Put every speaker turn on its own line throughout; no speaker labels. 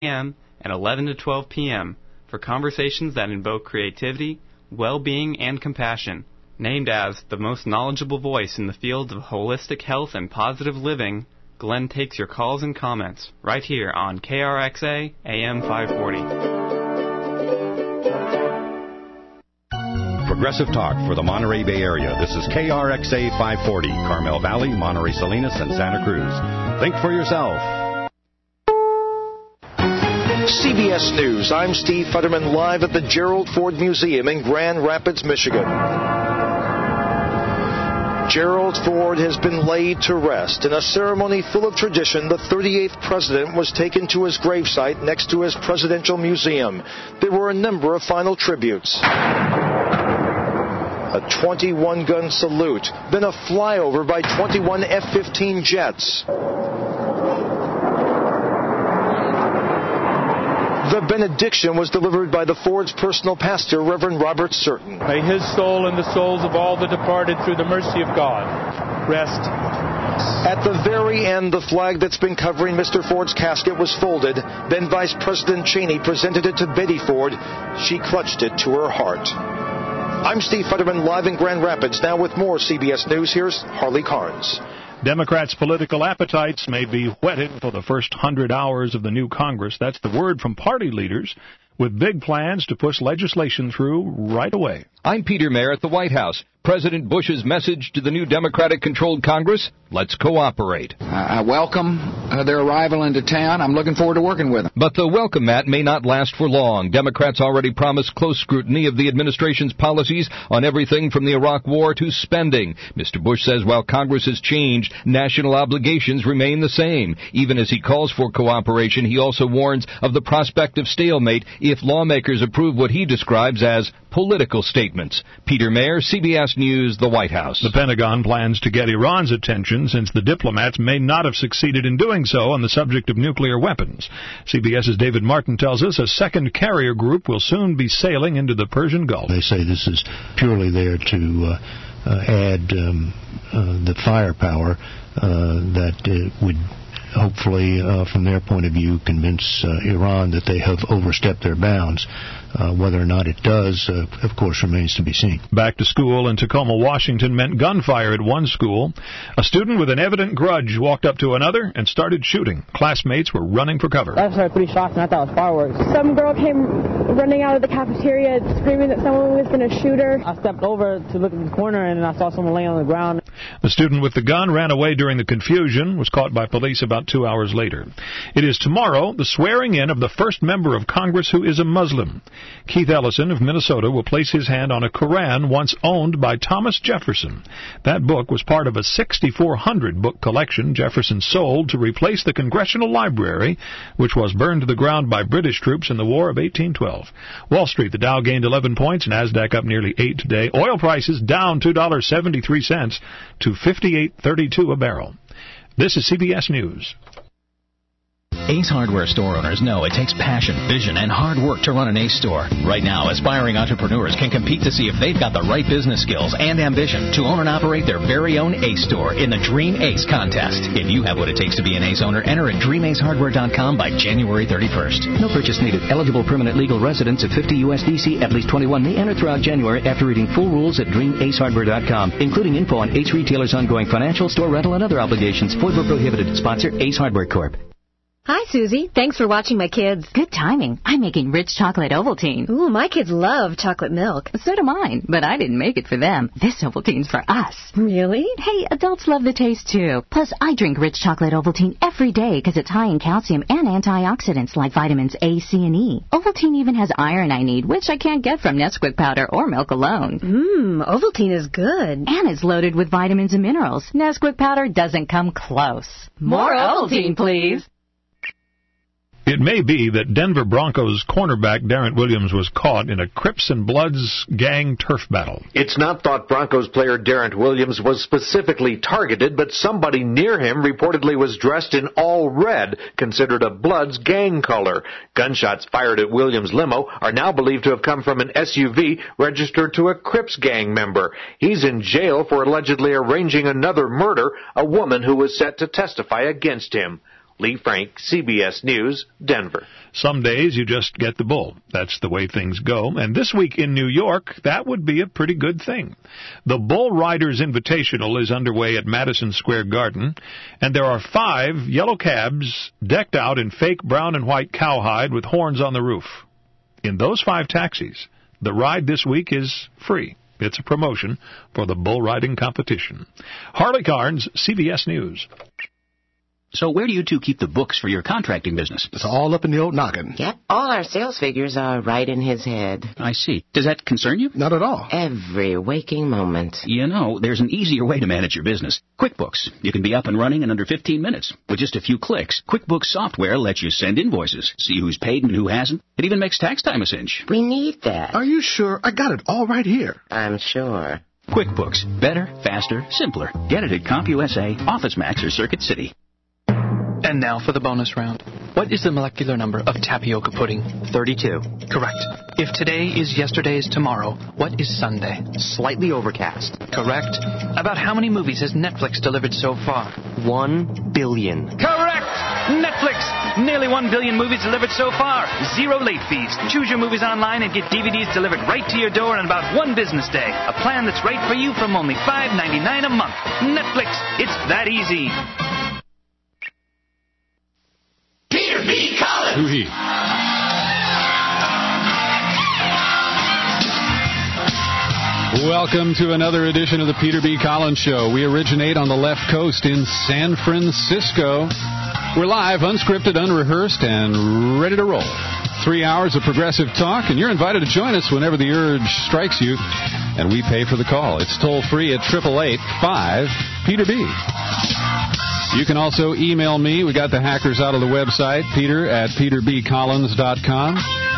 a.m. and 11 to 12 p.m. for conversations that invoke creativity, well-being, and compassion. Named as the most knowledgeable voice in the field of holistic health and positive living, Glenn takes your calls and comments right here on KRXA AM 540.
Progressive talk for the Monterey Bay Area. This is KRXA 540, Carmel Valley, Monterey Salinas, and Santa Cruz. Think for yourself.
CBS News, I'm Steve Futterman, live at the Gerald Ford Museum in Grand Rapids, Michigan. Gerald Ford has been laid to rest. In a ceremony full of tradition, the 38th president was taken to his gravesite next to his presidential museum. There were a number of final tributes. A 21-gun salute, then a flyover by 21 F-15 jets. The benediction was delivered by the Ford's personal pastor, Reverend Robert Certain.
May his soul and the souls of all the departed through the mercy of God rest.
At the very end, the flag that's been covering Mr. Ford's casket was folded. Then Vice President Cheney presented it to Betty Ford. She clutched it to her heart. I'm Steve Futterman, live in Grand Rapids. Now with more CBS News, here's Harley Carnes.
Democrats' political appetites may be whetted for the first 100 hours of the new Congress. That's the word from party leaders, with big plans to push legislation through right away.
I'm Peter Mayer at the White House. President Bush's message to the new Democratic-controlled Congress, let's cooperate.
I welcome their arrival into town. I'm looking forward to working with them.
But the welcome mat may not last for long. Democrats already promised close scrutiny of the administration's policies on everything from the Iraq War to spending. Mr. Bush says while Congress has changed, national obligations remain the same. Even as he calls for cooperation, he also warns of the prospect of stalemate if lawmakers approve what he describes as political statements. Peter Mayer, CBS News, the White House.
The Pentagon plans to get Iran's attention since the diplomats may not have succeeded in doing so on the subject of nuclear weapons. CBS's David Martin tells us a second carrier group will soon be sailing into the Persian Gulf.
They say this is purely there to add the firepower that would hopefully, from their point of view, convince Iran that they have overstepped their bounds. Whether or not it does, of course, remains to be seen.
Back to school in Tacoma, Washington meant gunfire at one school. A student with an evident grudge walked up to another and started shooting. Classmates were running for cover.
I started pretty shocked, and I thought it was fireworks. Some girl came running out of the cafeteria screaming that someone was going to shoot her. I stepped over to look at the corner, and I saw someone laying on the ground.
The student with the gun ran away during the confusion, was caught by police about 2 hours later. It is tomorrow the swearing in of the first member of Congress who is a Muslim. Keith Ellison of Minnesota will place his hand on a Koran once owned by Thomas Jefferson. That book was part of a 6,400-book collection Jefferson sold to replace the Congressional Library, which was burned to the ground by British troops in the War of 1812. Wall Street, the Dow gained 11 points, NASDAQ up nearly 8 today. Oil prices down $2.73 to $58.32 a barrel. This is CBS News.
Ace Hardware store owners know it takes passion, vision, and hard work to run an Ace store. Right now, aspiring entrepreneurs can compete to see if they've got the right business skills and ambition to own and operate their very own Ace store in the Dream Ace contest. If you have what it takes to be an Ace owner, enter at DreamAceHardware.com by January 31st.
No purchase needed. Eligible permanent legal residents at 50 USDC, at least 21, may enter throughout January after reading full rules at DreamAceHardware.com, including info on Ace retailers' ongoing financial, store rental, and other obligations. Void where prohibited. Sponsor Ace Hardware Corp.
Hi, Susie. Thanks for watching my kids.
Good timing. I'm making rich chocolate Ovaltine.
Ooh, my kids love chocolate milk.
So do mine, but I didn't make it for them. This Ovaltine's for us.
Really?
Hey, adults love the taste, too. Plus, I drink rich chocolate Ovaltine every day because it's high in calcium and antioxidants like vitamins A, C, and E. Ovaltine even has iron I need, which I can't get from Nesquik powder or milk alone.
Ovaltine is good.
And it's loaded with vitamins and minerals. Nesquik powder doesn't come close.
More Ovaltine, please.
It may be that Denver Broncos cornerback Darrent Williams was caught in a Crips and Bloods gang turf battle.
It's not thought Broncos player Darrent Williams was specifically targeted, but somebody near him reportedly was dressed in all red, considered a Bloods gang color. Gunshots fired at Williams' limo are now believed to have come from an SUV registered to a Crips gang member. He's in jail for allegedly arranging another murder, a woman who was set to testify against him. Lee Frank, CBS News, Denver.
Some days you just get the bull. That's the way things go. And this week in New York, that would be a pretty good thing. The Bull Riders Invitational is underway at Madison Square Garden, and there are 5 yellow cabs decked out in fake brown and white cowhide with horns on the roof. In those 5 taxis, the ride this week is free. It's a promotion for the bull riding competition. Harley Carnes, CBS News.
So where do you two keep the books for your contracting business?
It's all up in the old noggin.
Yep, all our sales figures are right in his head.
I see. Does that concern you?
Not at all.
Every waking moment.
You know, there's an easier way to manage your business. QuickBooks. You can be up and running in under 15 minutes. With just a few clicks, QuickBooks software lets you send invoices, see who's paid and who hasn't. It even makes tax time a cinch.
We need that.
Are you sure? I got it all right here.
I'm sure.
QuickBooks. Better, faster, simpler. Get it at CompUSA, OfficeMax, or Circuit City.
And now for the bonus round. What is the molecular number of tapioca pudding?
32.
Correct. If today is yesterday's tomorrow, what is Sunday?
Slightly overcast.
Correct. About how many movies has Netflix delivered so far?
1 billion.
Correct! Netflix! Nearly 1 billion movies delivered so far. 0 late fees. Choose your movies online and get DVDs delivered right to your door in about 1 business day. A plan that's right for you from only $5.99 a month. Netflix. It's that easy.
Peter B. Collins.
Who he?
Welcome to another edition of the Peter B. Collins Show. We originate on the left coast in San Francisco. We're live, unscripted, unrehearsed, and ready to roll. 3 hours of progressive talk, and you're invited to join us whenever the urge strikes you, and we pay for the call. It's toll-free at 888-5-PETER-B. You can also email me. We got the hackers out of the website, peter@peterbcollins.com.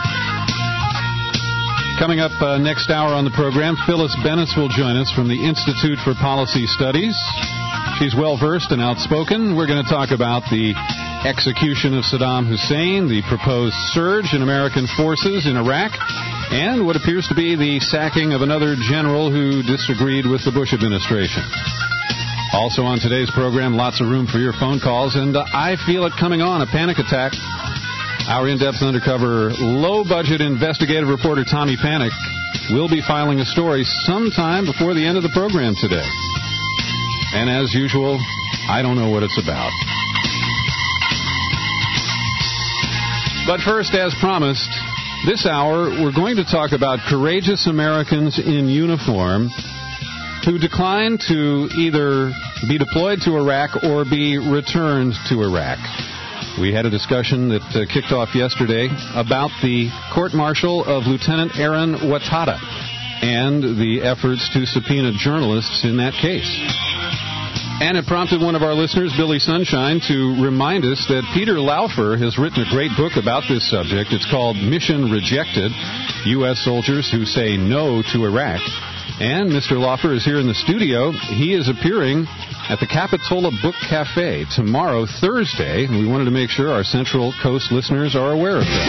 Coming up next hour on the program, Phyllis Bennis will join us from the Institute for Policy Studies. She's well-versed and outspoken. We're going to talk about the execution of Saddam Hussein, the proposed surge in American forces in Iraq, and what appears to be the sacking of another general who disagreed with the Bush administration. Also on today's program, lots of room for your phone calls, and I feel it coming on, a panic attack. Our in-depth, undercover, low-budget investigative reporter Tommy Panic will be filing a story sometime before the end of the program today. And as usual, I don't know what it's about. But first, as promised, this hour we're going to talk about courageous Americans in uniform who declined to either be deployed to Iraq or be returned to Iraq. We had a discussion that kicked off yesterday about the court-martial of Lieutenant Aaron Watada and the efforts to subpoena journalists in that case. And it prompted one of our listeners, Billy Sunshine, to remind us that Peter Laufer has written a great book about this subject. It's called Mission Rejected, U.S. Soldiers Who Say No to Iraq. And Mr. Laufer is here in the studio. He is appearing at the Capitola Book Cafe tomorrow, Thursday, and we wanted to make sure our Central Coast listeners are aware of that.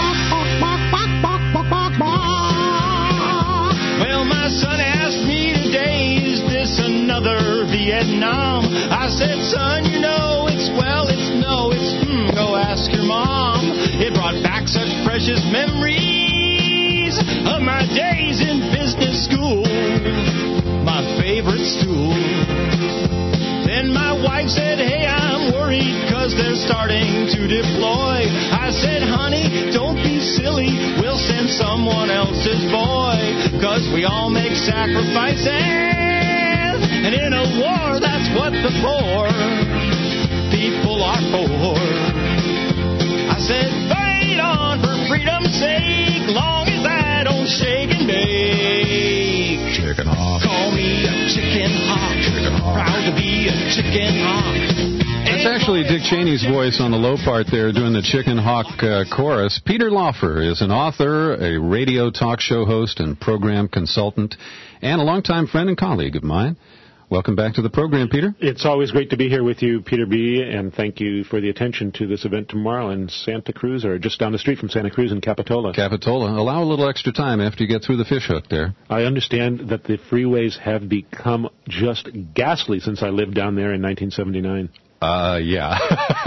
Well, my son asked me today, is this another Vietnam? I said, son, you know, it's go ask your mom. It brought back such precious memories of my days in business school, my favorite stool. Then my wife said, hey, I'm worried because they're starting to deploy. I said, honey, don't be silly. We'll send someone else's boy because we all make sacrifices. And in a war, that's what the poor people are for. I said, fight on for freedom's sake, long as I don't shake and bake.
Chicken hawk.
Call me a chicken hawk. Proud to be a chicken hawk.
That's actually Dick Cheney's voice on the low part there doing the chicken hawk chorus. Peter Laufer is an author, a radio talk show host, and program consultant, and a longtime friend and colleague of mine. Welcome back to the program, Peter.
It's always great to be here with you, Peter B., and thank you for the attention to this event tomorrow in Santa Cruz, or just down the street from Santa Cruz in Capitola.
Capitola. Allow a little extra time after you get through the fishhook there.
I understand that the freeways have become just ghastly since I lived down there in 1979.
Yeah.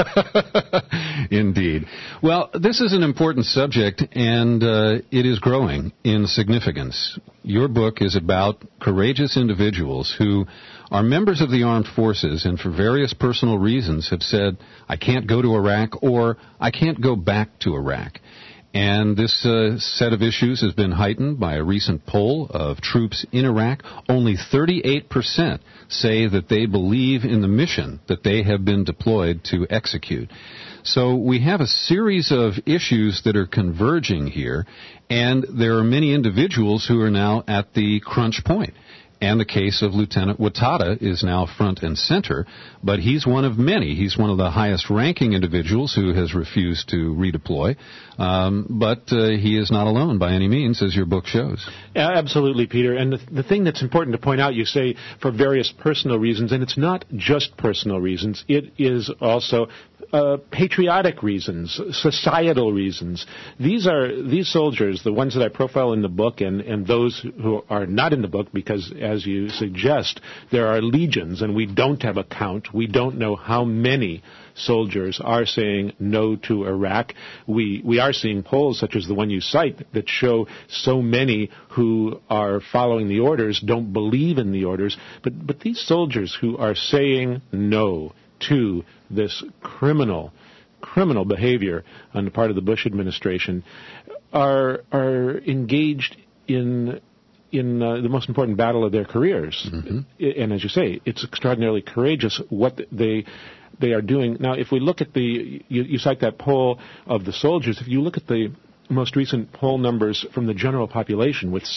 Indeed. Well, this is an important subject, and it is growing in significance. Your book is about courageous individuals who are members of the armed forces and for various personal reasons have said, I can't go to Iraq or I can't go back to Iraq. And this set of issues has been heightened by a recent poll of troops in Iraq. Only 38% say that they believe in the mission that they have been deployed to execute. So we have a series of issues that are converging here, and there are many individuals who are now at the crunch point. And the case of Lieutenant Watada is now front and center, but he's one of many. He's one of the highest-ranking individuals who has refused to redeploy, but he is not alone by any means, as your book shows.
Absolutely, Peter. And the thing that's important to point out, you say for various personal reasons, and it's not just personal reasons. It is also patriotic reasons, societal reasons. These soldiers, the ones that I profile in the book, and those who are not in the book, because as you suggest, there are legions, and we don't have a count. We don't know how many soldiers are saying no to Iraq. We are seeing polls such as the one you cite that show so many who are following the orders don't believe in the orders. But these soldiers who are saying no to this criminal behavior on the part of the Bush administration are engaged in the most important battle of their careers. Mm-hmm. And as you say, it's extraordinarily courageous what they are doing. Now, if we look at you cite that poll of the soldiers, if you look at the most recent poll numbers from the general population, with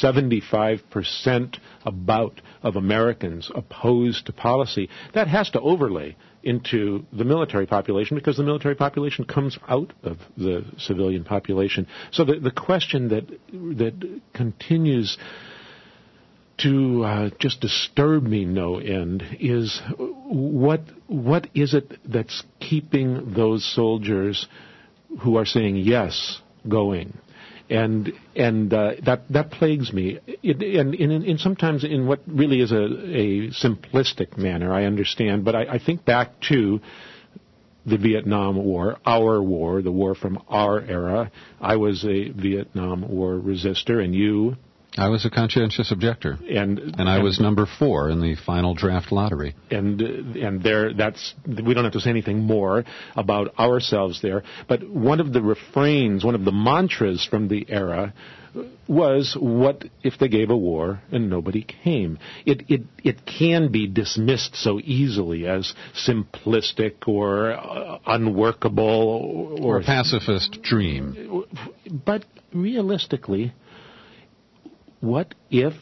75% about of Americans opposed to policy, that has to overlay into the military population, because the military population comes out of the civilian population. So the question that continues to just disturb me no end is what is it that's keeping those soldiers who are saying yes going? And that plagues me. And sometimes in what really is a simplistic manner, I understand. But I think back to the Vietnam War, our war, the war from our era. I was a Vietnam War resistor, and you?
I was a conscientious objector, and I was number 4 in the final draft lottery. And
we don't have to say anything more about ourselves there. But one of the refrains, one of the mantras from the era was, what if they gave a war and nobody came? It can be dismissed so easily as simplistic or unworkable
or a pacifist dream.
But realistically, what if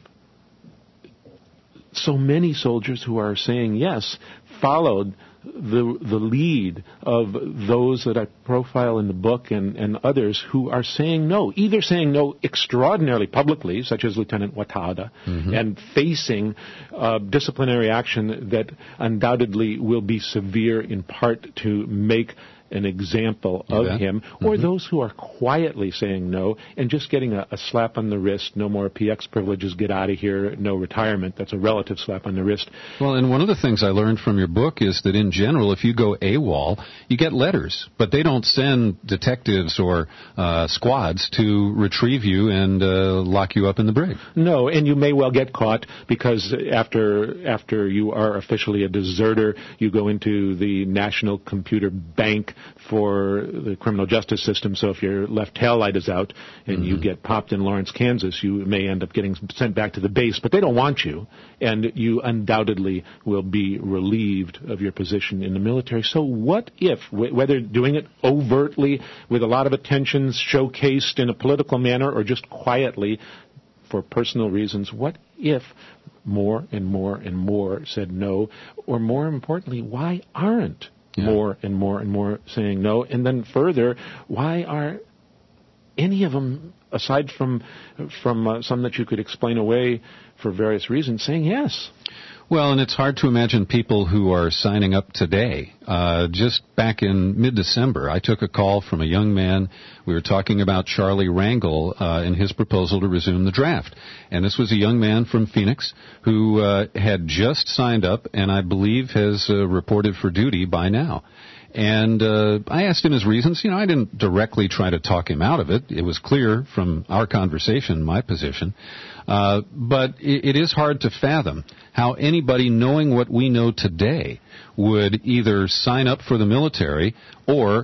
so many soldiers who are saying yes followed the lead of those that I profile in the book and others who are saying no, either saying no extraordinarily publicly, such as Lieutenant Watada, mm-hmm. and facing disciplinary action that undoubtedly will be severe in part to make an example of him, or mm-hmm. those who are quietly saying no and just getting a slap on the wrist, no more PX privileges, get out of here, no retirement. That's a relative slap on the wrist.
Well, and one of the things I learned from your book is that in general, if you go AWOL, you get letters, but they don't send detectives or squads to retrieve you and lock you up in the brig.
No, and you may well get caught, because after you are officially a deserter, you go into the National Computer Bank for the criminal justice system. So if your left tail light is out and mm-hmm. you get popped in Lawrence, Kansas, you may end up getting sent back to the base, but they don't want you, and you undoubtedly will be relieved of your position in the military. So what if, whether doing it overtly with a lot of attention showcased in a political manner or just quietly for personal reasons, what if more and more and more said no? Or more importantly, why aren't more and more and more saying no? And then further, why are any of them, aside from some that you could explain away for various reasons, saying yes?
Well, and it's hard to imagine people who are signing up today. Just back in mid-December, I took a call from a young man. We were talking about Charlie Rangel and his proposal to resume the draft. And this was a young man from Phoenix who had just signed up and I believe has reported for duty by now. And I asked him his reasons. I didn't directly try to talk him out of it. It was clear from our conversation, my position. But it is hard to fathom how anybody knowing what we know today would either sign up for the military or,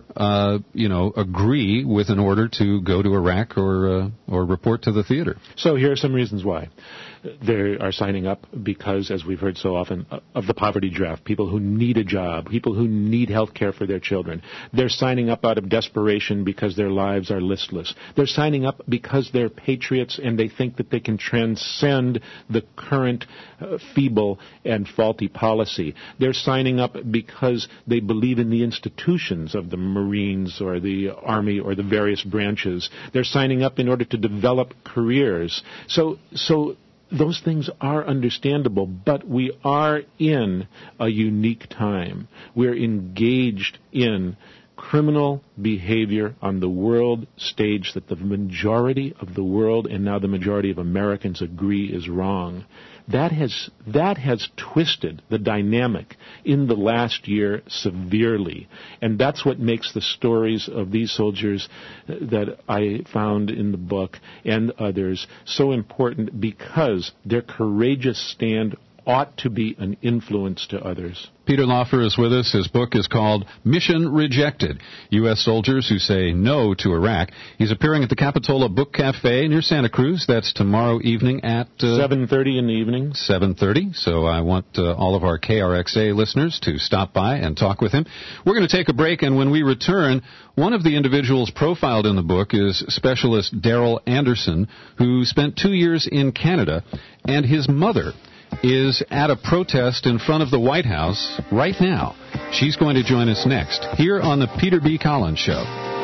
agree with an order to go to Iraq or report to the theater.
So here are some reasons why. They are signing up because, as we've heard so often, of the poverty draft, people who need a job, people who need health care for their children. They're signing up out of desperation because their lives are listless. They're signing up because they're patriots and they think that they can transcend the current feeble and faulty policy. They're signing up because they believe in the institutions of the Marines or the Army or the various branches. They're signing up in order to develop careers. So those things are understandable, but we are in a unique time. We're engaged in criminal behavior on the world stage that the majority of the world and now the majority of Americans agree is wrong. That has twisted the dynamic in the last year severely. And that's what makes the stories of these soldiers that I found in the book and others so important, because their courageous stand ought to be an influence to others.
Peter Laufer is with us. His book is called Mission Rejected, U.S. Soldiers Who Say No to Iraq. He's appearing at the Capitola Book Cafe near Santa Cruz. That's tomorrow evening at
7:30 in the evening.
7:30. So I want all of our KRXA listeners to stop by and talk with him. We're going to take a break, and when we return, one of the individuals profiled in the book is Specialist Daryl Anderson, who spent 2 years in Canada, and his mother is at a protest in front of the White House right now. She's going to join us next here on the Peter B. Collins Show.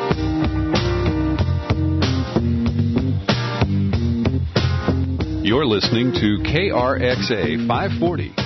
You're listening to KRXA 540.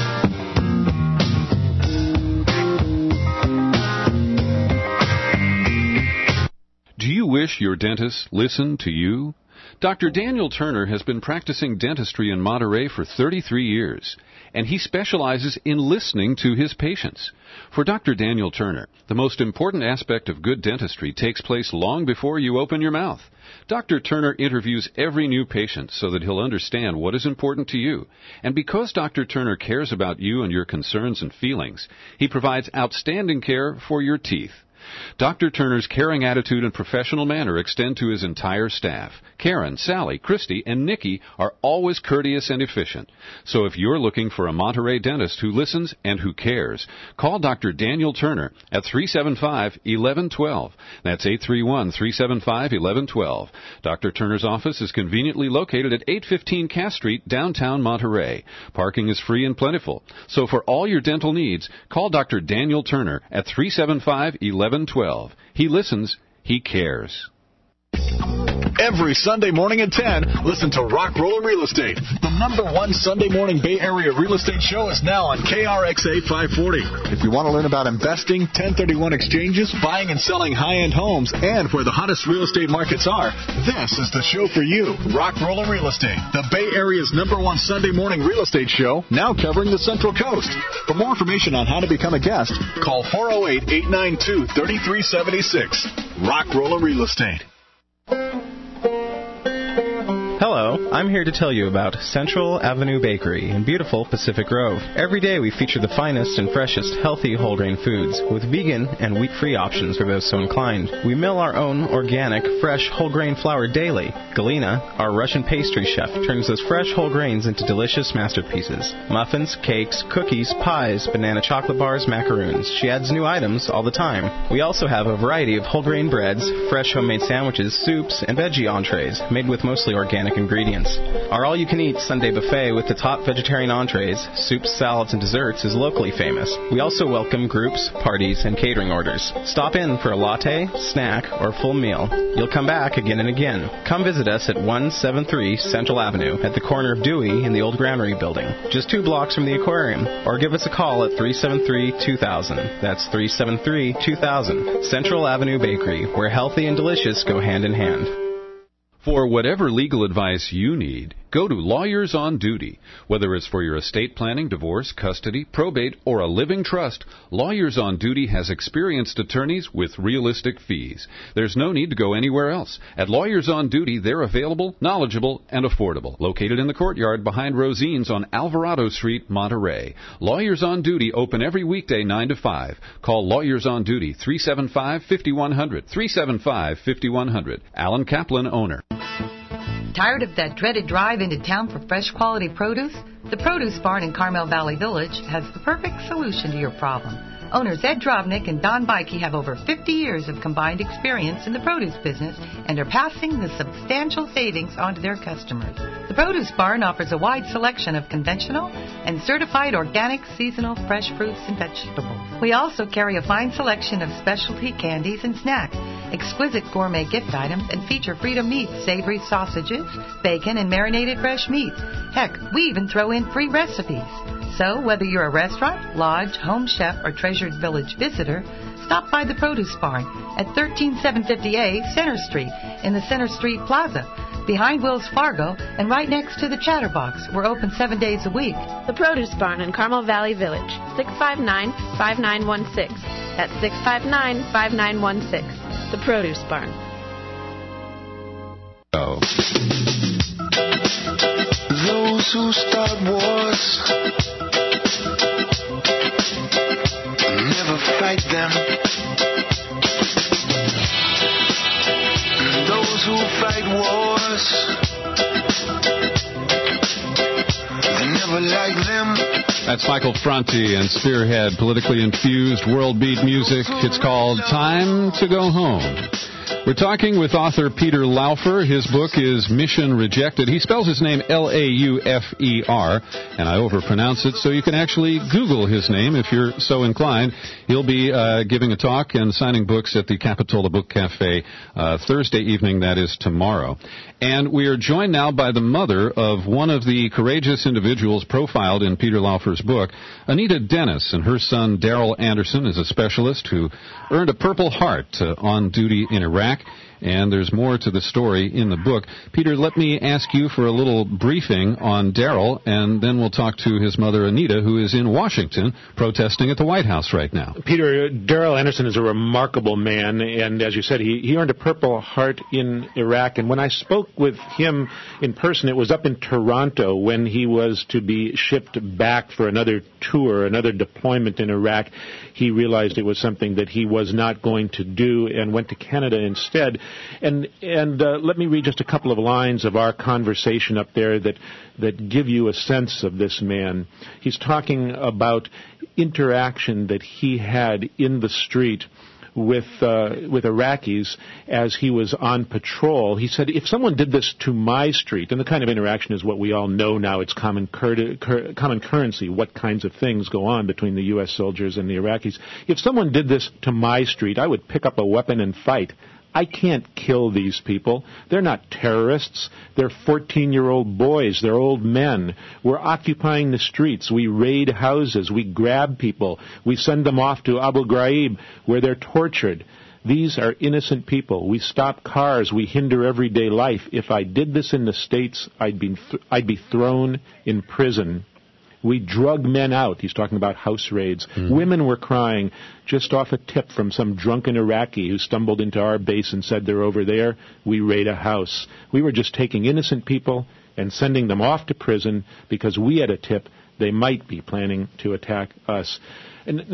Do you wish your dentist listened to you? Dr. Daniel Turner has been practicing dentistry in Monterey for 33 years, and he specializes in listening to his patients. For Dr. Daniel Turner, the most important aspect of good dentistry takes place long before you open your mouth. Dr. Turner interviews every new patient so that he'll understand what is important to you. And because Dr. Turner cares about you and your concerns and feelings, he provides outstanding care for your teeth. Dr. Turner's caring attitude and professional manner extend to his entire staff. Karen, Sally, Christy, and Nikki are always courteous and efficient. So if you're looking for a Monterey dentist who listens and who cares, call Dr. Daniel Turner at 375-1112. That's 831-375-1112. Dr. Turner's office is conveniently located at 815 Cass Street, downtown Monterey. Parking is free and plentiful. So for all your dental needs, call Dr. Daniel Turner at 375-1112. He listens, he cares.
Every Sunday morning at 10, listen to Rock Roller Real Estate. The #1 Sunday morning Bay Area real estate show is now on KRXA 540. If you want to learn about investing, 1031 exchanges, buying and selling high-end homes, and where the hottest real estate markets are, this is the show for you. Rock Roller Real Estate, the Bay Area's #1 Sunday morning real estate show, now covering the Central Coast. For more information on how to become a guest, call 408-892-3376. Rock Roller Real Estate.
Hello, I'm here to tell you about Central Avenue Bakery in beautiful Pacific Grove. Every day we feature the finest and freshest healthy whole grain foods with vegan and wheat-free options for those so inclined. We mill our own organic, fresh whole grain flour daily. Galina, our Russian pastry chef, turns those fresh whole grains into delicious masterpieces. Muffins, cakes, cookies, pies, banana chocolate bars, macaroons. She adds new items all the time. We also have a variety of whole grain breads, fresh homemade sandwiches, soups, and veggie entrees made with mostly organic ingredients. convenience. Our all-you-can-eat Sunday buffet with the top vegetarian entrees, soups, salads, and desserts is locally famous. We also welcome groups, parties, and catering orders. Stop in for a latte, snack, or full meal. You'll come back again and again. Come visit us at 173 Central Avenue at the corner of Dewey in the old Granary building, just 2 blocks from the aquarium, or give us a call at 373-2000. That's 373-2000. Central Avenue Bakery, where healthy and delicious go hand in hand.
For whatever legal advice you need, go to Lawyers on Duty. Whether it's for your estate planning, divorce, custody, probate, or a living trust, Lawyers on Duty has experienced attorneys with realistic fees. There's no need to go anywhere else. At Lawyers on Duty, they're available, knowledgeable, and affordable. Located in the courtyard behind Rosine's on Alvarado Street, Monterey. Lawyers on Duty open every weekday 9 to 5. Call Lawyers on Duty 375-5100. 375-5100. Alan Kaplan, owner.
Tired of that dreaded drive into town for fresh quality produce? The Produce Barn in Carmel Valley Village has the perfect solution to your problem. Owners Ed Drobnik and Don Bikey have over 50 years of combined experience in the produce business and are passing the substantial savings on to their customers. The Produce Barn offers a wide selection of conventional and certified organic seasonal fresh fruits and vegetables. We also carry a fine selection of specialty candies and snacks, exquisite gourmet gift items, and feature Freedom Meats, savory sausages, bacon, and marinated fresh meats. Heck, we even throw in free recipes. So, whether you're a restaurant, lodge, home chef, or treasured village visitor, stop by the Produce Barn at 13750A Center Street in the Center Street Plaza, behind Wells Fargo and right next to the Chatterbox. We're open 7 days a week.
The Produce Barn in Carmel Valley Village, 659-5916. That's 659-5916. The Produce Barn.
Oh.
Those who start wars never fight them. And those who fight wars, they never like them.
That's Michael Franti and Spearhead, politically infused world beat music. It's called Time to Go Home. We're talking with author Peter Laufer. His book is Mission Rejected. He spells his name Laufer, and I overpronounce it, so you can actually Google his name if you're so inclined. He'll be giving a talk and signing books at the Capitola Book Cafe Thursday evening, that is tomorrow. And we are joined now by the mother of one of the courageous individuals profiled in Peter Laufer's book, Anita Dennis, and her son Daryl Anderson is a specialist who earned a Purple Heart on duty in Iraq. And there's more to the story in the book. Peter, let me ask you for a little briefing on Daryl, and then we'll talk to his mother, Anita, who is in Washington protesting at the White House right now.
Peter, Daryl Anderson is a remarkable man, and as you said, he earned a Purple Heart in Iraq. And when I spoke with him in person, it was up in Toronto when he was to be shipped back for another tour, another deployment in Iraq. He realized it was something that he was not going to do and went to Canada instead. And let me read just a couple of lines of our conversation up there that give you a sense of this man. He's talking about interaction that he had in the street with Iraqis as he was on patrol. He said, if someone did this to my street, and the kind of interaction is what we all know now, it's common currency, what kinds of things go on between the U.S. soldiers and the Iraqis. If someone did this to my street, I would pick up a weapon and fight. I can't kill these people. They're not terrorists. They're 14-year-old boys. They're old men. We're occupying the streets. We raid houses. We grab people. We send them off to Abu Ghraib, where they're tortured. These are innocent people. We stop cars. We hinder everyday life. If I did this in the States, I'd be thrown in prison. We drug men out. He's talking about house raids. Women were crying just off a tip from some drunken Iraqi who stumbled into our base and said they're over there. We raid a house. We were just taking innocent people and sending them off to prison because we had a tip they might be planning to attack us. And now,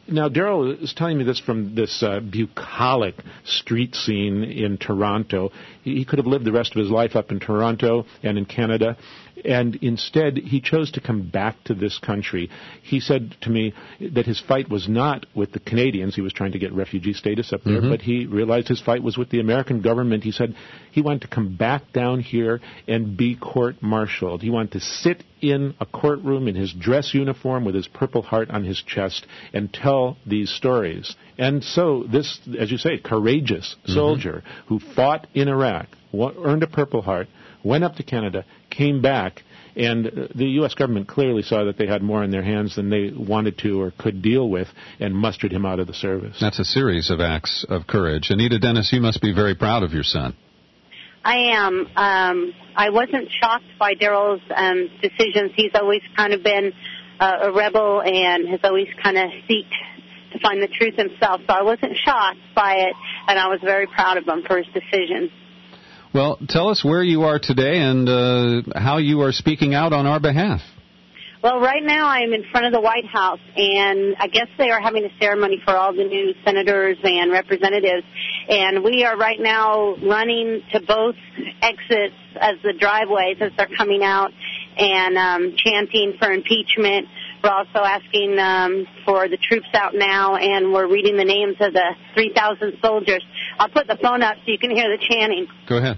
Now, Daryl is telling me this from this bucolic street scene in Toronto. He could have lived the rest of his life up in Toronto and in Canada, and instead he chose to come back to this country. He said to me that his fight was not with the Canadians. He was trying to get refugee status up there, but he realized his fight was with the American government. He said he wanted to come back down here and be court-martialed. He wanted to sit in a courtroom in his dress uniform with his Purple Heart on his chest and tell these stories. And so this, as you say, courageous soldier who fought in Iraq, earned a Purple Heart, went up to Canada, came back, and the U.S. government clearly saw that they had more in their hands than they wanted to or could deal with and mustered him out of the service.
That's a series of acts of courage. Anita Dennis, you must be very proud of your son.
I am. I wasn't shocked by Daryl's decisions. He's always kind of been a rebel and has always kind of seeked to find the truth himself. So I wasn't shocked by it, and I was very proud of him for his decisions.
Well, tell us where you are today and how you are speaking out on our behalf.
Well, right now I am in front of the White House, and I guess they are having a ceremony for all the new senators and representatives. And we are right now running to both exits as the driveways as they're coming out and chanting for impeachment. We're also asking for the troops out now, and we're reading the names of the 3,000 soldiers. I'll put the phone up so you can hear the chanting.
Go ahead.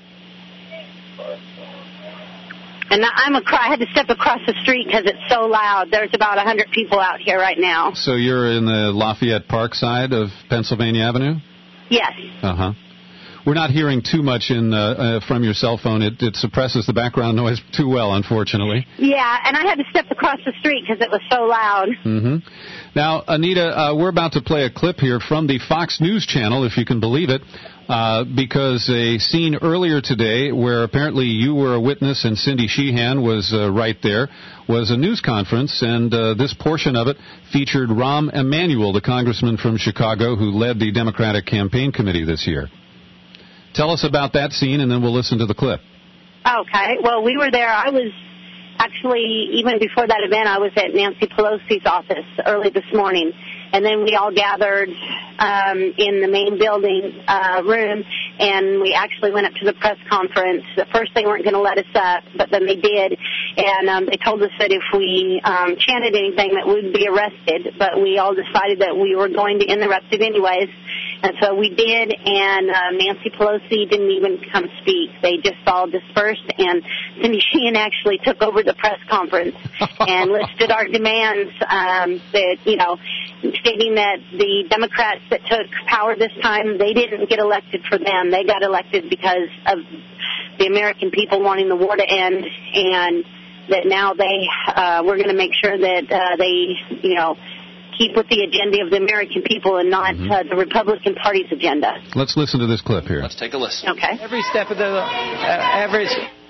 And I had to step across the street because it's so loud. There's about 100 people out here right now.
So you're in the Lafayette Park side of Pennsylvania Avenue?
Yes.
Uh-huh. We're not hearing too much from your cell phone. It suppresses the background noise too well, unfortunately.
Yeah, and I had to step across the street because it was so loud.
Now, Anita, we're about to play a clip here from the Fox News channel, if you can believe it, because a scene earlier today where apparently you were a witness and Cindy Sheehan was right there was a news conference, and this portion of it featured Rahm Emanuel, the congressman from Chicago who led the Democratic campaign committee this year. Tell us about that scene, and then we'll listen to the clip.
Okay. Well, we were there. I was actually, even before that event, I was at Nancy Pelosi's office early this morning. And then we all gathered in the main building room, and we actually went up to the press conference. At first, they weren't going to let us up, but then they did. And they told us that if we chanted anything, that we'd be arrested. But we all decided that we were going to interrupt it anyways. And so we did, and Nancy Pelosi didn't even come speak. They just all dispersed, and Cindy Sheehan actually took over the press conference and listed our demands that, stating that the Democrats that took power this time, they didn't get elected for them. They got elected because of the American people wanting the war to end, and that now we're going to make sure that they, keep with the agenda of the American people and not the Republican Party's agenda.
Let's listen to this clip here.
Let's take a listen.
Okay.
Every step of the average.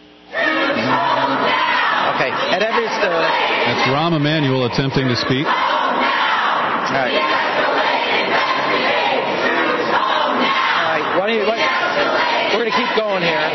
Okay. At every step.
That's Rahm Emanuel attempting to speak.
All right. All right. We're going to keep going here.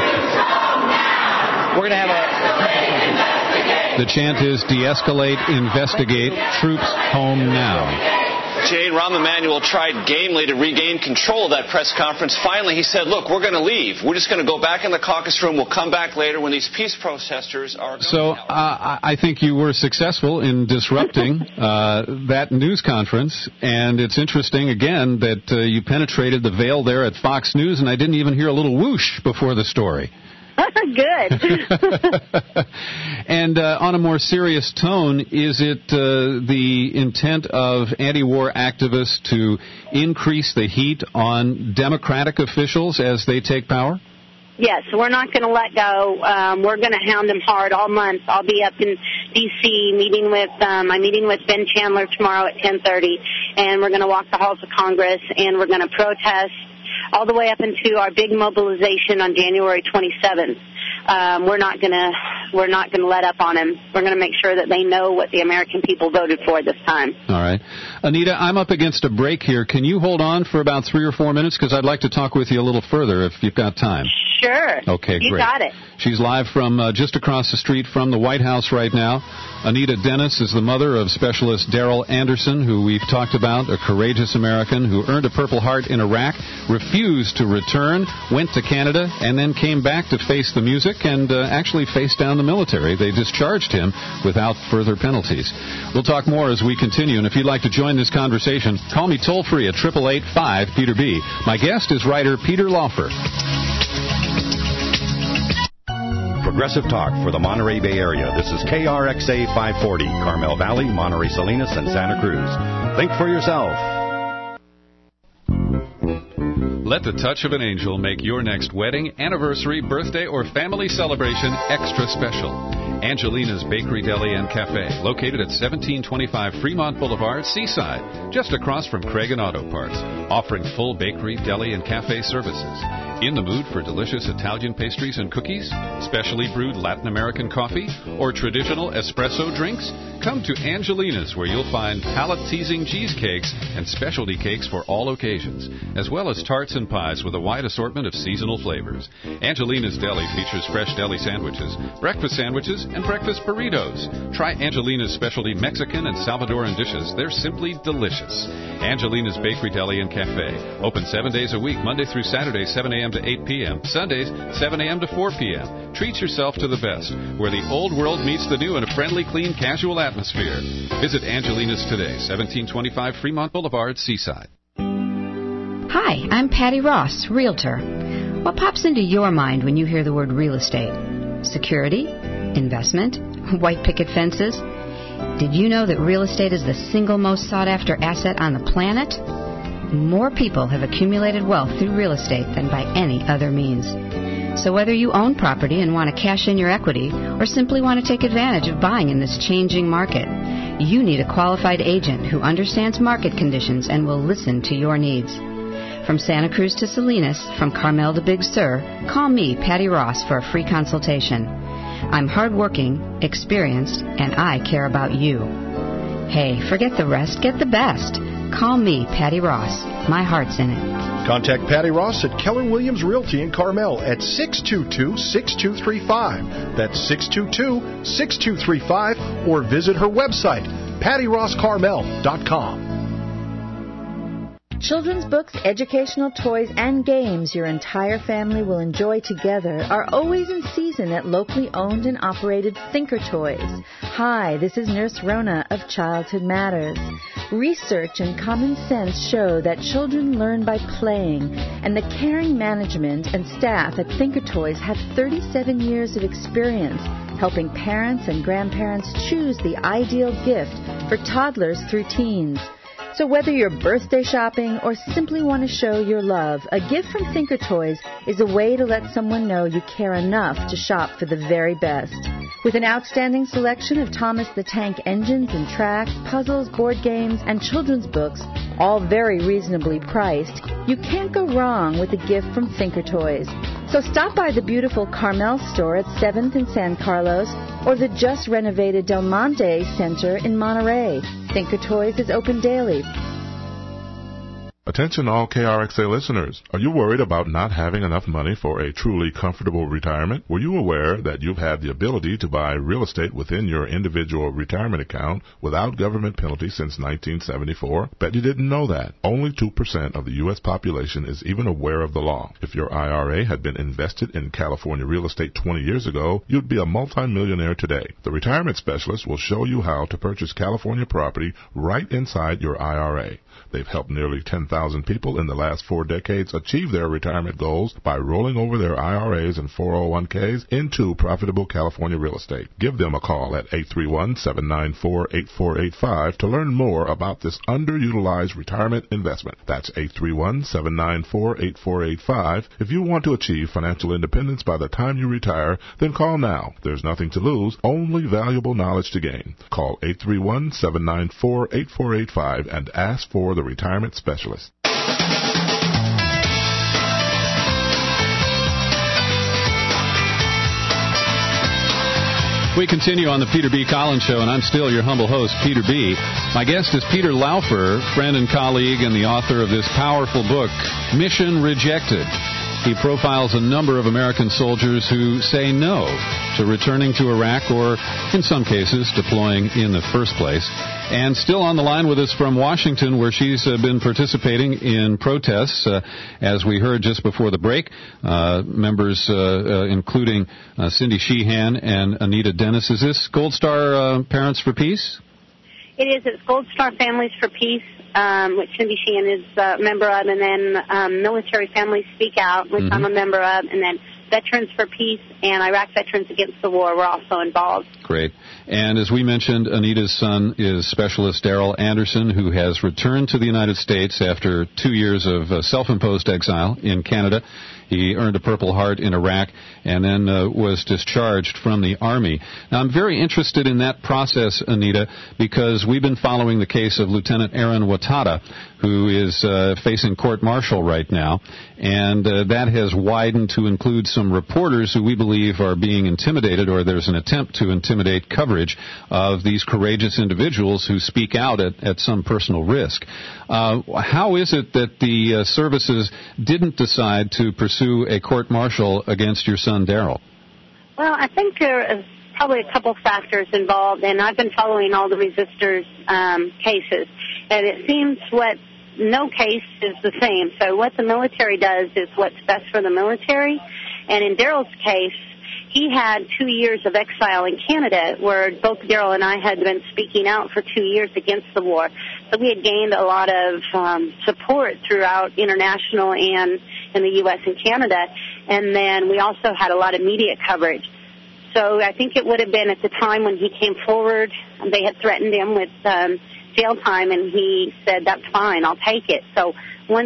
We're going to have a.
The chant is de-escalate, investigate, troops home now.
Jane, Rahm Emanuel tried gamely to regain control of that press conference. Finally, he said, look, we're going to leave. We're just going to go back in the caucus room. We'll come back later when these peace protesters are going
So I think you were successful in disrupting that news conference. And it's interesting, again, that you penetrated the veil there at Fox News, and I didn't even hear a little whoosh before the story.
Good.
And on a more serious tone, is it the intent of anti-war activists to increase the heat on Democratic officials as they take power?
Yes, we're not going to let go. We're going to hound them hard all month. I'll be up in D.C. meeting with I'm meeting with Ben Chandler tomorrow at 10:30, and we're going to walk the halls of Congress, and we're going to protest all the way up into our big mobilization on January 27th. We're not going to let up on them. We're going to make sure that they know what the American people voted for this time.
All right. Anita, I'm up against a break here. Can you hold on for about 3 or 4 minutes? Because I'd like to talk with you a little further if you've got time.
Sure.
Okay,
you
great.
got it.
She's live from just across the street from the White House right now. Anita Dennis is the mother of Specialist Daryl Anderson, who we've talked about, a courageous American who earned a Purple Heart in Iraq, refused to return, went to Canada, and then came back to face the music and actually faced down the military. They discharged him without further penalties. We'll talk more as we continue, and if you'd like to join this conversation, call me toll-free at 888-5-PETER-B. My guest is writer Peter Laufer.
Progressive talk for the Monterey Bay Area. This is KRXA 540, Carmel Valley, Monterey Salinas, and Santa Cruz. Think for yourself.
Let the touch of an angel make your next wedding, anniversary, birthday, or family celebration extra special. Angelina's Bakery, Deli, and Cafe, located at 1725 Fremont Boulevard, Seaside, just across from Craig and Auto Parts, offering full bakery, deli, and cafe services. In the mood for delicious Italian pastries and cookies, specially brewed Latin American coffee, or traditional espresso drinks? Come to Angelina's, where you'll find palate-teasing cheesecakes and specialty cakes for all occasions, as well as tarts and pies with a wide assortment of seasonal flavors. Angelina's Deli features fresh deli sandwiches, breakfast sandwiches, and breakfast burritos. Try Angelina's specialty Mexican and Salvadoran dishes. They're simply delicious. Angelina's Bakery, Deli, and Cafe. Open 7 days a week, Monday through Saturday, 7 a.m. to 8 p.m. Sundays, 7 a.m. to 4 p.m. Treat yourself to the best, where the old world meets the new in a friendly, clean, casual atmosphere. Visit Angelina's today, 1725 Fremont Boulevard, Seaside.
Hi, I'm Patty Ross, Realtor. What pops into your mind when you hear the word real estate? Security? Investment? White picket fences? Did you know that real estate is the single most sought-after asset on the planet? More people have accumulated wealth through real estate than by any other means. So whether you own property and want to cash in your equity or simply want to take advantage of buying in this changing market, you need a qualified agent who understands market conditions and will listen to your needs. From Santa Cruz to Salinas, from Carmel to Big Sur, call me, Patty Ross, for a free consultation. I'm hardworking, experienced, and I care about you. Hey, forget the rest, get the best. Call me, Patty Ross. My heart's in it.
Contact Patty Ross at Keller Williams Realty in Carmel at 622-6235. That's 622-6235, or visit her website, pattyrosscarmel.com.
Children's books, educational toys, and games your entire family will enjoy together are always in season at locally owned and operated Thinker Toys. Hi, this is Nurse Rona of Childhood Matters. Research and common sense show that children learn by playing, and the caring management and staff at Thinker Toys have 37 years of experience helping parents and grandparents choose the ideal gift for toddlers through teens. So whether you're birthday shopping or simply want to show your love, a gift from Thinker Toys is a way to let someone know you care enough to shop for the very best. With an outstanding selection of Thomas the Tank engines and tracks, puzzles, board games, and children's books, all very reasonably priced, you can't go wrong with a gift from Thinker Toys. So stop by the beautiful Carmel store at 7th and San Carlos or the just renovated Del Monte Center in Monterey. Thinker Toys is open daily.
Attention all KRXA listeners. Are you worried about not having enough money for a truly comfortable retirement? Were you aware that you've had the ability to buy real estate within your individual retirement account without government penalty since 1974? Bet you didn't know that. Only 2% of the U.S. population is even aware of the law. If your IRA had been invested in California real estate 20 years ago, you'd be a multimillionaire today. The retirement specialist will show you how to purchase California property right inside your IRA. They've helped nearly 10,000 people in the last 4 decades achieve their retirement goals by rolling over their IRAs and 401ks into profitable California real estate. Give them a call at 831-794-8485 to learn more about this underutilized retirement investment. That's 831-794-8485. If you want to achieve financial independence by the time you retire, then call now. There's nothing to lose, only valuable knowledge to gain. Call 831-794-8485 and ask for the retirement specialist.
We continue on the Peter B. Collins Show, and I'm still your humble host, Peter B. My guest is Peter Laufer, friend and colleague and the author of this powerful book, Mission Rejected. He profiles a number of American soldiers who say no to returning to Iraq or, in some cases, deploying in the first place. And still on the line with us from Washington, where she's been participating in protests, as we heard just before the break, members including Cindy Sheehan and Anita Dennis. Is this Gold Star Parents for Peace?
It is. It's Gold Star Families for Peace, which Cindy Sheehan is a member of, and then Military Families Speak Out, which I'm a member of, and then Veterans for Peace and Iraq Veterans Against the War were also involved.
Great. And as we mentioned, Anita's son is Specialist Daryl Anderson, who has returned to the United States after 2 years of self-imposed exile in Canada. He earned a Purple Heart in Iraq and then was discharged from the Army. Now, I'm very interested in that process, Anita, because we've been following the case of Lieutenant Aaron Watada, who is facing court-martial right now, and that has widened to include some reporters who we believe are being intimidated, or there's an attempt to intimidate coverage of these courageous individuals who speak out at some personal risk. How is it that the services didn't decide to pursue a court-martial against your son, Daryl?
Well, I think there is probably a couple factors involved, and I've been following all the resistors cases, and it seems no case is the same. So what the military does is what's best for the military, and in Daryl's case, he had 2 years of exile in Canada where both Daryl and I had been speaking out for 2 years against the war. So we had gained a lot of support throughout international and in the U.S. and Canada. And then we also had a lot of media coverage. So I think it would have been at the time when he came forward, they had threatened him with jail time, and he said, that's fine, I'll take it. So once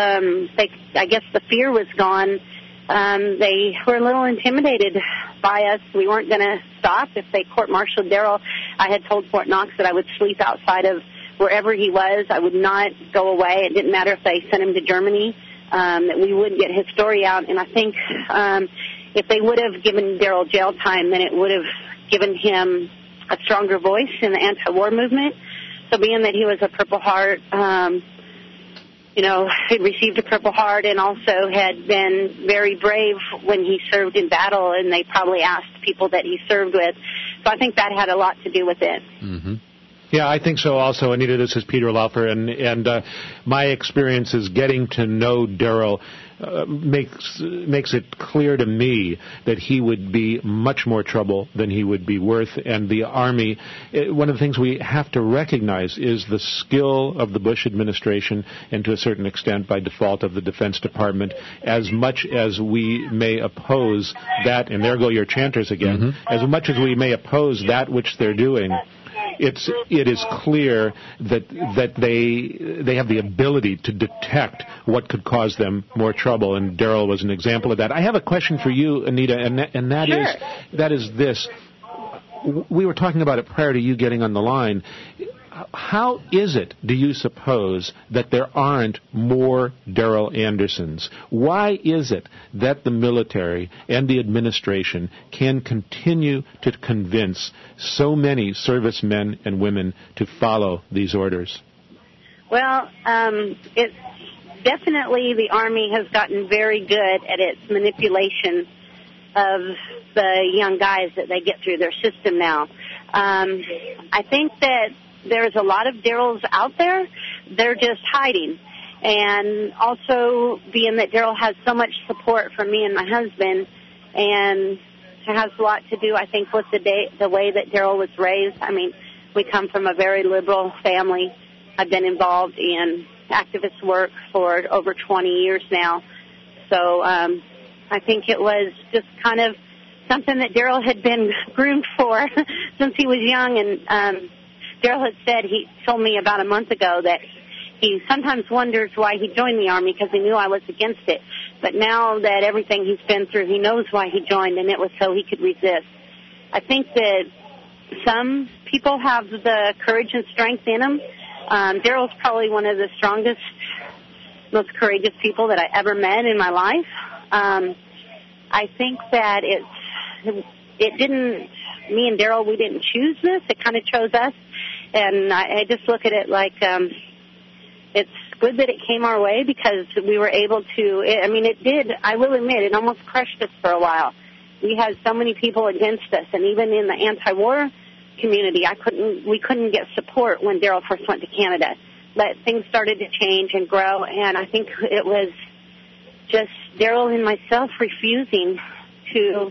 I guess the fear was gone, they were a little intimidated by us. We weren't going to stop. If they court-martialed Daryl, I had told Fort Knox that I would sleep outside of wherever he was. I would not go away. It didn't matter if they sent him to Germany, that we would get his story out. And I think if they would have given Daryl jail time, then it would have given him a stronger voice in the anti-war movement. So being that he was a Purple Heart, he received a Purple Heart and also had been very brave when he served in battle, and they probably asked people that he served with. So I think that had a lot to do with it.
Mm-hmm. Yeah, I think so also, Anita. This is Peter Laufer, and my experience is getting to know Daryl makes it clear to me that he would be much more trouble than he would be worth. And the Army, one of the things we have to recognize is the skill of the Bush administration, and to a certain extent by default of the Defense Department. As much as we may oppose that, and there go your chanters again, as much as we may oppose that which they're doing, it is clear that they have the ability to detect what could cause them more trouble, and Daryl was an example of that. I have a question for you, Anita, and that is this. We were talking about it prior to you getting on the line. How is it, do you suppose, that there aren't more Daryl Andersons? Why is it that the military and the administration can continue to convince so many servicemen and women to follow these orders?
Well, it's definitely the Army has gotten very good at its manipulation of the young guys that they get through their system now. I think that there's a lot of Daryls out there. They're just hiding. And also being that Daryl has so much support from me and my husband, and it has a lot to do, I think, with the way that Daryl was raised. I mean, we come from a very liberal family. I've been involved in activist work for over 20 years now. So I think it was just kind of something that Daryl had been groomed for since he was young. And Daryl had said, he told me about a month ago that he sometimes wonders why he joined the Army because he knew I was against it. But now that everything he's been through, he knows why he joined, and it was so he could resist. I think that some people have the courage and strength in them. Daryl's probably one of the strongest, most courageous people that I ever met in my life. I think that it didn't, me and Daryl, we didn't choose this. It kind of chose us. And I just look at it like it's good that it came our way because we were able to, it did, I will admit, it almost crushed us for a while. We had so many people against us, and even in the anti-war community, we couldn't get support when Daryl first went to Canada. But things started to change and grow, and I think it was just Daryl and myself refusing to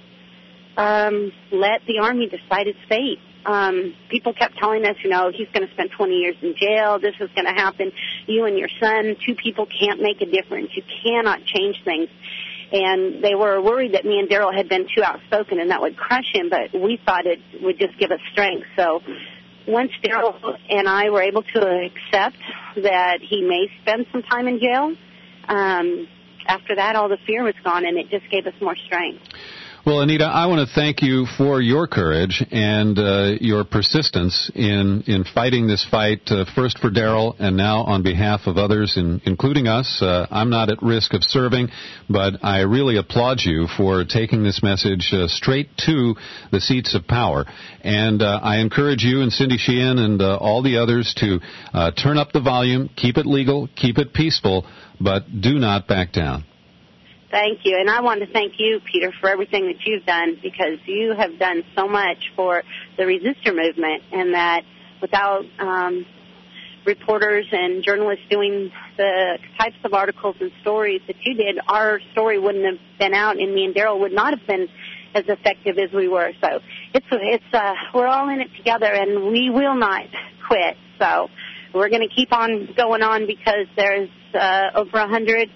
let the Army decide its fate. People kept telling us, he's going to spend 20 years in jail, this is going to happen, you and your son, two people can't make a difference, you cannot change things. And they were worried that me and Daryl had been too outspoken and that would crush him, but we thought it would just give us strength. So once Daryl and I were able to accept that he may spend some time in jail, after that all the fear was gone, and it just gave us more strength.
Well, Anita, I want to thank you for your courage and your persistence in fighting this fight, first for Daryl and now on behalf of others, including us. I'm not at risk of serving, but I really applaud you for taking this message straight to the seats of power. And I encourage you and Cindy Sheehan and all the others to turn up the volume, keep it legal, keep it peaceful, but do not back down.
Thank you. And I want to thank you, Peter, for everything that you've done, because you have done so much for the resistor movement, and that without reporters and journalists doing the types of articles and stories that you did, our story wouldn't have been out, and me and Daryl would not have been as effective as we were. So we're all in it together, and we will not quit. So we're going to keep on going on, because there's over 100,000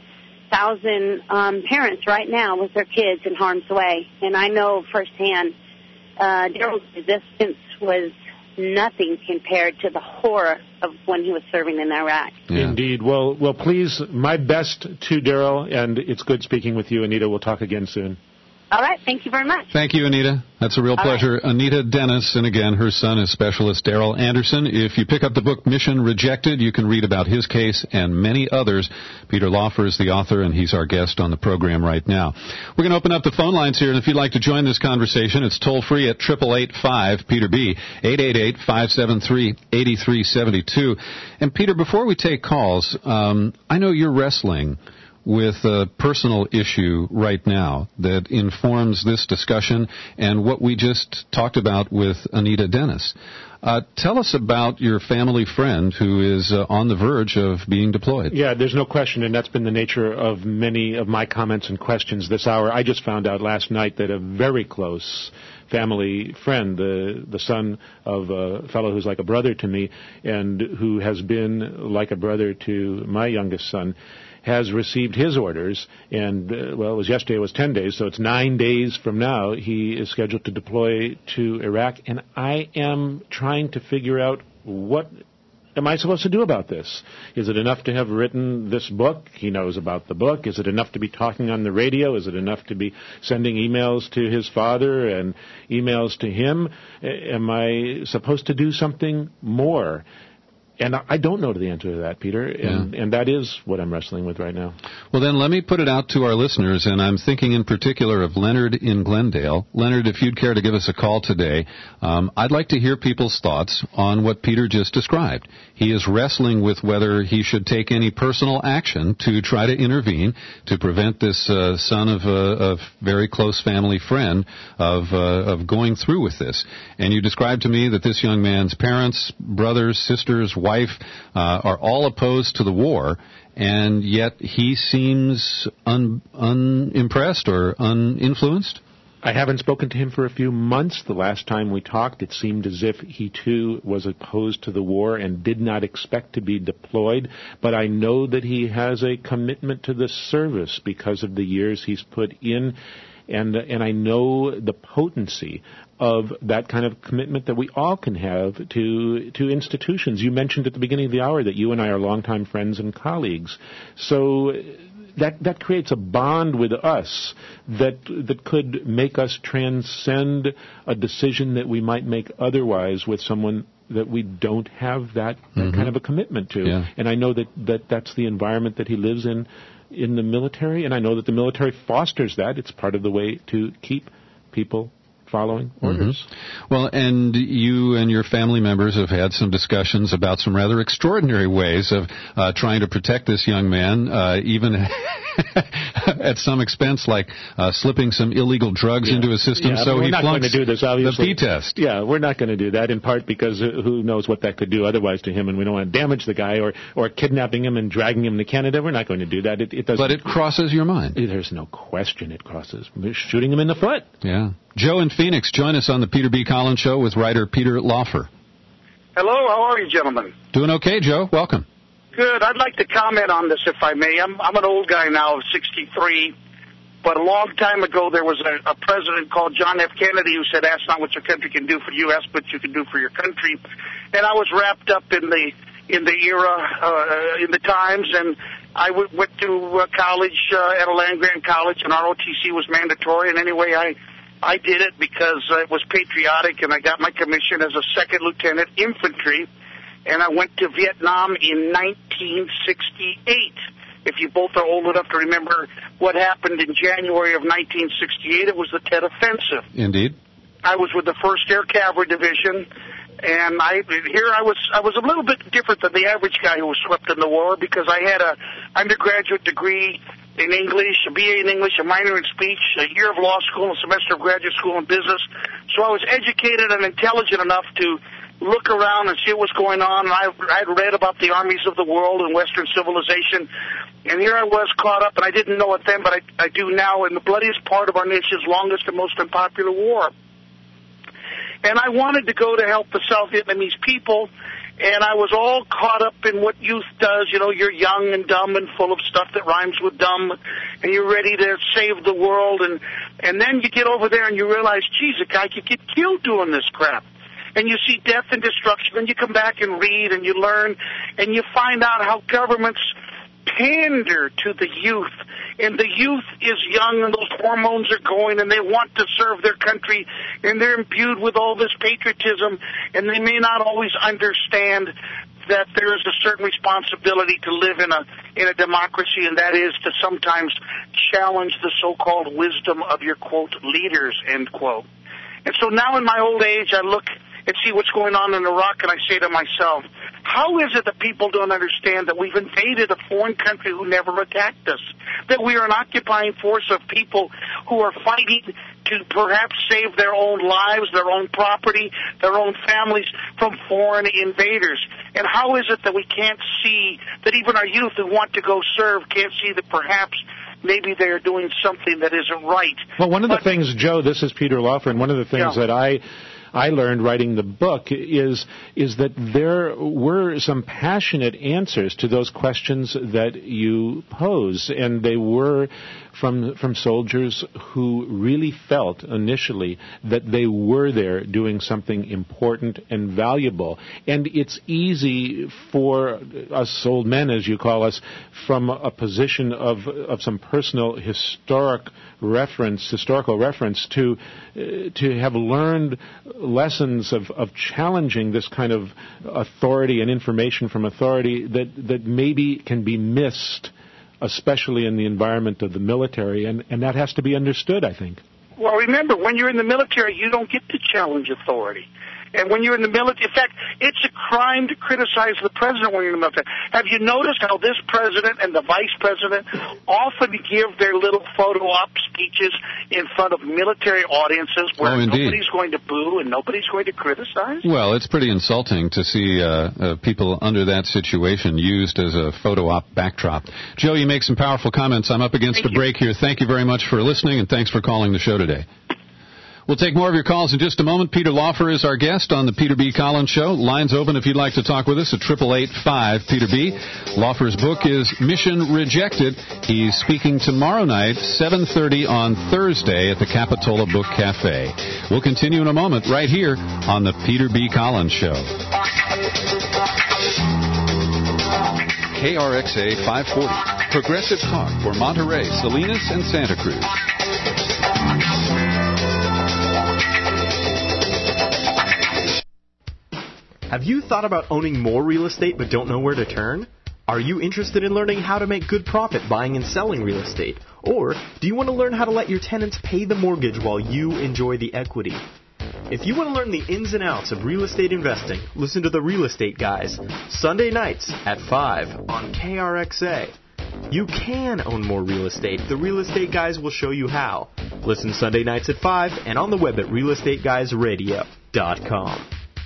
parents right now with their kids in harm's way. And I know firsthand Daryl's resistance was nothing compared to the horror of when he was serving in Iraq.
Yeah. Indeed. Well, please, my best to Daryl, and it's good speaking with you, Anita. We'll talk again soon.
All right. Thank you very much.
Thank you, Anita. That's a real pleasure. Right. Anita Dennis, and again, her son is Specialist Daryl Anderson. If you pick up the book Mission Rejected, you can read about his case and many others. Peter Laufer is the author, and he's our guest on the program right now. We're going to open up the phone lines here, and if you'd like to join this conversation, it's toll-free at 888-5-PETER-B, 888-573-8372. And, Peter, before we take calls, I know you're wrestling with a personal issue right now that informs this discussion and what we just talked about with Anita Dennis. Tell us about your family friend who is on the verge of being deployed.
Yeah, there's no question, and that's been the nature of many of my comments and questions this hour. I just found out last night that a very close family friend, the son of a fellow who's like a brother to me and who has been like a brother to my youngest son, has received his orders, and, it was yesterday, it was 10 days, so it's 9 days from now, he is scheduled to deploy to Iraq, and I am trying to figure out what am I supposed to do about this? Is it enough to have written this book? He knows about the book. Is it enough to be talking on the radio? Is it enough to be sending emails to his father and emails to him? Am I supposed to do something more? And I don't know the answer to that, Peter, and that is what I'm wrestling with right now.
Well, then let me put it out to our listeners, and I'm thinking in particular of Leonard in Glendale. Leonard, if you'd care to give us a call today, I'd like to hear people's thoughts on what Peter just described. He is wrestling with whether he should take any personal action to try to intervene to prevent this son of a very close family friend of going through with this. And you described to me that this young man's parents, brothers, sisters, wife are all opposed to the war, and yet he seems unimpressed or uninfluenced?
I haven't spoken to him for a few months. The last time we talked, it seemed as if he, too, was opposed to the war and did not expect to be deployed. But I know that he has a commitment to the service because of the years he's put in, and I know the potency of that kind of commitment that we all can have to institutions. You mentioned at the beginning of the hour that you and I are longtime friends and colleagues. So that creates a bond with us that could make us transcend a decision that we might make otherwise with someone that we don't have that kind of a commitment to. Yeah. And I know that's the environment that he lives in the military, and I know that the military fosters that. It's part of the way to keep people following orders.
Mm-hmm. Well, and you and your family members have had some discussions about some rather extraordinary ways of trying to protect this young man, even at some expense, like slipping some illegal drugs into his system so he flunks the P-test.
Yeah, we're not going to do that, in part because who knows what that could do otherwise to him, and we don't want to damage the guy or kidnapping him and dragging him to Canada. We're not going to do that. It doesn't.
But it crosses your mind.
There's no question it crosses. We're shooting him in the foot.
Yeah. Joe in Phoenix, join us on the Peter B. Collins Show with writer Peter Laufer.
Hello, how are you, gentlemen?
Doing okay, Joe. Welcome.
Good. I'd like to comment on this, if I may. I'm an old guy now of 63, but a long time ago there was a president called John F. Kennedy who said, "Ask not what your country can do for you, ask what you can do for your country." And I was wrapped up in the era, in the times, and I went to college at a land-grant college, and ROTC was mandatory. And anyway, I did it because it was patriotic, and I got my commission as a second lieutenant infantry, and I went to Vietnam in 1968. If you both are old enough to remember what happened in January of 1968, it was the Tet Offensive.
Indeed.
I was with the 1st Air Cavalry Division, and I was a little bit different than the average guy who was swept in the war, because I had a undergraduate degree in English, a BA in English, a minor in speech, a year of law school, a semester of graduate school in business. So I was educated and intelligent enough to look around and see what was going on. And I'd read about the armies of the world and Western civilization. And here I was caught up, and I didn't know it then, but I do now, in the bloodiest part of our nation's longest and most unpopular war. And I wanted to go to help the South Vietnamese people, and I was all caught up in what youth does. You know, you're young and dumb and full of stuff that rhymes with dumb, and you're ready to save the world. And then you get over there and you realize, geez, a guy could get killed doing this crap. And you see death and destruction, and you come back and read and you learn, and you find out how governments pander to the youth. And the youth is young, and those hormones are going, and they want to serve their country, and they're imbued with all this patriotism, and they may not always understand that there is a certain responsibility to live in a democracy, and that is to sometimes challenge the so-called wisdom of your, quote, leaders, end quote. And so now in my old age, I look and see what's going on in Iraq, and I say to myself, how is it that people don't understand that we've invaded a foreign country who never attacked us? That we are an occupying force of people who are fighting to perhaps save their own lives, their own property, their own families from foreign invaders? And how is it that we can't see, that even our youth who want to go serve can't see that perhaps maybe they are doing something that isn't right?
Well, one of the things, Joe, this is Peter Laufer, and one of the things that I learned writing the book is that there were some passionate answers to those questions that you pose, and they were from soldiers who really felt initially that they were there doing something important and valuable. And it's easy for us old men, as you call us, from a position of some personal historical reference to have learned lessons of challenging this kind of authority and information from authority that maybe can be missed, especially in the environment of the military, and that has to be understood, I think.
Well, remember, when you're in the military, you don't get to challenge authority. And when you're in the military, in fact, it's a crime to criticize the president when you're in the military. Have you noticed how this president and the vice president often give their little photo op speeches in front of military audiences where nobody's going to boo and nobody's going to criticize?
Well, it's pretty insulting to see people under that situation used as a photo op backdrop. Joe, you make some powerful comments. I'm up against a break here. Thank you very much for listening, and thanks for calling the show today. We'll take more of your calls in just a moment. Peter Laufer is our guest on the Peter B. Collins Show. Lines open if you'd like to talk with us at 888-5-PETER-B. Laufer's book is Mission Rejected. He's speaking tomorrow night, 7:30 on Thursday at the Capitola Book Cafe. We'll continue in a moment right here on the Peter B. Collins Show. KRXA 540, Progressive Talk for Monterey, Salinas, and Santa Cruz.
Have you thought about owning more real estate but don't know where to turn? Are you interested in learning how to make good profit buying and selling real estate? Or do you want to learn how to let your tenants pay the mortgage while you enjoy the equity? If you want to learn the ins and outs of real estate investing, listen to The Real Estate Guys, Sunday nights at 5 on KRXA. You can own more real estate. The Real Estate Guys will show you how. Listen Sunday nights at 5 and on the web at realestateguysradio.com.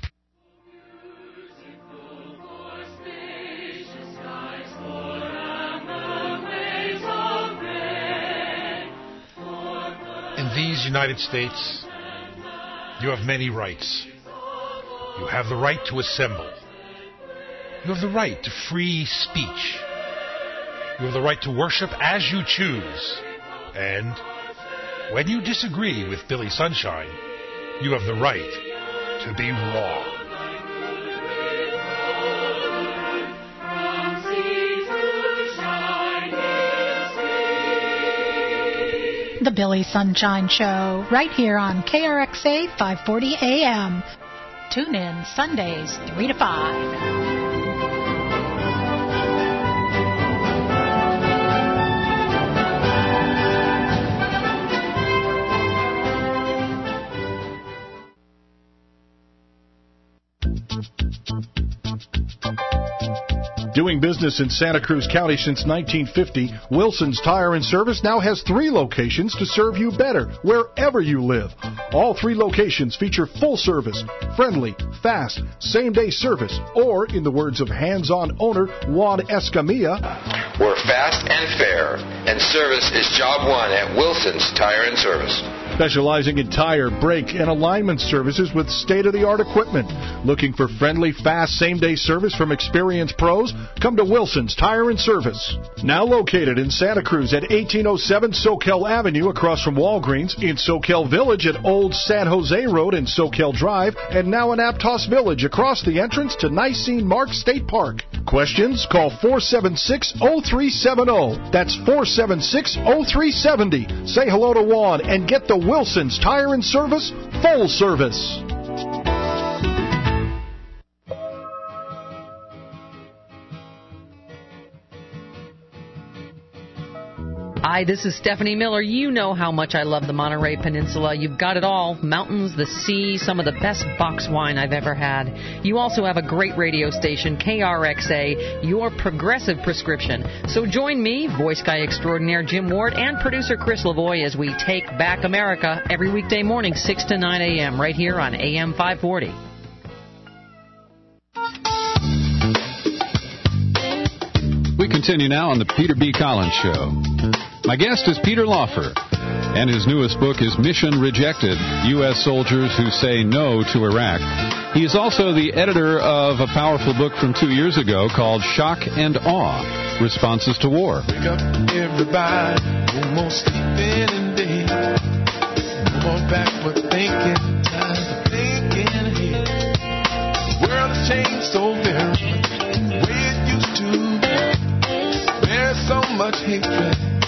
In these United States, you have many rights. You have the right to assemble. You have the right to free speech. You have the right to worship as you choose. And when you disagree with Billy Sunshine, you have the right to be wrong.
The Billy Sunshine Show, right here on KRXA 540 AM. Tune in Sundays 3 to 5.
Doing business in Santa Cruz County since 1950, Wilson's Tire and Service now has 3 locations to serve you better wherever you live. All 3 locations feature full service, friendly, fast, same-day service, or, in the words of hands-on owner Juan Escamilla,
we're fast and fair, and service is job one at Wilson's Tire and Service.
Specializing in tire, brake, and alignment services with state-of-the-art equipment. Looking for friendly, fast, same-day service from experienced pros? Come to Wilson's Tire and Service. Now located in Santa Cruz at 1807 Soquel Avenue across from Walgreens, in Soquel Village at Old San Jose Road and Soquel Drive, and now in Aptos Village across the entrance to Nisene Mark State Park. Questions? Call 476-0370. That's 476-0370. Say hello to Juan and get the Wilson's Tire and Service full service.
Hi, this is Stephanie Miller. You know how much I love the Monterey Peninsula. You've got it all. Mountains, the sea, some of the best box wine I've ever had. You also have a great radio station, KRXA, your progressive prescription. So join me, voice guy extraordinaire Jim Ward, and producer Chris Lavoie as we take back America every weekday morning, 6 to 9 a.m., right here on AM 540.
We continue now on the Peter B. Collins Show. My guest is Peter Lawfer, and his newest book is Mission Rejected, U.S. Soldiers Who Say No to Iraq. He is also the editor of a powerful book from 2 years ago called Shock and Awe, Responses to War.
Wake up, everybody, almost sleeping in bed. No more backward thinking, time for thinking ahead. The world has changed so very much from the way it used to be. There's so much hatred.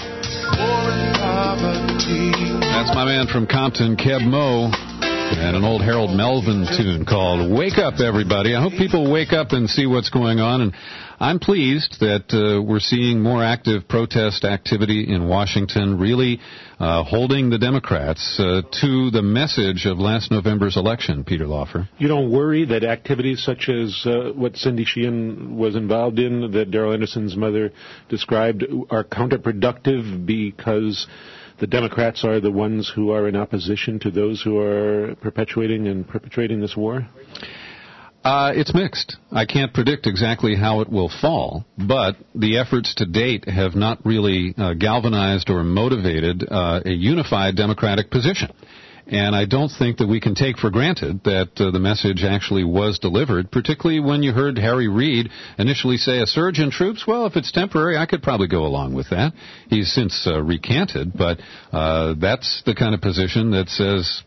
That's my man from Compton, Keb Mo, and an old Harold Melvin tune called Wake Up, Everybody. I hope people wake up and see what's going on, and I'm pleased that we're seeing more active protest activity in Washington, really holding the Democrats to the message of last November's election, Peter Lawfer.
You don't worry that activities such as what Cindy Sheehan was involved in, that Darrell Anderson's mother described, are counterproductive because the Democrats are the ones who are in opposition to those who are perpetuating and perpetrating this war?
It's mixed. I can't predict exactly how it will fall, but the efforts to date have not really galvanized or motivated a unified Democratic position. And I don't think that we can take for granted that the message actually was delivered, particularly when you heard Harry Reid initially say a surge in troops. Well, if it's temporary, I could probably go along with that. He's since recanted, but that's the kind of position that says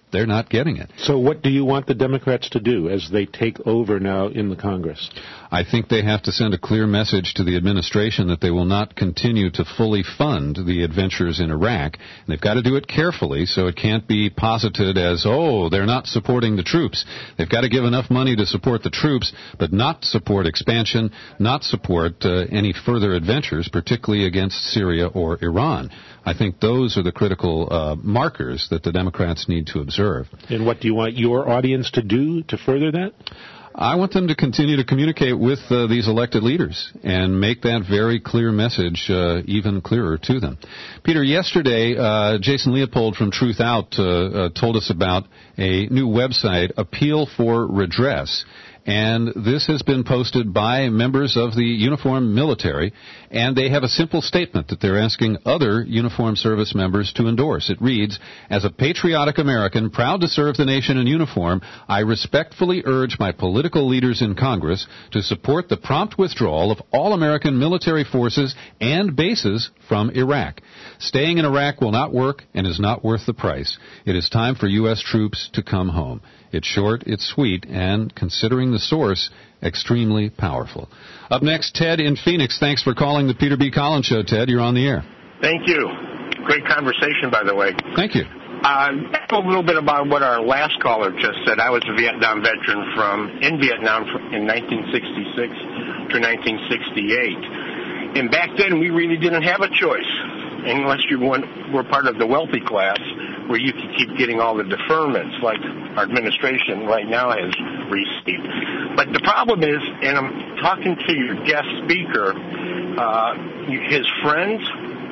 they're not getting it.
So what do you want the Democrats to do as they take over now in the Congress?
I think they have to send a clear message to the administration that they will not continue to fully fund the adventures in Iraq. And they've got to do it carefully so it can't be posited as, oh, they're not supporting the troops. They've got to give enough money to support the troops, but not support expansion, not support any further adventures, particularly against Syria or Iran. I think those are the critical markers that the Democrats need to observe.
And what do you want your audience to do to further that?
I want them to continue to communicate with these elected leaders and make that very clear message even clearer to them. Peter, yesterday, Jason Leopold from Truth Out told us about a new website, Appeal for Redress. And this has been posted by members of the uniformed military, and they have a simple statement that they're asking other uniformed service members to endorse. It reads, "As a patriotic American proud to serve the nation in uniform, I respectfully urge my political leaders in Congress to support the prompt withdrawal of all American military forces and bases from Iraq. Staying in Iraq will not work and is not worth the price. It is time for U.S. troops to come home." It's short, it's sweet, and considering the source, extremely powerful. Up next, Ted in Phoenix. Thanks for calling the Peter B. Collins Show, Ted. You're on the air.
Thank you. Great conversation, by the way.
Thank you.
A little bit about what our last caller just said. I was a Vietnam veteran in Vietnam in 1966 to 1968. And back then, we really didn't have a choice, unless you were part of the wealthy class, where you could keep getting all the deferments like our administration right now has received. But the problem is, and I'm talking to your guest speaker, his friend,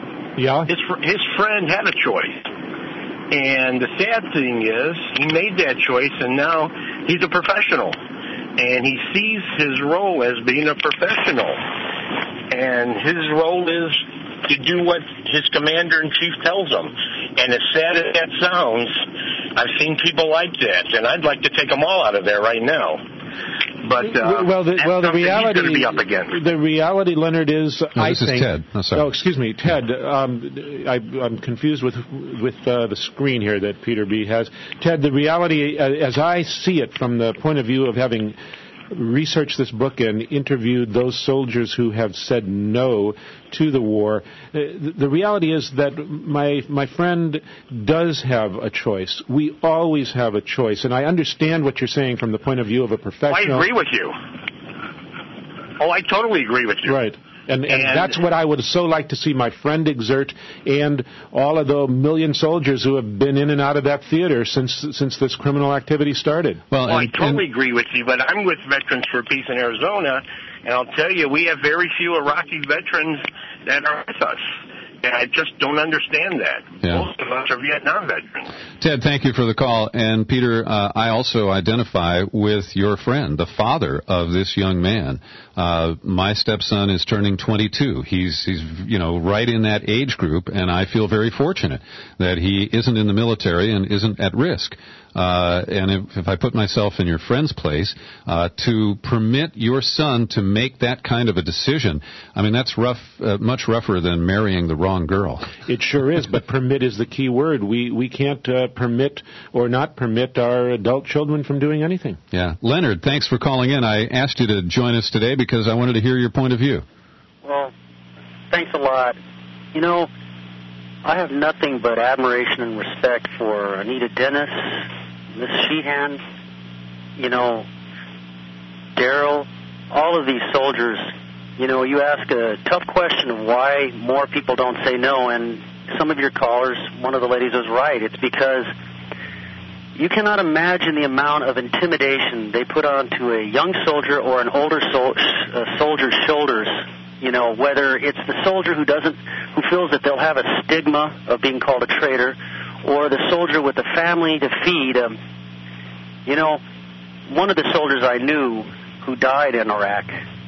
his friend had a choice. And the sad thing is, he made that choice, and now he's a professional. And he sees his role as being a professional. And his role is to do what his commander-in-chief tells him. And as sad as that sounds, I've seen people like that, and I'd like to take them all out of there right now. But
the reality,
he's going to be up against.
The reality, Leonard, is
this is Ted. Oh, sorry.
Oh, excuse me, Ted. I'm confused with the screen here that Peter B. has. Ted, the reality, as I see it from the point of view of having researched this book and interviewed those soldiers who have said no to the war, the reality is that my friend does have a choice. We always have a choice, and I understand what you're saying from the point of view of a professional.
I agree with you. Oh, I totally agree with you.
Right. And that's what I would so like to see my friend exert, and all of the million soldiers who have been in and out of that theater since this criminal activity started.
Well, I totally agree with you, but I'm with Veterans for Peace in Arizona, and I'll tell you, we have very few Iraqi veterans that are with us. And I just don't understand that.
Yeah.
Most of us are Vietnam veterans.
Ted, thank you for the call. And Peter, I also identify with your friend, the father of this young man. My stepson is turning 22. He's right in that age group, and I feel very fortunate that he isn't in the military and isn't at risk. And if I put myself in your friend's place, to permit your son to make that kind of a decision, I mean, that's rough, much rougher than marrying the wrong girl.
It sure is, but permit is the key word. We can't permit or not permit our adult children from doing anything.
Yeah. Leonard, thanks for calling in. I asked you to join us today because I wanted to hear your point of view.
Well, thanks a lot. You know, I have nothing but admiration and respect for Anita Dennis, Miss Sheehan, Daryl, all of these soldiers. You ask a tough question of why more people don't say no, and some of your callers, one of the ladies was right. It's because you cannot imagine the amount of intimidation they put onto a young soldier or an older soldier's shoulders. Whether it's the soldier who feels that they'll have a stigma of being called a traitor, or the soldier with a family to feed. One of the soldiers I knew who died in Iraq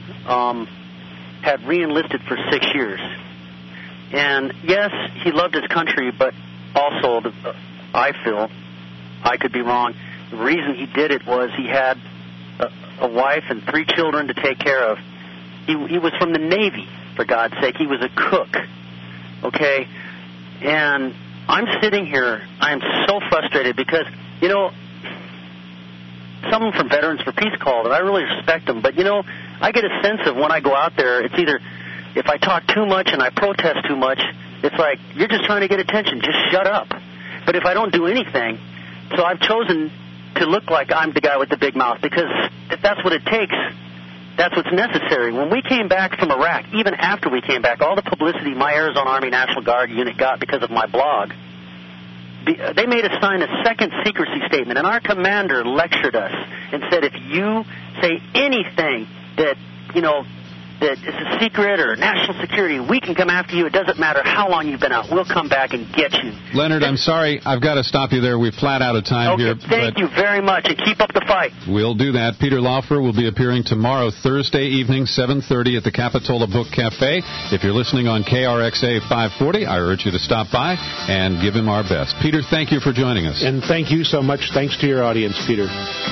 had re-enlisted for 6 years. And yes, he loved his country, but also, I feel, I could be wrong, the reason he did it was he had a wife and 3 children to take care of. He was from the Navy, for God's sake. He was a cook, okay? And I'm sitting here, I'm so frustrated because someone from Veterans for Peace called, and I really respect them. But, I get a sense of when I go out there, it's either if I talk too much and I protest too much, it's like, you're just trying to get attention. Just shut up. But if I don't do anything, so I've chosen to look like I'm the guy with the big mouth, because if that's what it takes, that's what's necessary. When we came back from Iraq, even after we came back, all the publicity my Arizona Army National Guard unit got because of my blog, they made us sign a second secrecy statement, and our commander lectured us and said, if you say anything that, that is a secret or national security, we can come after you. It doesn't matter how long you've been out. We'll come back and get you.
Leonard, I'm sorry. I've got to stop you there. We're flat out of time here.
Thank you very much, and keep up the fight.
We'll do that. Peter Laufer will be appearing tomorrow, Thursday evening, 7:30 at the Capitola Book Cafe. If you're listening on KRXA 540, I urge you to stop by and give him our best. Peter, thank you for joining us.
And thank you so much. Thanks to your audience, Peter.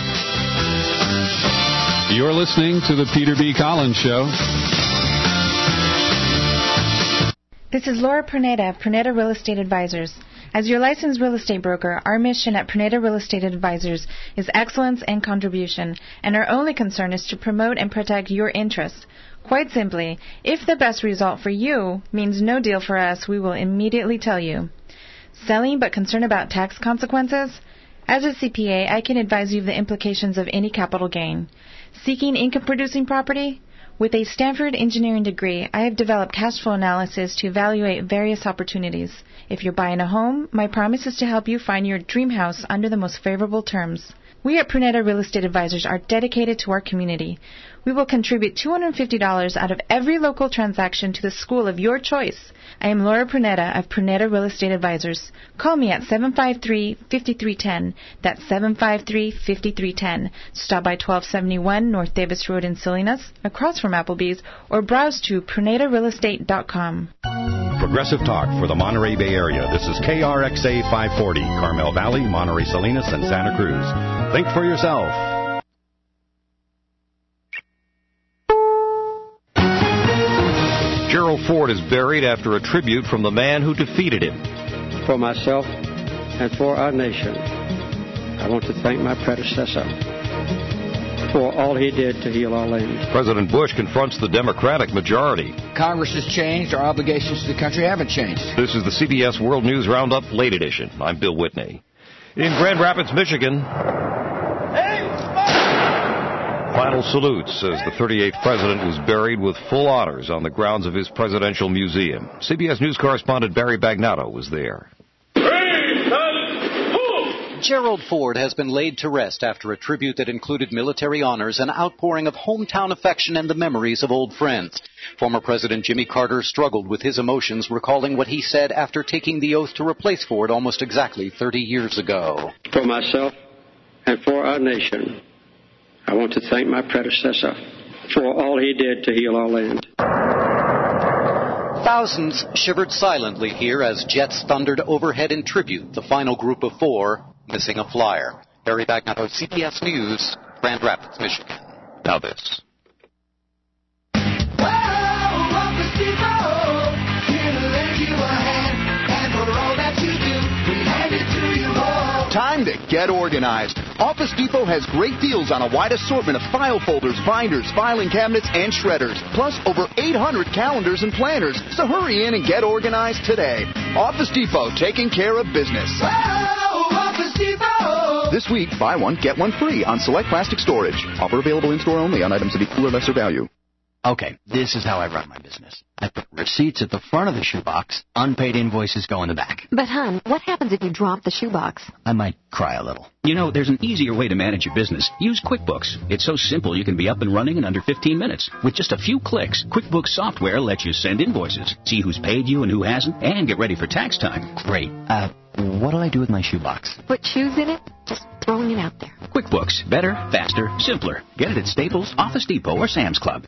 You're listening to the Peter B. Collins Show.
This is Laura Perneda of Perneda Real Estate Advisors. As your licensed real estate broker, our mission at Perneda Real Estate Advisors is excellence and contribution, and our only concern is to promote and protect your interests. Quite simply, if the best result for you means no deal for us, we will immediately tell you. Selling but concerned about tax consequences? As a CPA, I can advise you of the implications of any capital gain. Seeking income-producing property? With a Stanford engineering degree, I have developed cash flow analysis to evaluate various opportunities. If you're buying a home, my promise is to help you find your dream house under the most favorable terms. We at Perneda Real Estate Advisors are dedicated to our community. We will contribute $250 out of every local transaction to the school of your choice. I am Laura Perneda of Perneda Real Estate Advisors. Call me at 753-5310. That's 753-5310. Stop by 1271 North Davis Road in Salinas, across from Applebee's, or browse to PernedaRealEstate.com.
Progressive Talk for the Monterey Bay Area. This is KRXA 540, Carmel Valley, Monterey Salinas, and Santa Cruz. Think for yourself.
Gerald Ford is buried after a tribute from the man who defeated him.
For myself and for our nation, I want to thank my predecessor for all he did to heal our land.
President Bush confronts the Democratic majority.
Congress has changed. Our obligations to the country haven't changed.
This is the CBS World News Roundup Late Edition. I'm Bill Whitney. In Grand Rapids, Michigan, final salutes as the 38th president was buried with full honors on the grounds of his presidential museum. CBS News correspondent Barry Bagnato was there.
Gerald Ford has been laid to rest after a tribute that included military honors, an outpouring of hometown affection, and the memories of old friends. Former President Jimmy Carter struggled with his emotions, recalling what he said after taking the oath to replace Ford almost exactly 30 years ago.
For myself and for our nation, I want to thank my predecessor for all he did to heal our land.
Thousands shivered silently here as jets thundered overhead in tribute, the final group of four missing a flyer. Barry Bagnato, CBS News, Grand Rapids, Michigan.
Now this.
Time to get organized. Office Depot has great deals on a wide assortment of file folders, binders, filing cabinets, and shredders, plus over 800 calendars and planners. So hurry in and get organized today. Office Depot, taking care of business.
Whoa, Office Depot!
This week, buy one, get one free on select plastic storage. Offer available in-store only on items of equal or lesser value.
Okay, this is how I run my business. I put receipts at the front of the shoebox, unpaid invoices go in the back.
But, hon, what happens if you drop the shoebox?
I might cry a little.
You know, there's an easier way to manage your business. Use QuickBooks. It's so simple you can be up and running in under 15 minutes. With just a few clicks, QuickBooks software lets you send invoices, see who's paid you and who hasn't, and get ready for tax time.
Great. What do I do with my shoebox?
Put shoes in it? Just throwing it out there.
QuickBooks. Better, faster, simpler. Get it at Staples, Office Depot, or Sam's Club.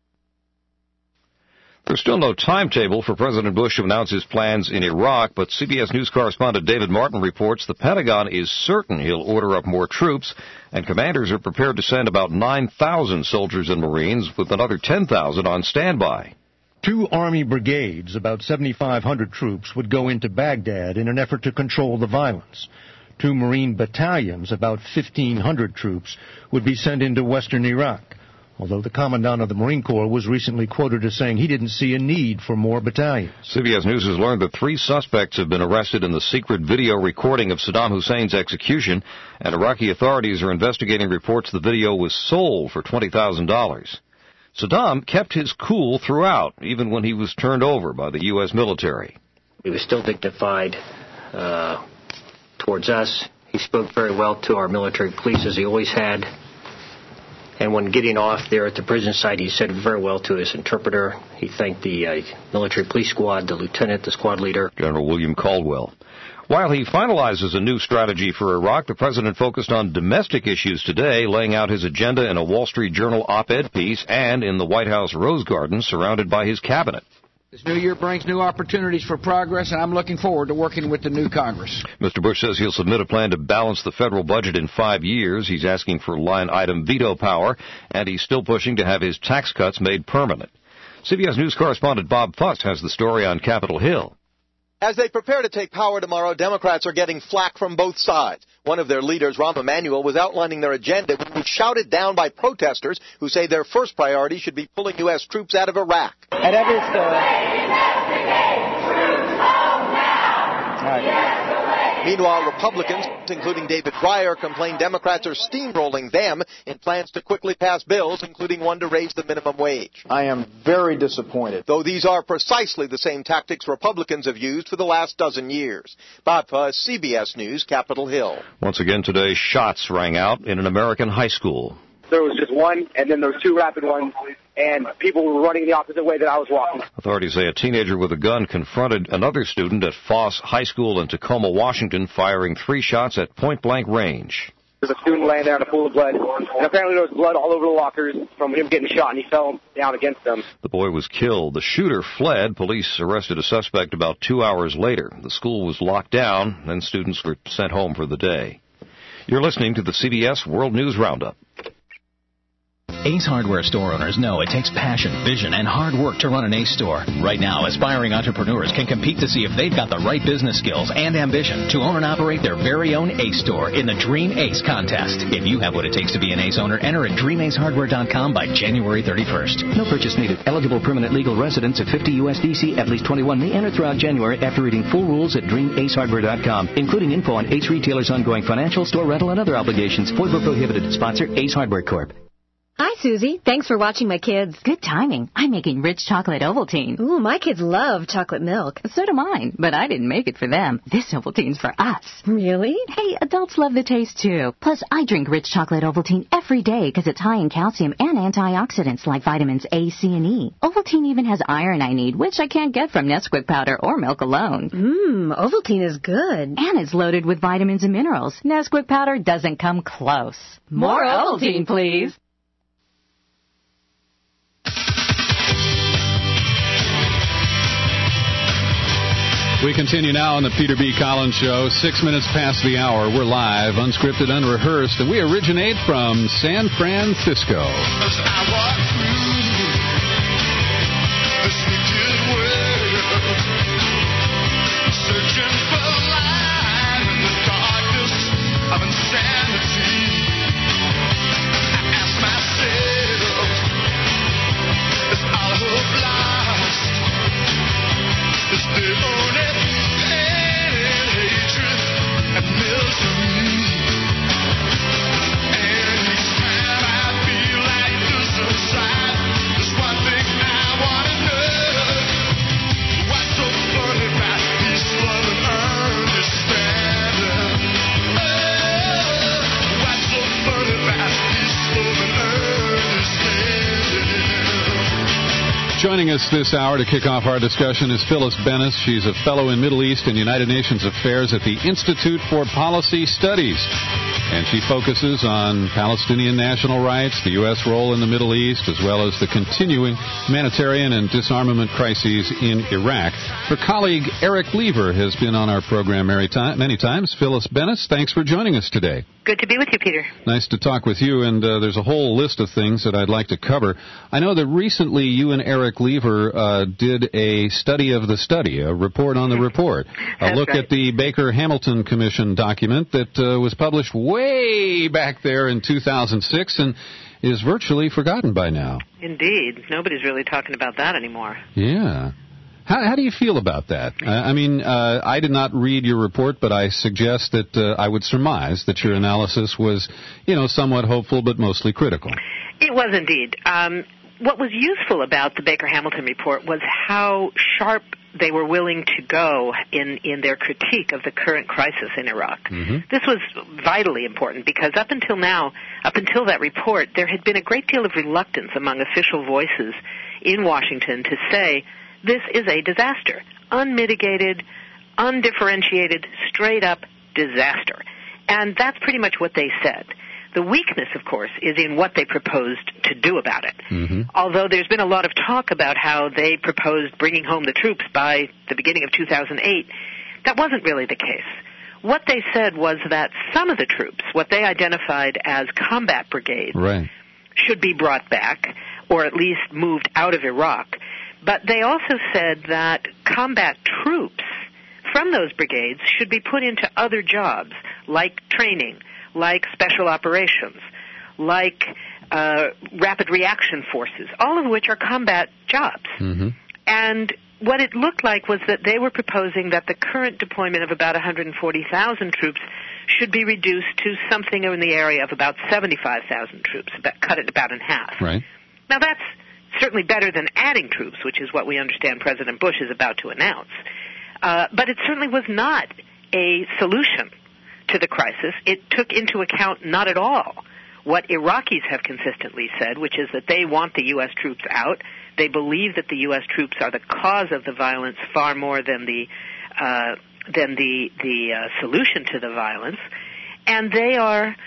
There's still no timetable for President Bush to announce his plans in Iraq, but CBS News correspondent David Martin reports the Pentagon is certain he'll order up more troops, and commanders are prepared to send about 9,000 soldiers and Marines, with another 10,000 on standby.
2 Army brigades, about 7,500 troops, would go into Baghdad in an effort to control the violence.
2 Marine battalions, about 1,500 troops, would be sent into western Iraq, although the Commandant of the Marine Corps was recently quoted as saying he didn't see a need for more battalions.
CBS News has learned that 3 suspects have been arrested in the secret video recording of Saddam Hussein's execution, and Iraqi authorities are investigating reports the video was sold for $20,000. Saddam kept his cool throughout, even when he was turned over by the U.S. military.
He was still dignified towards us. He spoke very well to our military police, as he always had. And when getting off there at the prison site, he said very well to his interpreter. He thanked the military police squad, the lieutenant, the squad leader.
General William Caldwell. While he finalizes a new strategy for Iraq, the president focused on domestic issues today, laying out his agenda in a Wall Street Journal op-ed piece and in the White House Rose Garden, surrounded by his cabinet.
This new year brings new opportunities for progress, and I'm looking forward to working with the new Congress.
Mr. Bush says he'll submit a plan to balance the federal budget in 5 years. He's asking for line-item veto power, and he's still pushing to have his tax cuts made permanent. CBS News correspondent Bob Fuss has the story on Capitol Hill.
As they prepare to take power tomorrow, Democrats are getting flack from both sides. One of their leaders, Rahm Emanuel, was outlining their agenda when he was shouted down by protesters who say their first priority should be pulling U.S. troops out of Iraq. Meanwhile, Republicans, including David Breyer, complain Democrats are steamrolling them in plans to quickly pass bills, including one to raise the minimum wage.
I am very disappointed.
Though these are precisely the same tactics Republicans have used for the last dozen years. Bob Fuss, CBS News, Capitol Hill.
Once again today, shots rang out in an American high school.
There was just one, and then there was 2 rapid ones, and people were running the opposite way that I was walking.
Authorities say a teenager with a gun confronted another student at Foss High School in Tacoma, Washington, firing 3 shots at point-blank range.
There's a student laying there in a pool of blood, and apparently there was blood all over the lockers from him getting shot, and he fell down against them.
The boy was killed. The shooter fled. Police arrested a suspect about 2 hours later. The school was locked down, then students were sent home for the day. You're listening to the CBS World News Roundup.
Ace Hardware store owners know it takes passion, vision, and hard work to run an Ace store. Right now, aspiring entrepreneurs can compete to see if they've got the right business skills and ambition to own and operate their very own Ace store in the Dream Ace contest. If you have what it takes to be an Ace owner, enter at DreamAceHardware.com by January 31st.
No purchase needed. Eligible permanent legal residents of 50 USDC at least 21 may enter throughout January after reading full rules at DreamAceHardware.com, including info on Ace retailers' ongoing financial, store rental, and other obligations. Void where prohibited. Sponsor Ace Hardware Corp.
Hi, Susie. Thanks for watching my kids.
Good timing. I'm making rich chocolate Ovaltine.
Ooh, my kids love chocolate milk.
So do mine, but I didn't make it for them. This Ovaltine's for us.
Really?
Hey, adults love the taste, too. Plus, I drink rich chocolate Ovaltine every day because it's high in calcium and antioxidants like vitamins A, C, and E. Ovaltine even has iron I need, which I can't get from Nesquik powder or milk alone.
Ovaltine is good.
And it's loaded with vitamins and minerals. Nesquik powder doesn't come close.
More Ovaltine, please.
We continue now on the Peter B. Collins Show. 6 minutes past the hour. We're live, unscripted, unrehearsed, and we originate from San Francisco.
Searching for light in the darkness of insanity. I ask myself, is all hope lost? Is the only pain and hatred and misery? And each time I feel like this inside, there's one thing I want to know. What's so funny about peace, love, and understanding? Oh, what's so funny about peace, love, and understanding?
Joining us this hour to kick off our discussion is Phyllis Bennis. She's a fellow in Middle East and United Nations Affairs at the Institute for Policy Studies. And she focuses on Palestinian national rights, the U.S. role in the Middle East, as well as the continuing humanitarian and disarmament crises in Iraq. Her colleague Eric Lever has been on our program many times. Phyllis Bennis, thanks for joining us today.
Good to be with you, Peter.
Nice to talk with you, and there's a whole list of things that I'd like to cover. I know that recently you and Eric Lever did a study of the study, a report on the report, a look at the Baker-Hamilton Commission document that was published way back there in 2006 and is virtually forgotten by now.
Indeed. Nobody's really talking about that anymore.
Yeah. How do you feel about that? I did not read your report, but I suggest that I would surmise that your analysis was, somewhat hopeful but mostly critical.
It was indeed. What was useful about the Baker-Hamilton report was how sharp they were willing to go in their critique of the current crisis in Iraq. Mm-hmm. This was vitally important because up until that report, there had been a great deal of reluctance among official voices in Washington to say, this is a disaster, unmitigated, undifferentiated, straight-up disaster. And that's pretty much what they said. The weakness, of course, is in what they proposed to do about it. Mm-hmm. Although there's been a lot of talk about how they proposed bringing home the troops by the beginning of 2008, that wasn't really the case. What they said was that some of the troops, what they identified as combat brigades, should be brought back or at least moved out of Iraq. But they also said that combat troops from those brigades should be put into other jobs, like training, like special operations, like rapid reaction forces, all of which are combat jobs. Mm-hmm. And what it looked like was that they were proposing that the current deployment of about 140,000 troops should be reduced to something in the area of about 75,000 troops, cut it about in half.
Right.
Now, that's certainly better than adding troops, which is what we understand President Bush is about to announce. But it certainly was not a solution to the crisis. It took into account not at all what Iraqis have consistently said, which is that they want the U.S. troops out. They believe that the U.S. troops are the cause of the violence far more than the solution to the violence. And they are,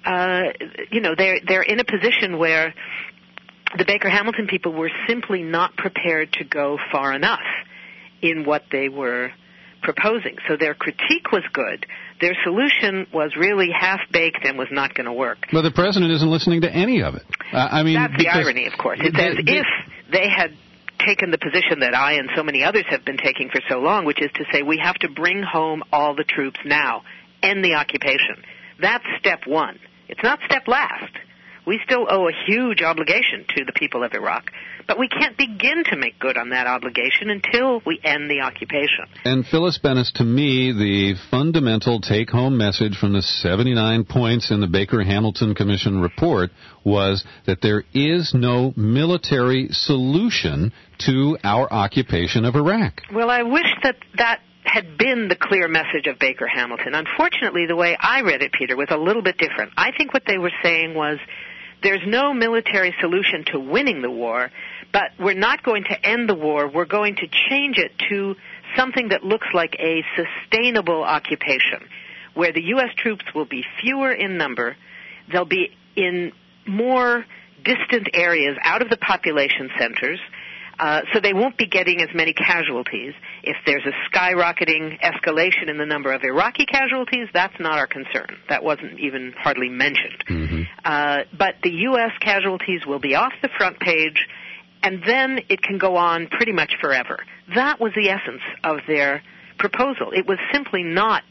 they're in a position where the Baker-Hamilton people were simply not prepared to go far enough in what they were proposing. So their critique was good. Their solution was really half-baked and was not going to work.
But the president isn't listening to any of it.
That's the irony, of course. It's as if they had taken the position that I and so many others have been taking for so long, which is to say we have to bring home all the troops now, end the occupation. That's step one. It's not step last. We still owe a huge obligation to the people of Iraq, but we can't begin to make good on that obligation until we end the occupation.
And Phyllis Bennis, to me, the fundamental take-home message from the 79 points in the Baker-Hamilton Commission report was that there is no military solution to our occupation of Iraq.
Well, I wish that had been the clear message of Baker-Hamilton. Unfortunately, the way I read it, Peter, was a little bit different. I think what they were saying was, there's no military solution to winning the war, but we're not going to end the war. We're going to change it to something that looks like a sustainable occupation, where the U.S. troops will be fewer in number. They'll be in more distant areas out of the population centers, so they won't be getting as many casualties. If there's a skyrocketing escalation in the number of Iraqi casualties, that's not our concern. That wasn't even hardly mentioned. Mm-hmm. But the U.S. casualties will be off the front page, and then it can go on pretty much forever. That was the essence of their proposal. It was simply not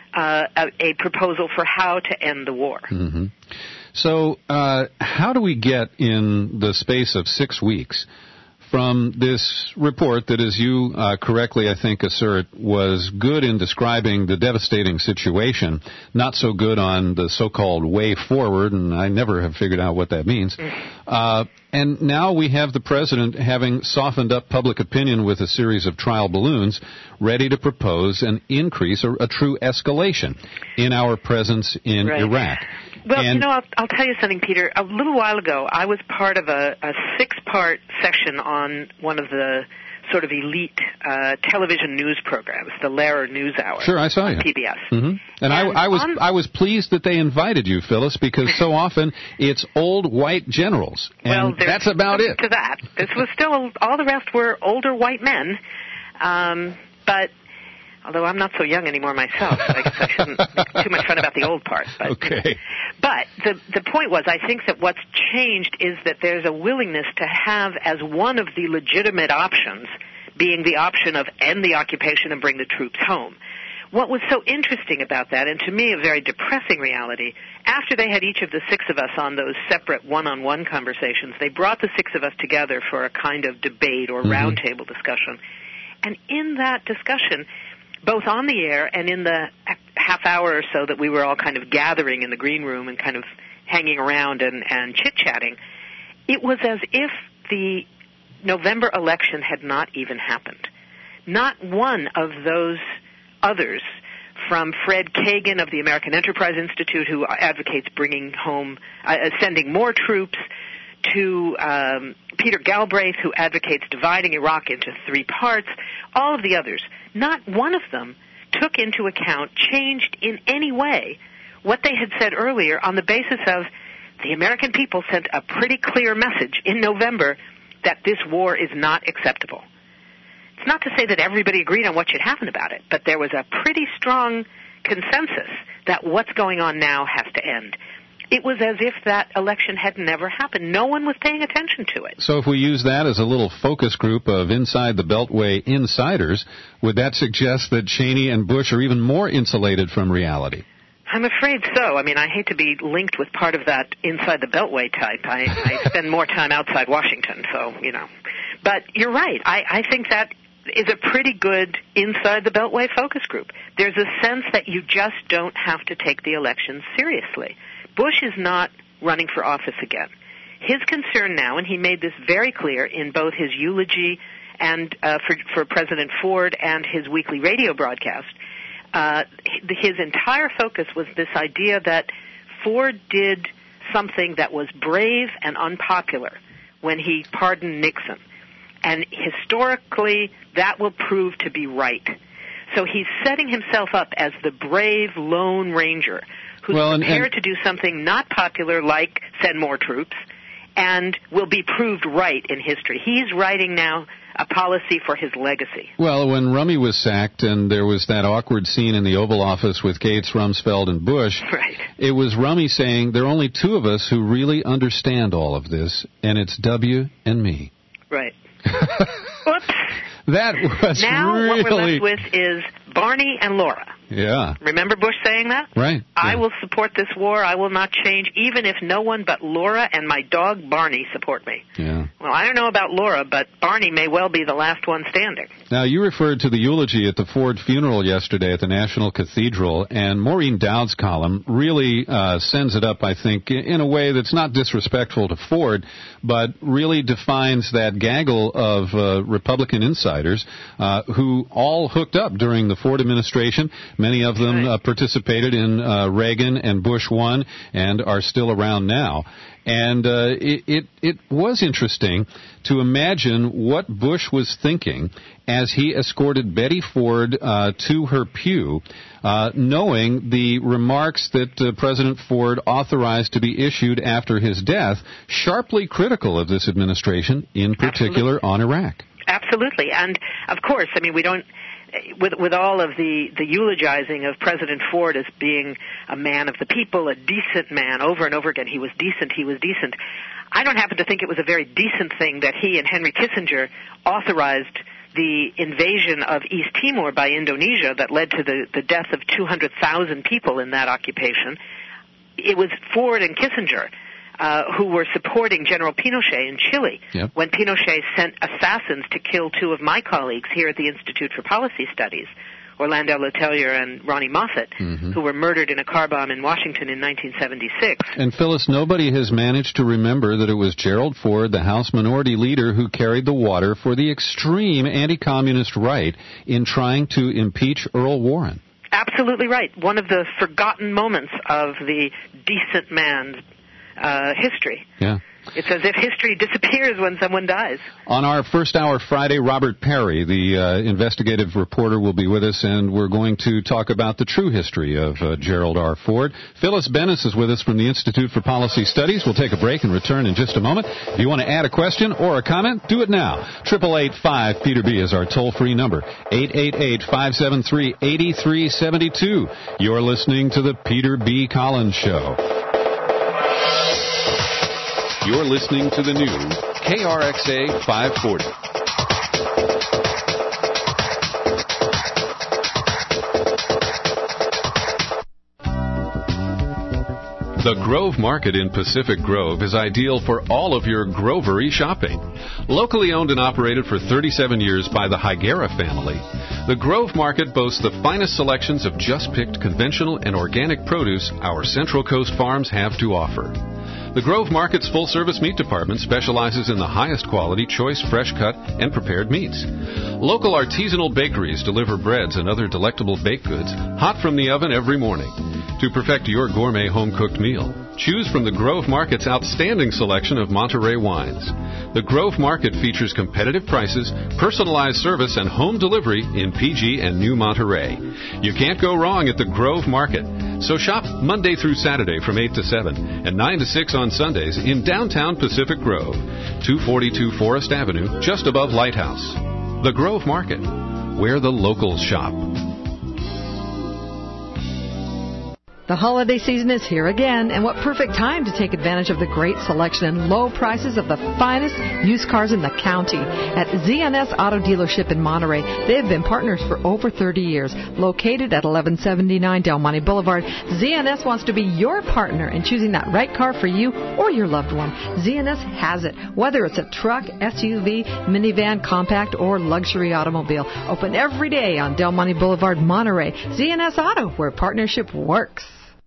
a proposal for how to end the war.
Mm-hmm. So how do we get in the space of 6 weeks from this report that, as you correctly, I think, assert, was good in describing the devastating situation, not so good on the so-called way forward, and I never have figured out what that means. And now we have the president having softened up public opinion with a series of trial balloons, ready to propose an increase or a true escalation in our presence in Iraq.
Well, I'll tell you something, Peter. A little while ago, I was part of a 6-part session on one of the sort of elite television news programs, the Lehrer News Hour.
Sure, I saw you.
On PBS.
Mm-hmm. And I was pleased that they invited you, Phyllis, because so often it's old white generals, and that's about it.
To that, this was still all the rest were older white men, but. Although I'm not so young anymore myself, so I guess I shouldn't make too much fun about the old part. But,
okay.
But the point was, I think that what's changed is that there's a willingness to have as one of the legitimate options being the option of end the occupation and bring the troops home. What was so interesting about that, and to me a very depressing reality, after they had each of the six of us on those separate one-on-one conversations, they brought the six of us together for a kind of debate or roundtable discussion. And in that discussion, both on the air and in the half hour or so that we were all kind of gathering in the green room and kind of hanging around and chit-chatting, it was as if the November election had not even happened. Not one of those others, from Fred Kagan of the American Enterprise Institute, who advocates bringing home, sending more troops, to Peter Galbraith, who advocates dividing Iraq into three parts, all of the others, not one of them took into account, changed in any way what they had said earlier on the basis of the American people sent a pretty clear message in November that this war is not acceptable. It's not to say that everybody agreed on what should happen about it, but there was a pretty strong consensus that what's going on now has to end. It was as if that election had never happened. No one was paying attention to it.
So if we use that as a little focus group of inside the Beltway insiders, would that suggest that Cheney and Bush are even more insulated from reality?
I'm afraid so. I mean, I hate to be linked with part of that inside the Beltway type. I spend more time outside Washington, so, you know. But you're right. I think that is a pretty good inside the Beltway focus group. There's a sense that you just don't have to take the election seriously. Bush is not running for office again. His concern now, and he made this very clear in both his eulogy and for President Ford and his weekly radio broadcast, his entire focus was this idea that Ford did something that was brave and unpopular when he pardoned Nixon. And historically, that will prove to be right. So he's setting himself up as the brave Lone Ranger who's prepared to do something not popular like send more troops and will be proved right in history. He's writing now a policy for his legacy.
Well, when Rummy was sacked and there was that awkward scene in the Oval Office with Gates, Rumsfeld, and Bush,
right.
It was Rummy saying, there are only two of us who really understand all of this, and it's W and me.
Right. Whoops.
That was
now
really...
what we're left with is Barney and Laura.
Yeah.
Remember Bush saying that?
Right.
I will support this war. I will not change, even if no one but Laura and my dog Barney support me.
Yeah.
Well, I don't know about Laura, but Barney may well be the last one standing.
Now, you referred to the eulogy at the Ford funeral yesterday at the National Cathedral, and Maureen Dowd's column really sends it up, I think, in a way that's not disrespectful to Ford, but really defines that gaggle of Republican insiders who all hooked up during the Ford administration. Many of them participated in Reagan and Bush 1 and are still around now. And it was interesting to imagine what Bush was thinking as he escorted Betty Ford to her pew, knowing the remarks that President Ford authorized to be issued after his death, sharply critical of this administration, in particular on Iraq.
Absolutely. And, of course, I mean, we don't... With all of the eulogizing of President Ford as being a man of the people, a decent man, over and over again, he was decent. I don't happen to think it was a very decent thing that he and Henry Kissinger authorized the invasion of East Timor by Indonesia that led to the death of 200,000 people in that occupation. It was Ford and Kissinger who were supporting General Pinochet in Chile when Pinochet sent assassins to kill two of my colleagues here at the Institute for Policy Studies, Orlando Letelier and Ronnie Moffett, who were murdered in a car bomb in Washington in 1976.
And, Phyllis, nobody has managed to remember that it was Gerald Ford, the House Minority Leader, who carried the water for the extreme anti-communist right in trying to impeach Earl Warren.
Absolutely right. One of the forgotten moments of the decent man's history.
Yeah.
It's as if history disappears when someone dies.
On our first hour Friday, Robert Perry, the investigative reporter, will be with us, and we're going to talk about the true history of Gerald R. Ford. Phyllis Bennis is with us from the Institute for Policy Studies. We'll take a break and return in just a moment. If you want to add a question or a comment, do it now. 888-5-PETER-B is our toll-free number. 888-573-8372. You're listening to the Peter B. Collins Show. You're listening to the new KRXA 540. The Grove Market in Pacific Grove is ideal for all of your grovery shopping. Locally owned and operated for 37 years by the Higuera family, the Grove Market boasts the finest selections of just-picked conventional and organic produce our Central Coast farms have to offer. The Grove Market's full-service meat department specializes in the highest quality, choice, fresh-cut, and prepared meats. Local artisanal bakeries deliver breads and other delectable baked goods hot from the oven every morning. To perfect your gourmet home-cooked meal, choose from the Grove Market's outstanding selection of Monterey wines. The Grove Market features competitive prices, personalized service, and home delivery in PG and New Monterey. You can't go wrong at the Grove Market. So shop Monday through Saturday from 8 to 7 and 9 to 6 on Sundays in downtown Pacific Grove, 242 Forest Avenue, just above Lighthouse. The Grove Market, where the locals shop.
The holiday season is here again, and what perfect time to take advantage of the great selection and low prices of the finest used cars in the county. At ZNS Auto Dealership in Monterey, they have been partners for over 30 years. Located at 1179 Del Monte Boulevard, ZNS wants to be your partner in choosing that right car for you or your loved one. ZNS has it, whether it's a truck, SUV, minivan, compact, or luxury automobile. Open every day on Del Monte Boulevard, Monterey. ZNS Auto, where partnership works.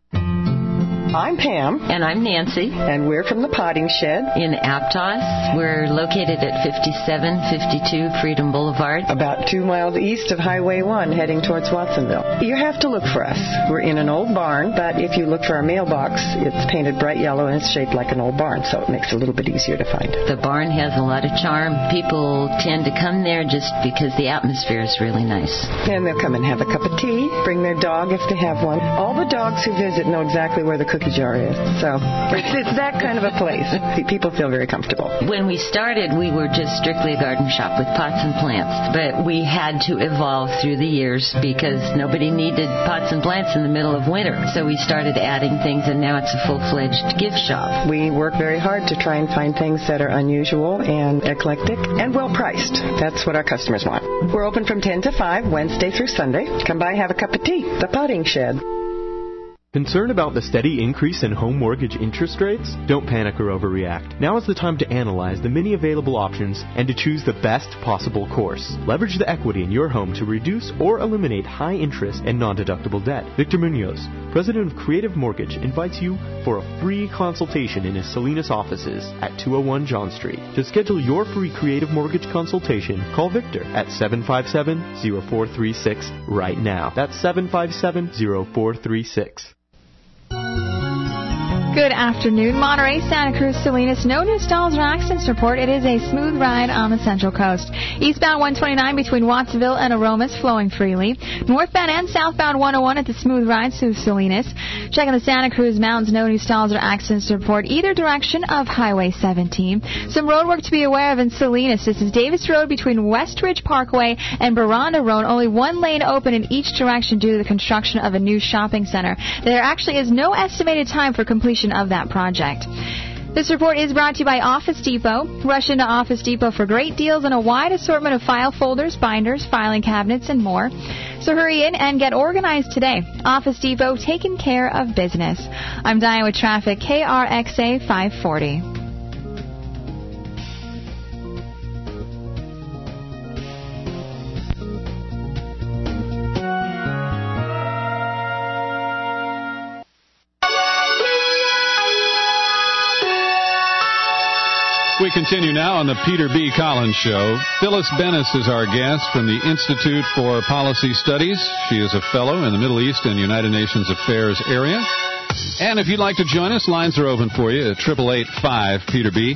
I'm Pam.
And I'm Nancy.
And we're from the Potting Shed.
In Aptos. We're located at 5752 Freedom Boulevard.
About 2 miles east of Highway 1 heading towards Watsonville. You have to look for us. We're in an old barn, but if you look for our mailbox, it's painted bright yellow and it's shaped like an old barn, so it makes it a little bit easier to find.
The barn has a lot of charm. People tend to come there just because the atmosphere is really nice.
And they'll come and have a cup of tea, bring their dog if they have one. All the dogs who visit know exactly where the cookie jar is. So it's that kind of a place. People feel very comfortable.
When we started, we were just strictly a garden shop with pots and plants. But we had to evolve through the years because nobody needed pots and plants in the middle of winter. So we started adding things, and now it's a full-fledged gift shop.
We work very hard to try and find things that are unusual and eclectic and well-priced. That's what our customers want. We're open from 10 to 5, Wednesday through Sunday. Come by and have a cup of tea. The Potting Shed.
Concerned about the steady increase in home mortgage interest rates? Don't panic or overreact. Now is the time to analyze the many available options and to choose the best possible course. Leverage the equity in your home to reduce or eliminate high interest and non-deductible debt. Victor Munoz, president of Creative Mortgage, invites you for a free consultation in his Salinas offices at 201 John Street. To schedule your free Creative Mortgage consultation, call Victor at 757-0436 right now. That's 757-0436.
Good afternoon, Monterey, Santa Cruz, Salinas. No new stalls or accidents report. It is a smooth ride on the Central Coast. Eastbound 129 between Watsonville and Aromas flowing freely. Northbound and southbound 101 at the smooth ride through Salinas. Checking the Santa Cruz Mountains. No new stalls or accidents report either direction of Highway 17. Some road work to be aware of in Salinas. This is Davis Road between Westridge Parkway and Baranda Road. Only one lane open in each direction due to the construction of a new shopping center. There actually is no estimated time for completion of that project. This report is brought to you by Office Depot. Rush into Office Depot for great deals on a wide assortment of file folders, binders, filing cabinets, and more. So hurry in and get organized today. Office Depot, taking care of business. I'm Diane with traffic, KRXA 540.
We continue now on the Peter B. Collins Show. Phyllis Bennis is our guest from the Institute for Policy Studies. She is a fellow in the Middle East and United Nations Affairs area. And if you'd like to join us, lines are open for you at 888-5-PETER-B,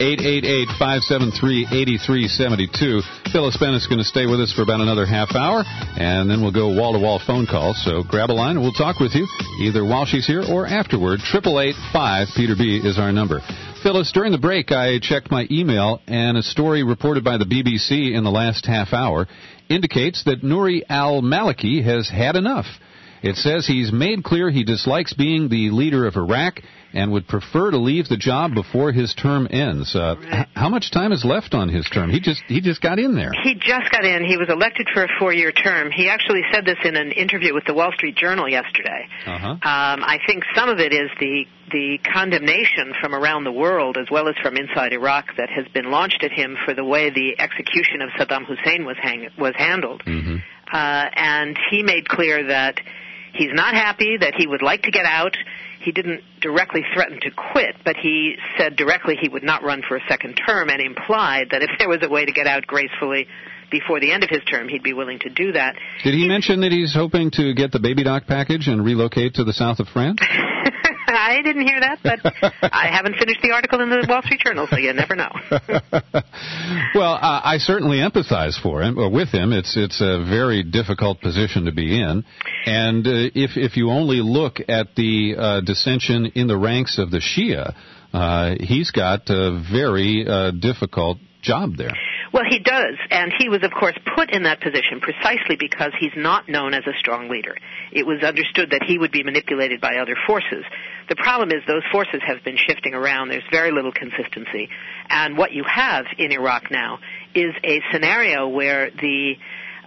888-573-8372. Phyllis Bennett's going to stay with us for about another half hour, and then we'll go wall-to-wall phone calls. So grab a line, and we'll talk with you either while she's here or afterward. 888-5-PETER-B is our number. Phyllis, during the break, I checked my email, and a story reported by the BBC in the last half hour indicates that Nouri al-Maliki has had enough. It says he's made clear he dislikes being the leader of Iraq and would prefer to leave the job before his term ends. How much time is left on his term? He just got in there.
He just got in. He was elected for a 4-year term. He actually said this in an interview with the Wall Street Journal yesterday. I think some of it is the condemnation from around the world as well as from inside Iraq that has been launched at him for the way the execution of Saddam Hussein was handled. And he made clear that he's not happy, that he would like to get out. He didn't directly threaten to quit, but he said directly he would not run for a second term and implied that if there was a way to get out gracefully before the end of his term, he'd be willing to do that.
Did he mention that he's hoping to get the baby doc package and relocate to the south of France?
I didn't hear that, but I haven't finished the article in the Wall Street Journal, so you never know.
Well, I certainly empathize with him. It's a very difficult position to be in, and if you only look at the dissension in the ranks of the Shia, he's got a very difficult job there.
Well, he does, and he was, of course, put in that position precisely because he's not known as a strong leader. It was understood that he would be manipulated by other forces. The problem is those forces have been shifting around. There's very little consistency. And what you have in Iraq now is a scenario where the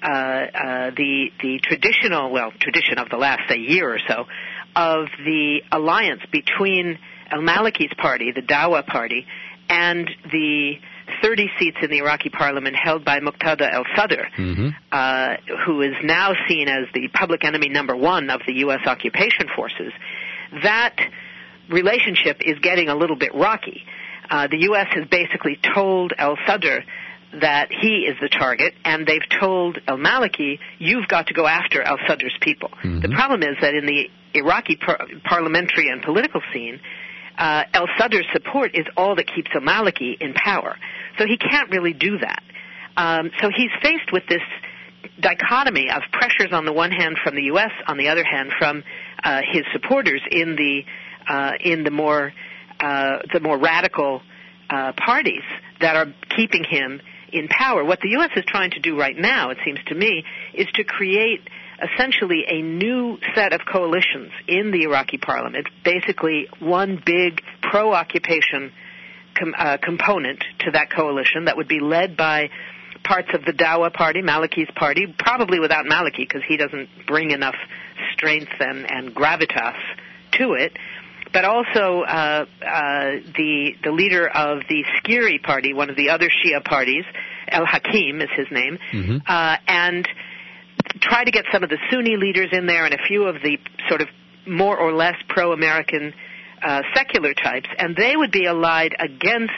tradition of the last, say, year or so, of the alliance between al-Maliki's party, the Dawa party, and the 30 seats in the Iraqi parliament held by Muqtada al-Sadr, who is now seen as the public enemy number one of the U.S. occupation forces. That relationship is getting a little bit rocky. The U.S. has basically told al-Sadr that he is the target, and they've told al-Maliki, you've got to go after al-Sadr's people. The problem is that in the Iraqi parliamentary and political scene, al-Sadr's support is all that keeps al-Maliki in power. So he can't really do that. So he's faced with this dichotomy of pressures on the one hand from the U.S., on the other hand from his supporters in the more radical parties that are keeping him in power. What the U.S. is trying to do right now, it seems to me, is to create essentially a new set of coalitions in the Iraqi parliament, basically one big pro-occupation component to that coalition that would be led by parts of the Dawa party, Maliki's party, probably without Maliki because he doesn't bring enough strength and gravitas to it, but also the leader of the Skiri party, one of the other Shia parties, al-Hakim is his name, and try to get some of the Sunni leaders in there and a few of the sort of more or less pro-American secular types, and they would be allied against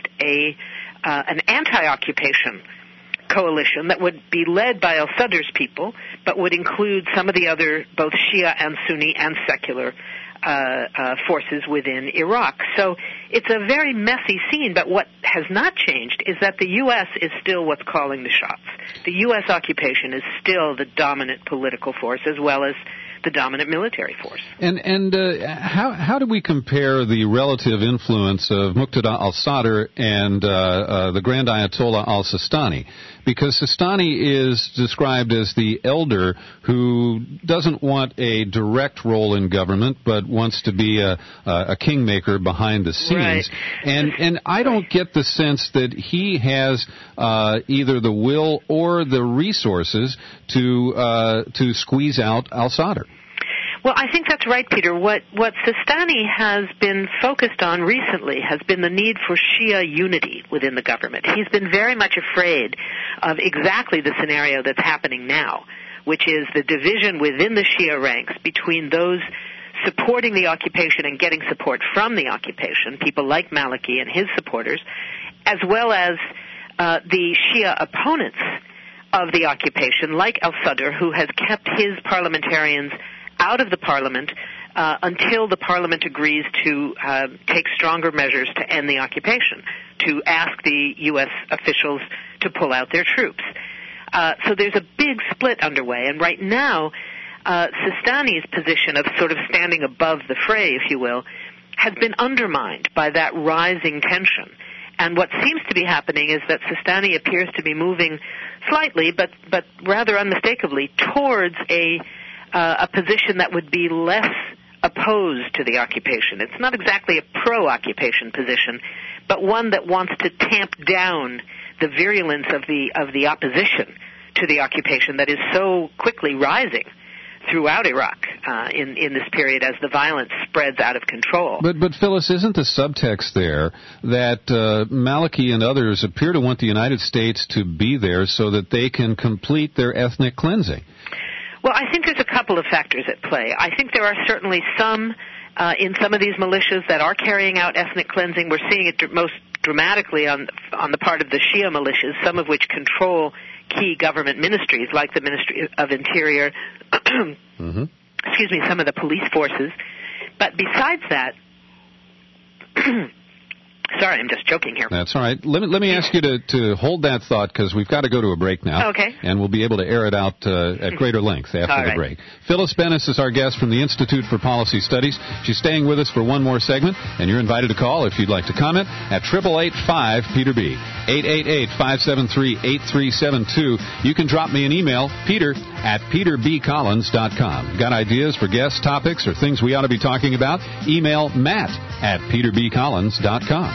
an anti-occupation coalition that would be led by al-Sadr's people, but would include some of the other both Shia and Sunni and secular forces within Iraq. So it's a very messy scene, but what has not changed is that the U.S. is still what's calling the shots. The U.S. occupation is still the dominant political force as well as the dominant military force.
And how do we compare the relative influence of Muqtada al-Sadr and the Grand Ayatollah al-Sistani? Because Sistani is described as the elder who doesn't want a direct role in government, but wants to be a kingmaker behind the scenes.
Right.
And I don't get the sense that he has either the will or the resources to squeeze out al-Sadr.
Well, I think that's right, Peter. What Sistani has been focused on recently has been the need for Shia unity within the government. He's been very much afraid of exactly the scenario that's happening now, which is the division within the Shia ranks between those supporting the occupation and getting support from the occupation, people like Maliki and his supporters, as well as the Shia opponents of the occupation, like al-Sadr, who has kept his parliamentarians out of the parliament until the Parliament agrees to take stronger measures to end the occupation, to ask the U.S. officials to pull out their troops. So there's a big split underway, and right now, Sistani's position of sort of standing above the fray, if you will, has been undermined by that rising tension. And what seems to be happening is that Sistani appears to be moving slightly, but rather unmistakably, towards a position that would be less opposed to the occupation. It's not exactly a pro-occupation position, but one that wants to tamp down the virulence of the opposition to the occupation that is so quickly rising throughout Iraq in this period as the violence spreads out of control.
But Phyllis, isn't the subtext there that Maliki and others appear to want the United States to be there so that they can complete their ethnic cleansing?
Well, I think there's a couple of factors at play. I think there are certainly some in some of these militias that are carrying out ethnic cleansing. We're seeing it most dramatically on the part of the Shia militias, some of which control key government ministries like the Ministry of Interior, some of the police forces. But besides that, sorry, I'm just joking here.
That's all right. Let me ask you to hold that thought because we've got to go to a break now.
Okay.
And we'll be able to air it out at greater length after the break. Phyllis Bennis is our guest from the Institute for Policy Studies. She's staying with us for one more segment, and you're invited to call if you'd like to comment at 888-5-PETER-B, 888-573-8372. You can drop me an email, peter@peterbcollins.com. Got ideas for guest topics or things we ought to be talking about? Email matt@peterbcollins.com.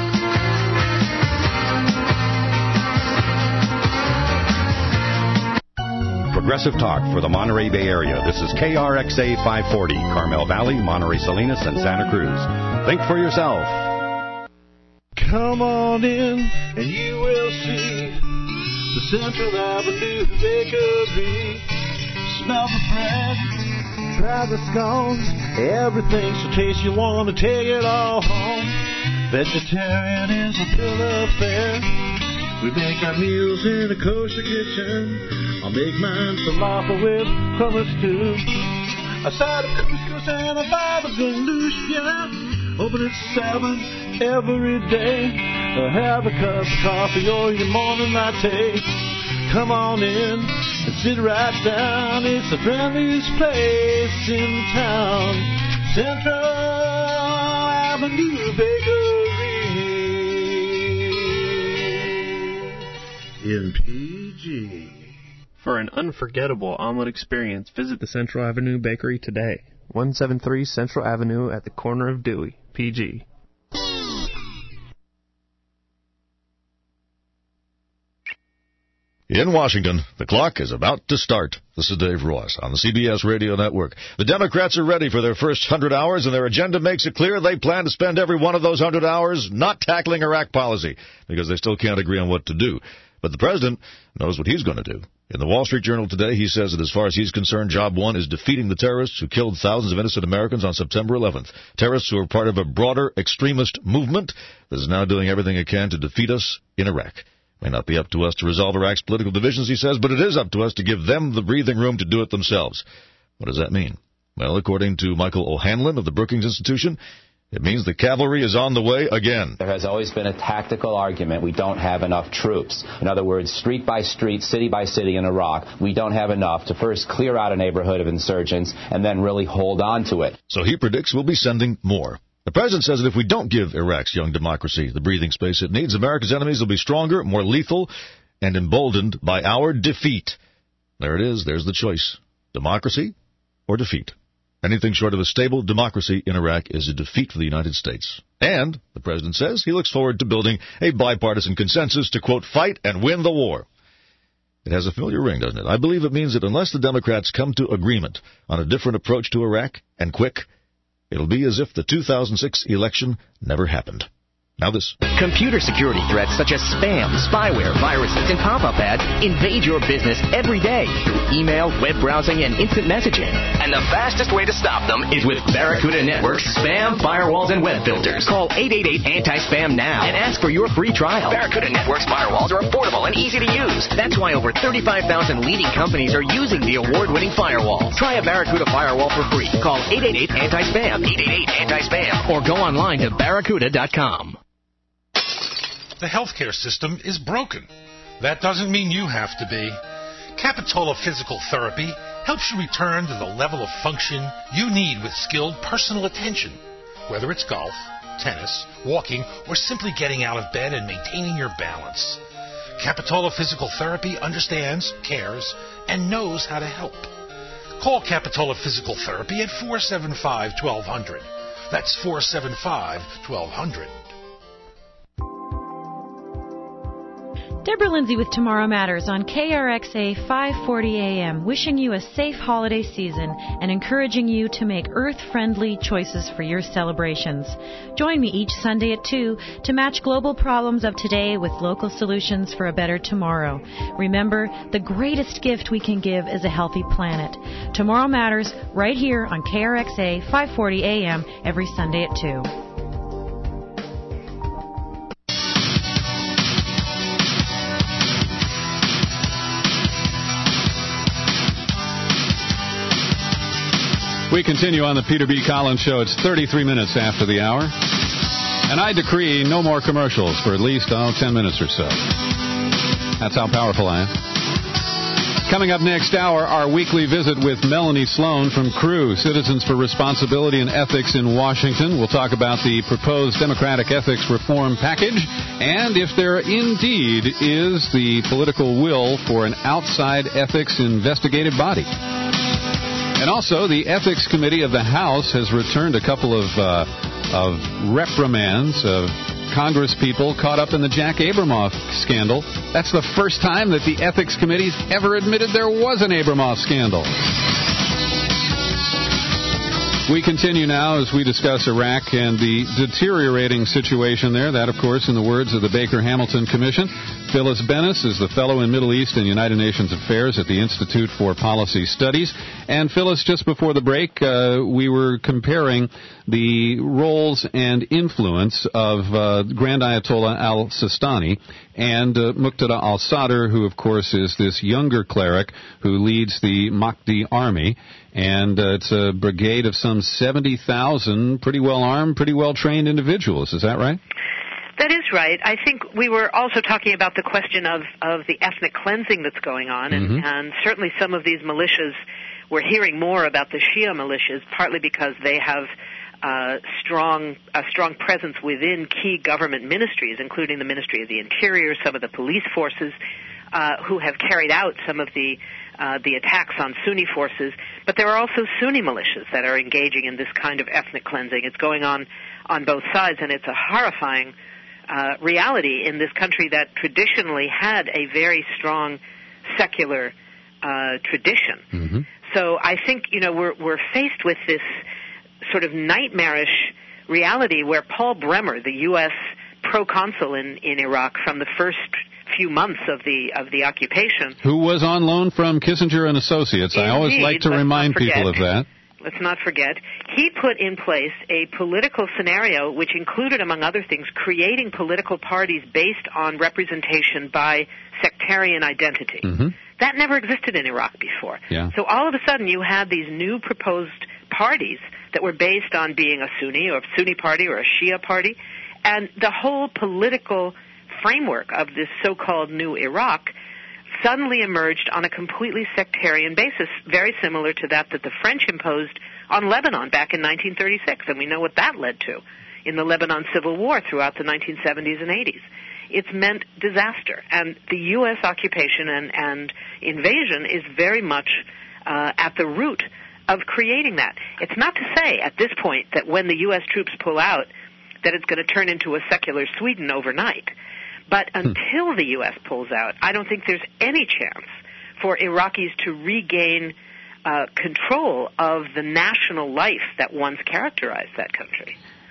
Progressive talk for the Monterey Bay Area. This is KRXA 540, Carmel Valley, Monterey Salinas, and Santa Cruz. Think for yourself.
Come on in and you will see the Central Avenue Bakery. Smell the bread, try the scones, everything's so tasty you want to take it all home. Vegetarian is a bill of fare. We make our meals in a kosher kitchen. I'll make mine falafel with hummus too. A side of couscous and a vibe of ganoush, yeah. Open at 7 every day. Have a cup of coffee or your morning latte. Come on in and sit right down. It's the friendliest place in town. Central Avenue Bakery in PG.
For an unforgettable omelet experience, visit the Central Avenue Bakery today. 173 Central Avenue at the corner of Dewey, PG.
In Washington, the clock is about to start. This is Dave Ross on the CBS Radio Network. The Democrats are ready for their first 100 hours, and their agenda makes it clear they plan to spend every one of those 100 hours not tackling Iraq policy, because they still can't agree on what to do. But the president knows what he's going to do. In the Wall Street Journal today, he says that as far as he's concerned, job one is defeating the terrorists who killed thousands of innocent Americans on September 11th. Terrorists who are part of a broader extremist movement that is now doing everything it can to defeat us in Iraq. May not be up to us to resolve Iraq's political divisions, he says, but it is up to us to give them the breathing room to do it themselves. What does that mean? Well, according to Michael O'Hanlon of the Brookings Institution, it means the cavalry is on the way again.
There has always been a tactical argument. We don't have enough troops. In other words, street by street, city by city in Iraq, we don't have enough to first clear out a neighborhood of insurgents and then really hold on to it.
So he predicts we'll be sending more. The president says that if we don't give Iraq's young democracy the breathing space it needs, America's enemies will be stronger, more lethal, and emboldened by our defeat. There it is. There's the choice. Democracy or defeat. Anything short of a stable democracy in Iraq is a defeat for the United States. And, the president says, he looks forward to building a bipartisan consensus to, quote, fight and win the war. It has a familiar ring, doesn't it? I believe it means that unless the Democrats come to agreement on a different approach to Iraq, and quick, it'll be as if the 2006 election never happened. Now this.
Computer security threats such as spam, spyware, viruses, and pop-up ads invade your business every day through email, web browsing, and instant messaging. And the fastest way to stop them is with Barracuda Network's spam, firewalls, and web filters. Call 888-ANTI-SPAM now and ask for your free trial. Barracuda Network's firewalls are affordable and easy to use. That's why over 35,000 leading companies are using the award-winning firewall. Try a Barracuda firewall for free. Call 888-ANTI-SPAM, 888-ANTI-SPAM, or go online to barracuda.com.
The healthcare system is broken. That doesn't mean you have to be. Capitola Physical Therapy helps you return to the level of function you need with skilled personal attention, whether it's golf, tennis, walking, or simply getting out of bed and maintaining your balance. Capitola Physical Therapy understands, cares, and knows how to help. Call Capitola Physical Therapy at 475-1200. That's 475-1200.
Deborah Lindsay with Tomorrow Matters on KRXA 540 AM, wishing you a safe holiday season and encouraging you to make earth-friendly choices for your celebrations. Join me each Sunday at 2 to match global problems of today with local solutions for a better tomorrow. Remember, the greatest gift we can give is a healthy planet. Tomorrow Matters, right here on KRXA 540 AM, every Sunday at 2.
We continue on the Peter B. Collins Show. It's 33 minutes after the hour. And I decree no more commercials for at least 10 minutes or so. That's how powerful I am. Coming up next hour, our weekly visit with Melanie Sloan from CREW, Citizens for Responsibility and Ethics in Washington. We'll talk about the proposed Democratic Ethics Reform Package and if there indeed is the political will for an outside ethics investigative body. And also, the Ethics Committee of the House has returned a couple of reprimands of Congress people caught up in the Jack Abramoff scandal. That's the first time that the Ethics Committee's ever admitted there was an Abramoff scandal. We continue now as we discuss Iraq and the deteriorating situation there. That, of course, in the words of the Baker-Hamilton Commission. Phyllis Bennis is the Fellow in Middle East and United Nations Affairs at the Institute for Policy Studies. And Phyllis, just before the break, we were comparing the roles and influence of Grand Ayatollah al-Sistani and Muqtada al-Sadr, who, of course, is this younger cleric who leads the Mahdi army. And it's a brigade of some 70,000 pretty well armed, pretty well trained individuals. Is that right?
That is right. I think we were also talking about the question of the ethnic cleansing that's going on, and certainly some of these militias, we're hearing more about the Shia militias, partly because they have a strong presence within key government ministries, including the Ministry of the Interior, some of the police forces, who have carried out some of the attacks on Sunni forces. But there are also Sunni militias that are engaging in this kind of ethnic cleansing. It's going on both sides, and it's a horrifying reality in this country that traditionally had a very strong secular tradition. So I think, we're faced with this sort of nightmarish reality where Paul Bremer, the U.S. proconsul in Iraq from the first few months of the occupation,
who was on loan from Kissinger and Associates.
Indeed,
I always like to remind people of that.
Let's not forget, he put in place a political scenario which included, among other things, creating political parties based on representation by sectarian identity. That never existed in Iraq before. So all of a sudden you had these new proposed parties that were based on being a Sunni or a Sunni party or a Shia party, and the whole political framework of this so-called new Iraq suddenly emerged on a completely sectarian basis, very similar to that the French imposed on Lebanon back in 1936, and we know what that led to in the Lebanon Civil War throughout the 1970s and 80s. It's meant disaster, and the U.S. occupation and invasion is very much at the root of creating that. It's not to say at this point that when the U.S. troops pull out that it's going to turn into a secular Sweden overnight. But until the U.S. pulls out, I don't think there's any chance for Iraqis to regain control of the national life that once characterized that country.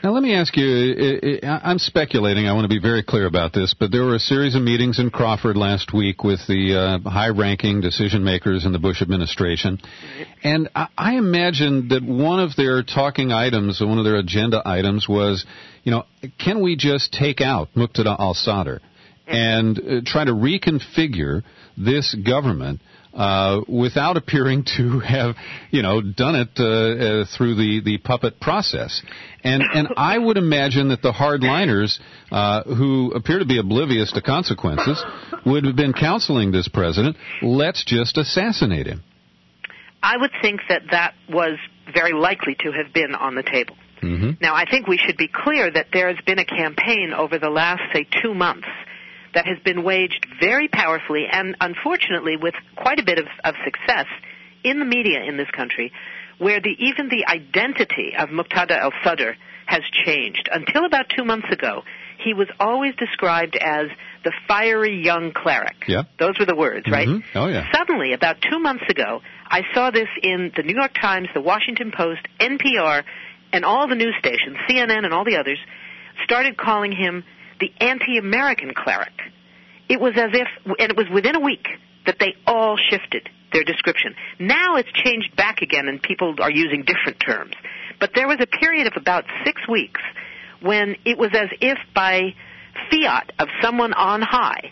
Now, let me ask you, I'm speculating, I want to be very clear about this, but there were a series of meetings in Crawford last week with the high-ranking decision-makers in the Bush administration, and I imagine that one of their talking items, one of their agenda items was, can we just take out Muqtada al-Sadr and try to reconfigure this government without appearing to have, done it through the puppet process. And I would imagine that the hardliners, who appear to be oblivious to consequences, would have been counseling this president, let's just assassinate him.
I would think that was very likely to have been on the table. Mm-hmm. Now, I think we should be clear that there has been a campaign over the last, say, 2 months that has been waged very powerfully and, unfortunately, with quite a bit of success in the media in this country, where even the identity of Muqtada al-Sadr has changed. Until about 2 months ago, he was always described as the fiery young cleric.
Yeah.
Those were the words, right?
Mm-hmm. Oh, yeah.
Suddenly, about 2 months ago, I saw this in the New York Times, the Washington Post, NPR, and all the news stations, CNN and all the others, started calling him the anti-American cleric. It was as if, and it was within a week, that they all shifted their description. Now it's changed back again and people are using different terms. But there was a period of about 6 weeks when it was as if by fiat of someone on high,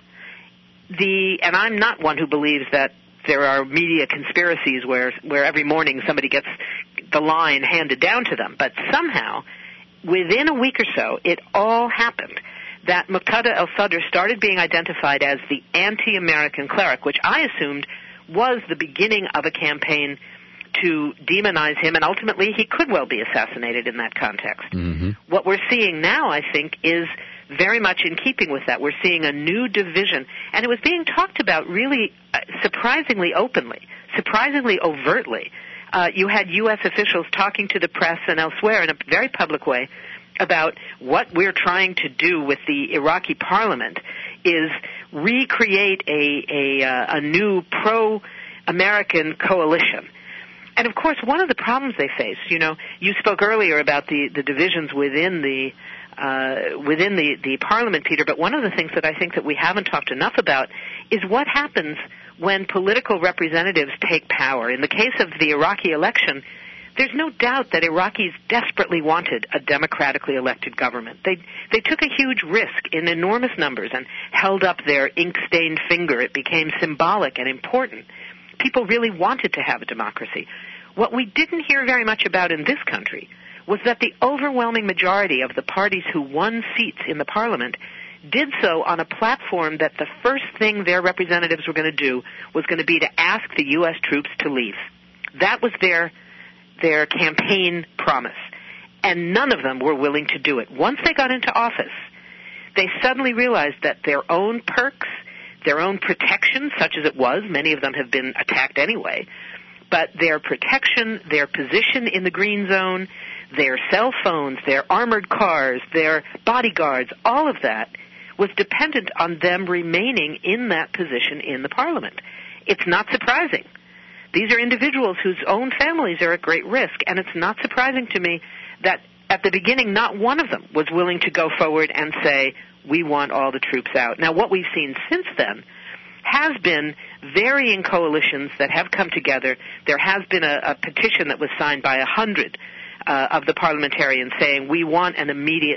and I'm not one who believes that there are media conspiracies where every morning somebody gets the line handed down to them, but somehow, within a week or so, it all happened. That Muqtada al-Sadr started being identified as the anti-American cleric, which I assumed was the beginning of a campaign to demonize him, and ultimately he could well be assassinated in that context. Mm-hmm. What we're seeing now, I think, is very much in keeping with that. We're seeing a new division, and it was being talked about really surprisingly openly, surprisingly overtly. You had U.S. officials talking to the press and elsewhere in a very public way about what we're trying to do with the Iraqi parliament is recreate a new pro-American coalition. And, of course, one of the problems they face, you spoke earlier about the divisions within the parliament, Peter, but one of the things that I think that we haven't talked enough about is what happens when political representatives take power. In the case of the Iraqi election, there's no doubt that Iraqis desperately wanted a democratically elected government. They took a huge risk in enormous numbers and held up their ink-stained finger. It became symbolic and important. People really wanted to have a democracy. What we didn't hear very much about in this country was that the overwhelming majority of the parties who won seats in the parliament did so on a platform that the first thing their representatives were going to do was going to be to ask the U.S. troops to leave. That was their campaign promise, and none of them were willing to do it. Once they got into office, they suddenly realized that their own perks, their own protection, such as it was, many of them have been attacked anyway, but their protection, their position in the green zone, their cell phones, their armored cars, their bodyguards, all of that was dependent on them remaining in that position in the parliament. It's not surprising. These are individuals whose own families are at great risk, and it's not surprising to me that at the beginning not one of them was willing to go forward and say, we want all the troops out. Now, what we've seen since then has been varying coalitions that have come together. There has been a petition that was signed by 100 of the parliamentarians saying we want an immediate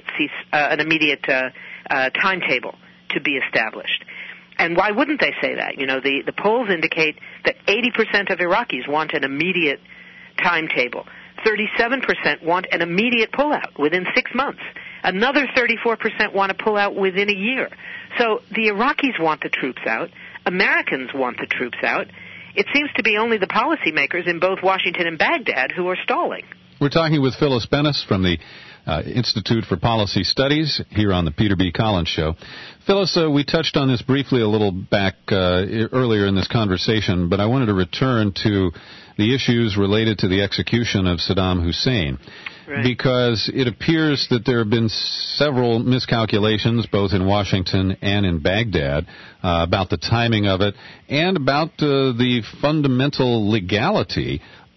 timetable to be established. And why wouldn't they say that? The polls indicate that 80% of Iraqis want an immediate timetable. 37% want an immediate pullout within 6 months. Another 34% want to pull out within a year. So the Iraqis want the troops out. Americans want the troops out. It seems to be only the policymakers in both Washington and Baghdad who are stalling.
We're talking with Phyllis Bennis from the Institute for Policy Studies here on the Peter B. Collins Show. Phyllis, we touched on this briefly a little back earlier in this conversation, but I wanted to return to the issues related to the execution of Saddam Hussein. Right. Because it appears that there have been several miscalculations, both in Washington and in Baghdad, about the timing of it and about the fundamental legality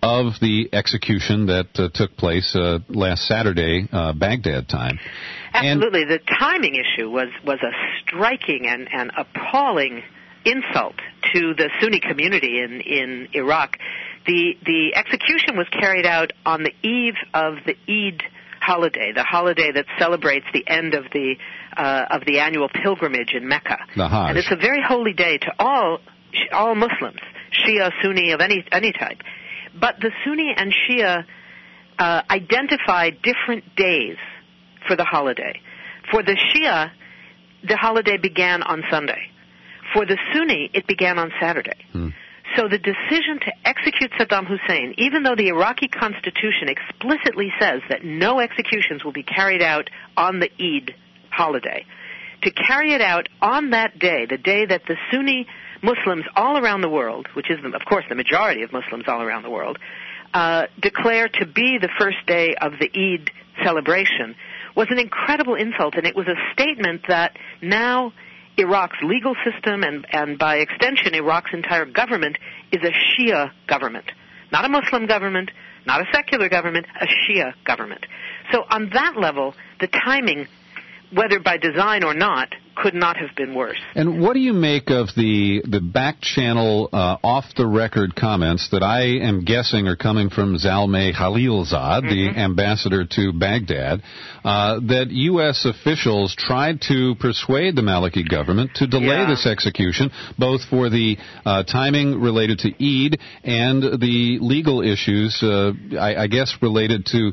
of the execution that took place last Saturday, Baghdad time.
Absolutely. The timing issue was a striking and appalling insult to the Sunni community in Iraq. The execution was carried out on the eve of the Eid holiday, the holiday that celebrates the end of the annual pilgrimage in Mecca.
The Hajj.
And it's a very holy day to all Muslims, Shia, Sunni, of any type. But the Sunni and Shia identified different days for the holiday. For the Shia, the holiday began on Sunday. For the Sunni, it began on Saturday. So the decision to execute Saddam Hussein, even though the Iraqi constitution explicitly says that no executions will be carried out on the Eid holiday, to carry it out on that day, the day that the Sunni Muslims all around the world, which is, of course, the majority of Muslims all around the world, declare to be the first day of the Eid celebration, was an incredible insult, and it was a statement that now Iraq's legal system and by extension Iraq's entire government is a Shia government. Not a Muslim government, not a secular government, a Shia government. So on that level, the timing, whether by design or not, could not have been worse.
And what do you make of the back-channel, off-the-record comments that I am guessing are coming from Zalmay Khalilzad, the ambassador to Baghdad, that U.S. officials tried to persuade the Maliki government to delay this execution, both for the timing related to Eid and the legal issues, I guess, related to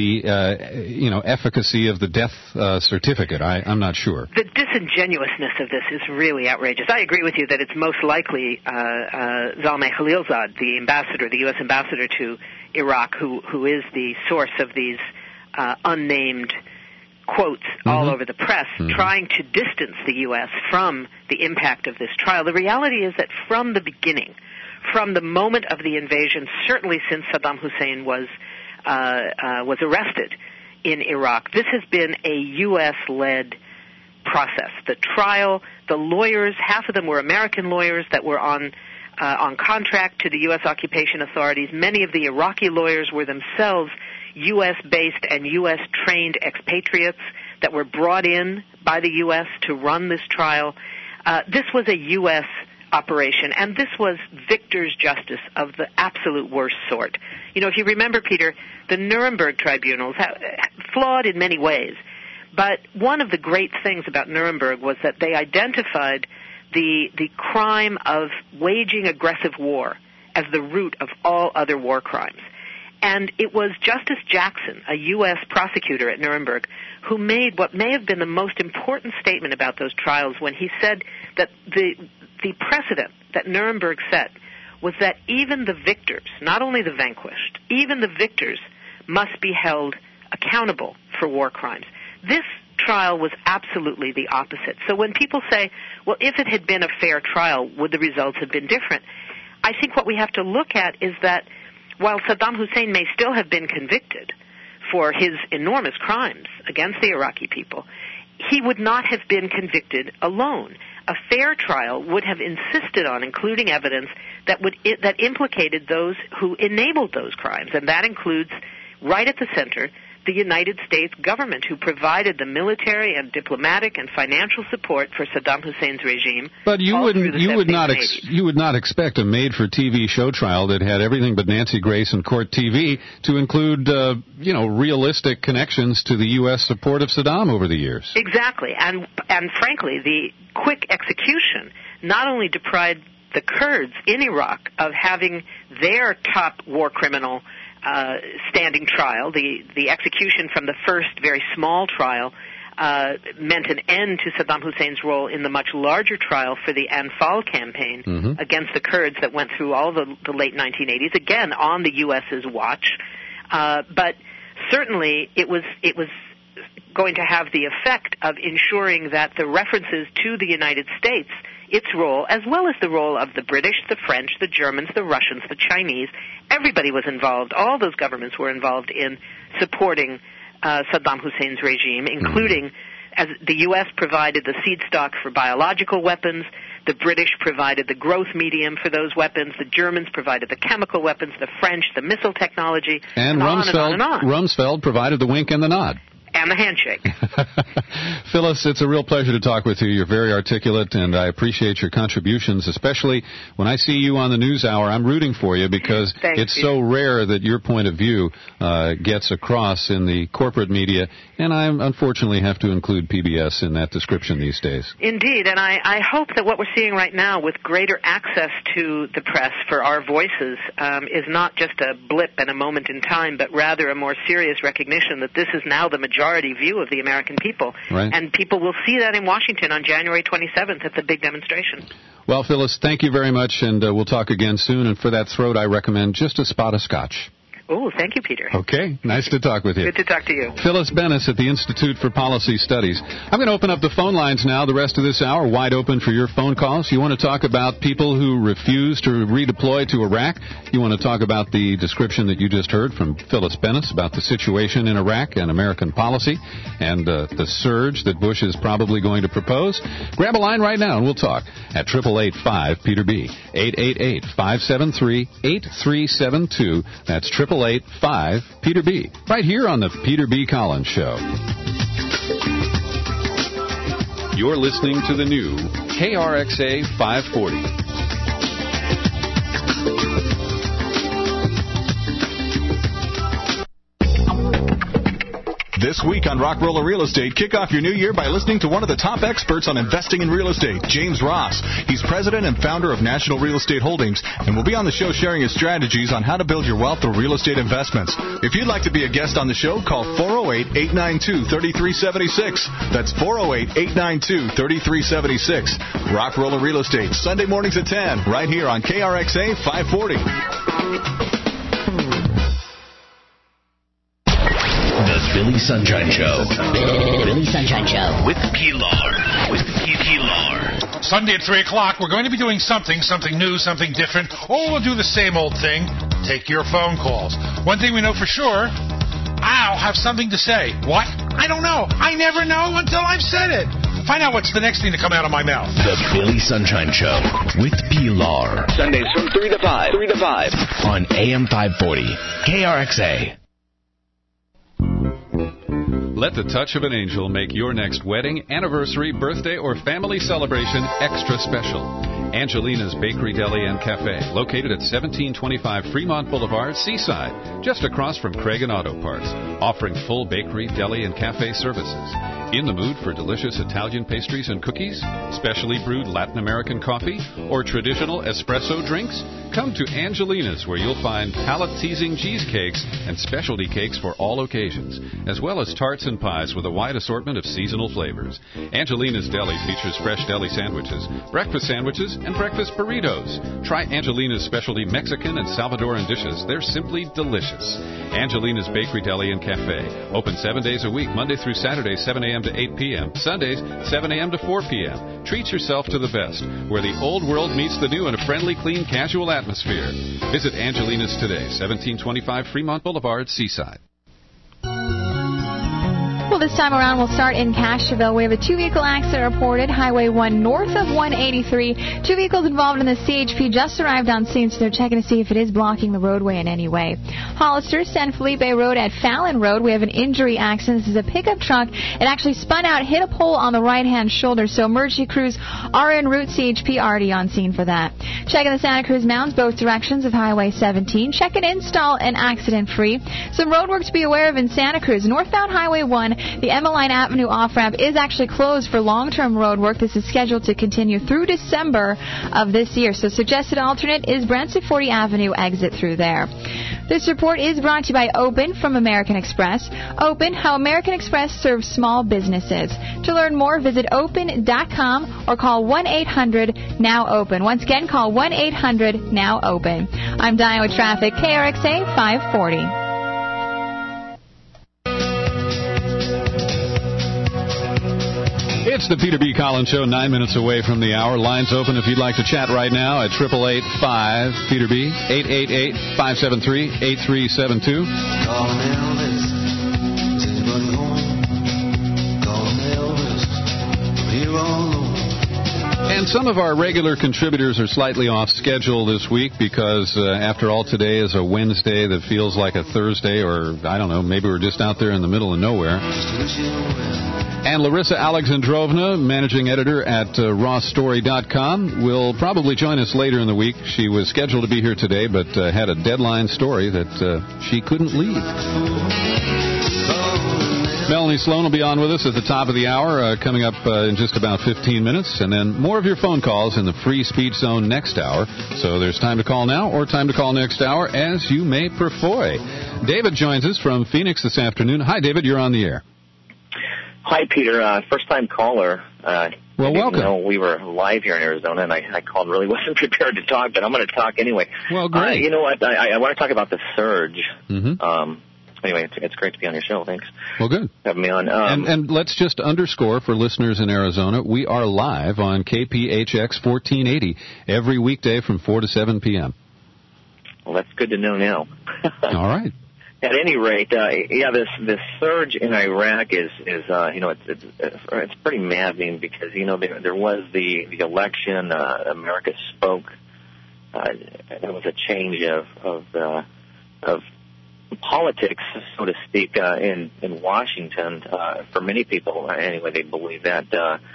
the efficacy of the death certificate. I'm not sure.
The disingenuousness of this is really outrageous. I agree with you that it's most likely Zalmay Khalilzad, the ambassador, the U.S. ambassador to Iraq, who is the source of these unnamed quotes all over the press, trying to distance the U.S. from the impact of this trial. The reality is that from the beginning, from the moment of the invasion, certainly since Saddam Hussein was arrested in Iraq, this has been a U.S.-led process. The trial, the lawyers, half of them were American lawyers that were on contract to the U.S. occupation authorities. Many of the Iraqi lawyers were themselves U.S.-based and U.S.-trained expatriates that were brought in by the U.S. to run this trial. This was a U.S. operation, and this was victor's justice of the absolute worst sort. You know, if you remember, Peter, the Nuremberg tribunals, flawed in many ways, but one of the great things about Nuremberg was that they identified the crime of waging aggressive war as the root of all other war crimes. And it was Justice Jackson, a U.S. prosecutor at Nuremberg, who made what may have been the most important statement about those trials when he said that the precedent that Nuremberg set was that even the victors, not only the vanquished, even the victors must be held accountable for war crimes. This trial was absolutely the opposite. So when people say, well, if it had been a fair trial, would the results have been different? I think what we have to look at is that while Saddam Hussein may still have been convicted for his enormous crimes against the Iraqi people, he would not have been convicted alone. A fair trial would have insisted on including evidence that implicated those who enabled those crimes, and that includes, right at the center, the United States government, who provided the military and diplomatic and financial support for Saddam Hussein's regime.
But you would not expect a made-for-TV show trial that had everything but Nancy Grace and Court TV to include realistic connections to the U.S. support of Saddam over the years.
Exactly, and frankly, the quick execution not only deprived the Kurds in Iraq of having their top war criminal standing trial. The execution from the first very small trial meant an end to Saddam Hussein's role in the much larger trial for the Anfal campaign against the Kurds that went through all the late 1980s, again on the U.S.'s watch. But certainly it was going to have the effect of ensuring that the references to the United States, its role, as well as the role of the British, the French, the Germans, the Russians, the Chinese, everybody was involved. All those governments were involved in supporting Saddam Hussein's regime, including, as the U.S. provided the seed stock for biological weapons, The British provided the growth medium for those weapons. The Germans provided the chemical weapons. The French, the missile technology.
And
on and on and on.
Rumsfeld provided the wink and the nod.
And the handshake.
Phyllis, it's a real pleasure to talk with you. You're very articulate, and I appreciate your contributions, especially when I see you on the News Hour. I'm rooting for you because it's so rare that your point of view gets across in the corporate media, and I unfortunately have to include PBS in that description these days.
Indeed, and I hope that what we're seeing right now with greater access to the press for our voices is not just a blip and a moment in time, but rather a more serious recognition that this is now the majority view of the American people.
Right.
And people will see that in Washington on January 27th at the big demonstration.
Well, Phyllis, thank you very much, and we'll talk again soon. And for that throat, I recommend just a spot of scotch.
Oh, thank you, Peter.
Okay, nice to talk with you.
Good to talk to you.
Phyllis Bennis at the Institute for Policy Studies. I'm going to open up the phone lines now. The rest of this hour wide open for your phone calls. You want to talk about people who refuse to redeploy to Iraq? You want to talk about the description that you just heard from Phyllis Bennis about the situation in Iraq and American policy and the surge that Bush is probably going to propose? Grab a line right now and we'll talk at 888-5-PETER-B, 888-573-8372. That's 888-5-PETER-B, right here on the Peter B. Collins Show. You're listening to the new KRXA 540.
This week on Rock Roller Real Estate, kick off your new year by listening to one of the top experts on investing in real estate, James Ross. He's president and founder of National Real Estate Holdings and will be on the show sharing his strategies on how to build your wealth through real estate investments. If you'd like to be a guest on the show, call 408-892-3376. That's 408-892-3376. Rock Roller Real Estate, Sunday mornings at 10, right here on KRXA 540.
Billy Sunshine Show.
Billy Sunshine Show.
With Pilar.
Sunday at 3 o'clock, we're going to be doing something new, something different, or we'll do the same old thing, take your phone calls. One thing we know for sure, I'll have something to say. What? I don't know. I never know until I've said it. Find out what's the next thing to come out of my mouth.
The Billy Sunshine Show with Pilar.
Sundays from 3 to 5.
On AM 540. KRXA.
Let the touch of an angel make your next wedding, anniversary, birthday, or family celebration extra special. Angelina's Bakery, Deli, and Cafe, located at 1725 Fremont Boulevard, Seaside, just across from Craig and Auto Parts, offering full bakery, deli, and cafe services. In the mood for delicious Italian pastries and cookies, specially brewed Latin American coffee, or traditional espresso drinks? Come to Angelina's, where you'll find palate-teasing cheesecakes and specialty cakes for all occasions, as well as tarts and pies with a wide assortment of seasonal flavors. Angelina's Deli features fresh deli sandwiches, breakfast sandwiches, and breakfast burritos. Try Angelina's specialty Mexican and Salvadoran dishes. They're simply delicious. Angelina's Bakery, Deli, and Cafe. Open 7 days a week, Monday through Saturday, 7 a.m. to 8 p.m. Sundays, 7 a.m. to 4 p.m. Treat yourself to the best, where the old world meets the new in a friendly, clean, casual atmosphere. Visit Angelina's today, 1725 Fremont Boulevard, Seaside.
Well, this time around, we'll start in Castroville. We have a two-vehicle accident reported, Highway 1 north of 183. Two vehicles involved in the CHP just arrived on scene, so they're checking to see if it is blocking the roadway in any way. Hollister, San Felipe Road at Fallon Road, we have an injury accident. This is a pickup truck. It actually spun out, hit a pole on the right-hand shoulder, so emergency crews are en route. CHP already on scene for that. Checking the Santa Cruz Mountains, both directions of Highway 17. Check and install and accident-free. Some road work to be aware of in Santa Cruz. Northbound Highway 1, the Emmeline Avenue off-ramp is actually closed for long-term road work. This is scheduled to continue through December of this year. So suggested alternate is Brentwood 40 Avenue exit through there. This report is brought to you by Open from American Express. Open, how American Express serves small businesses. To learn more, visit open.com or call 1-800-NOW-OPEN. Once again, call 1-800-NOW-OPEN. I'm Diane with traffic, KRXA 540.
It's the Peter B. Collins Show, 9 minutes away from the hour. Lines open if you'd like to chat right now at 888-5-PETER-B, 888-573-8372.
Calling Elvis, is anybody home? Calling Elvis, here all alone.
And some of our regular contributors are slightly off schedule this week because, after all, today is a Wednesday that feels like a Thursday, or, I don't know, maybe we're just out there in the middle of nowhere. And Larissa Alexandrovna, managing editor at rawstory.com, will probably join us later in the week. She was scheduled to be here today, but had a deadline story that she couldn't leave. Melanie Sloan will be on with us at the top of the hour, coming up in just about 15 minutes. And then more of your phone calls in the free speech zone next hour. So there's time to call now or time to call next hour, as you may prefer. David joins us from Phoenix this afternoon. Hi, David. You're on the air.
Hi, Peter. First-time caller.
Well, welcome.
Know we were live here in Arizona, and I called, really wasn't prepared to talk, but I'm going to talk anyway.
Well, great.
You know what? I want to talk about the surge.
Mm-hmm.
Anyway, it's great to be on your show. Thanks.
Well, good.
Having me on.
And let's just underscore for listeners in Arizona, we are live on KPHX 1480 every weekday from 4 to 7 p.m.
Well, that's good to know now.
All right.
At any rate, this surge in Iraq is it's pretty maddening because there was the election. America spoke. There was a change of politics, so to speak, in Washington. For many people, anyway, they believe that.